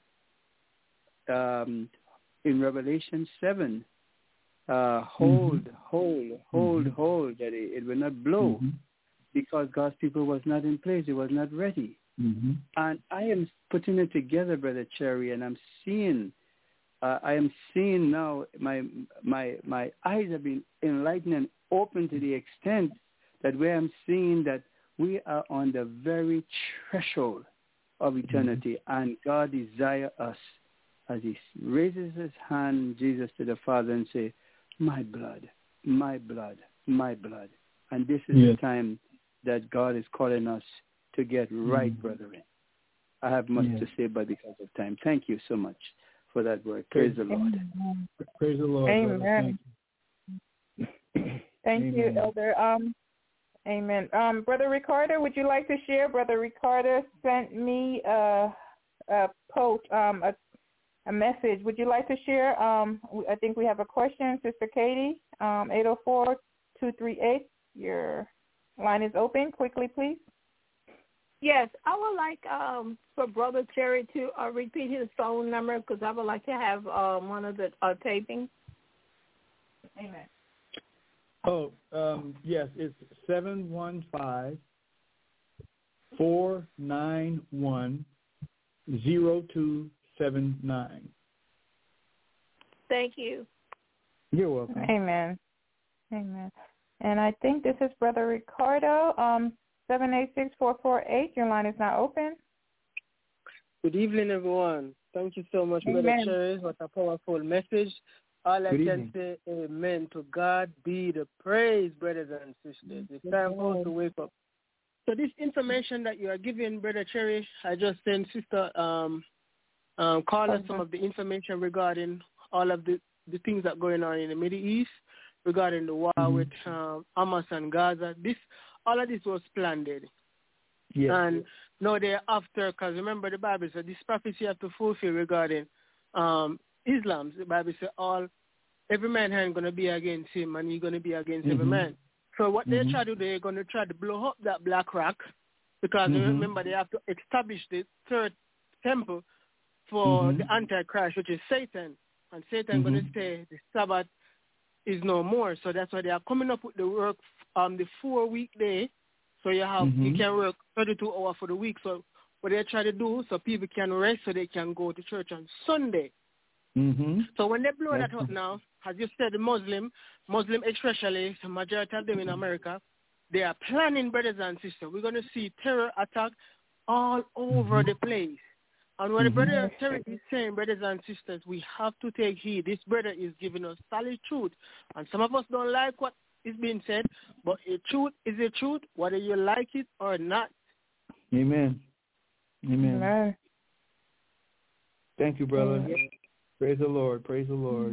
H: um, in Revelation seven. Uh, hold, mm-hmm. hold, hold, mm-hmm. hold, that it, it will not blow mm-hmm. because God's people was not in place. It was not ready. Mm-hmm. And I am putting it together, Brother Cherry, and I'm seeing, uh, I am seeing now, my my my eyes have been enlightened and open to the extent that where I'm seeing that we are on the very threshold of eternity, mm-hmm. and God desires us as he raises his hand, Jesus, to the Father and say, my blood, my blood, my blood. And this is yes. the time that God is calling us to get right, mm-hmm. brethren. I have much yes. to say, but because of time. Thank you so much for that word. Praise, Praise the Lord.
G: Amen. Praise the Lord.
B: Amen. Thank you, Thank amen. you Elder. Um, amen. Um, Brother Ricardo, would you like to share? Brother Ricardo sent me a, a post, um, a a message. Would you like to share? Um, I think we have a question, Sister Katie, um, eight oh four, two three eight. Your line is open. Quickly, please.
E: Yes, I would like um, for Brother Terry to uh, repeat his phone number because I would like to have um, one of the uh, tapings.
B: Amen.
G: Oh, um, yes, it's seven one five, four nine one, zero two seven nine.
E: Thank you.
G: You're welcome.
B: Amen. Amen. And I think this is Brother Ricardo, um, seven eight six, four four eight. Your line is now open.
I: Good evening, everyone. Thank you so much,
B: Amen.
I: Brother Cherry. What a powerful message. All I
G: Good
I: can
G: evening.
I: say, amen. To God be the praise, brothers and sisters. It's time for us to wake up. So this information that you are giving, Brother Cherry, I just sent Sister um, um, Carla some of the information regarding all of the, the things that are going on in the Middle East, regarding the war mm-hmm. with um, Hamas and Gaza. This, all of this was planned.
G: Yes.
I: And now they're after, because remember the Bible said this prophecy have to fulfill regarding um, Islam. The Bible said all, every man hand going to be against him and he's going to be against mm-hmm. every man. So what mm-hmm. they try to do, they're going to try to blow up that Black Rock because mm-hmm. remember they have to establish the third temple for mm-hmm. the Antichrist, which is Satan. And Satan mm-hmm. going to say the Sabbath is no more. So that's why they are coming up with the work, um, the four-week day. So you have mm-hmm. you can work thirty-two hours for the week. So what they try to do, so people can rest, so they can go to church on Sunday.
G: Mm-hmm.
I: So when they blow that up now, as you said, the Muslim, Muslim especially, the majority of them in America, they are planning, brothers and sisters. We're going to see terror attack all over mm-hmm. the place. And when
G: Mm-hmm.
I: the brother Terry is saying, brothers and sisters, we have to take heed. This brother is giving us solid truth. And some of us don't like what is being said, but the truth is the truth, whether you like it or not.
G: Amen. Amen.
B: Amen.
G: Thank you, brother.
B: Amen.
G: Praise the Lord. Praise the Lord.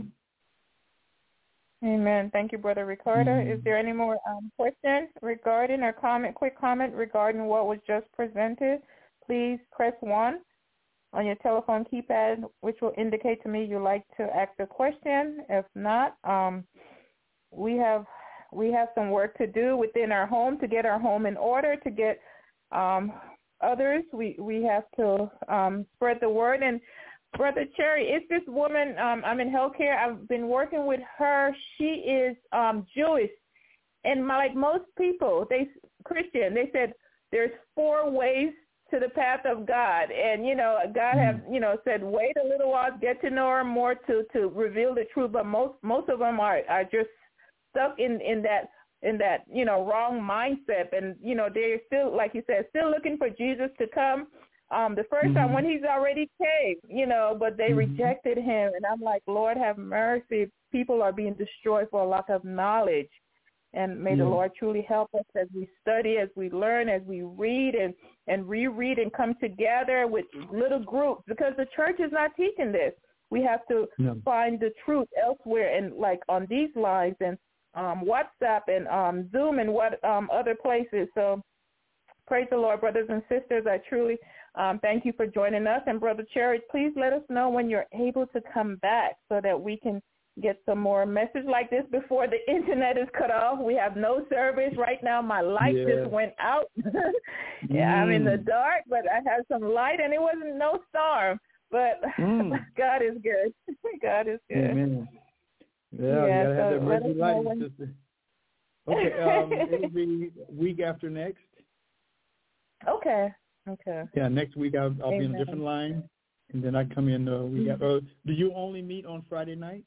B: Amen. Thank you, Brother Ricardo.
G: Mm.
B: Is there any more um, questions regarding or comment, quick comment regarding what was just presented? Please press one on your telephone keypad, which will indicate to me you'd like to ask a question. If not, um, we have we have some work to do within our home to get our home in order, to get um, others. We, we have to um, spread the word. And Brother Cherry, it's this woman, um, I'm in healthcare. I've been working with her. She is um, Jewish. And my, like most people, they Christian, they said there's four ways to the path of God. And, you know, God have, you know, said, wait a little while, get to know her more to, to reveal the truth. But most most of them are, are just stuck in, in that, in that, you know, wrong mindset. And, you know, they're still, like you said, still looking for Jesus to come. Um, the first mm-hmm. time when he's already came, you know, but they mm-hmm. rejected him. And I'm like, Lord, have mercy. People are being destroyed for a lack of knowledge. And may yeah. the Lord truly help us as we study, as we learn, as we read and, and reread and come together with little groups, because the church is not teaching this. We have to no. find the truth elsewhere, and like on these lines and um, WhatsApp and um, Zoom and what um, other places. So praise the Lord, brothers and sisters. I truly Um, thank you for joining us. And Brother Cherry, please let us know when you're able to come back so that we can get some more message like this before the internet is cut off. We have no service right now. My light yeah. just went out. yeah, mm. I'm in the dark, but I have some light, and it wasn't no storm. But mm. God is good. God is good.
G: Amen. Yeah,
B: yeah
G: you gotta
B: so
G: have that mercy light.
B: When...
G: Okay, um, it'll be week after next.
B: Okay. Okay.
G: Yeah, next week I'll, I'll be in a different line, and then I come in the week mm-hmm. after. Do you only meet on Friday night?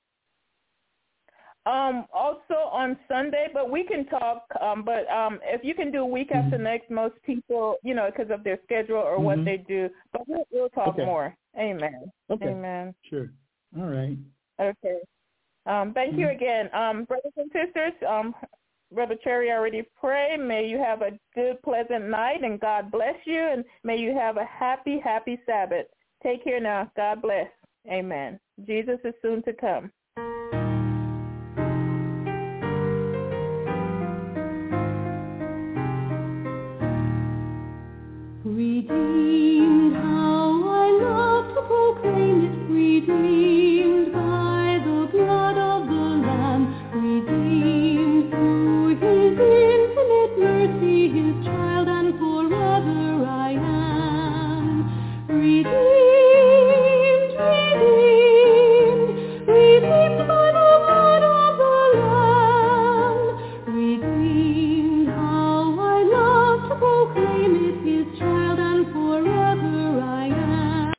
B: Um, also on Sunday, but we can talk. Um, but um, if you can do week
G: mm-hmm.
B: after next, most people, you know, because of their schedule or mm-hmm. what they do. But we'll, we'll talk
G: okay.
B: more. Amen.
G: Okay.
B: Amen.
G: Sure. All right.
B: Okay. Um, thank mm-hmm. you again, um, brothers and sisters. Um, Brother Cherry already prayed. May you have a good, pleasant night, and God bless you, and may you have a happy, happy Sabbath. Take care now. God bless. Amen. Jesus is soon to come.
F: Redeemed, how I love to proclaim it, redeemed.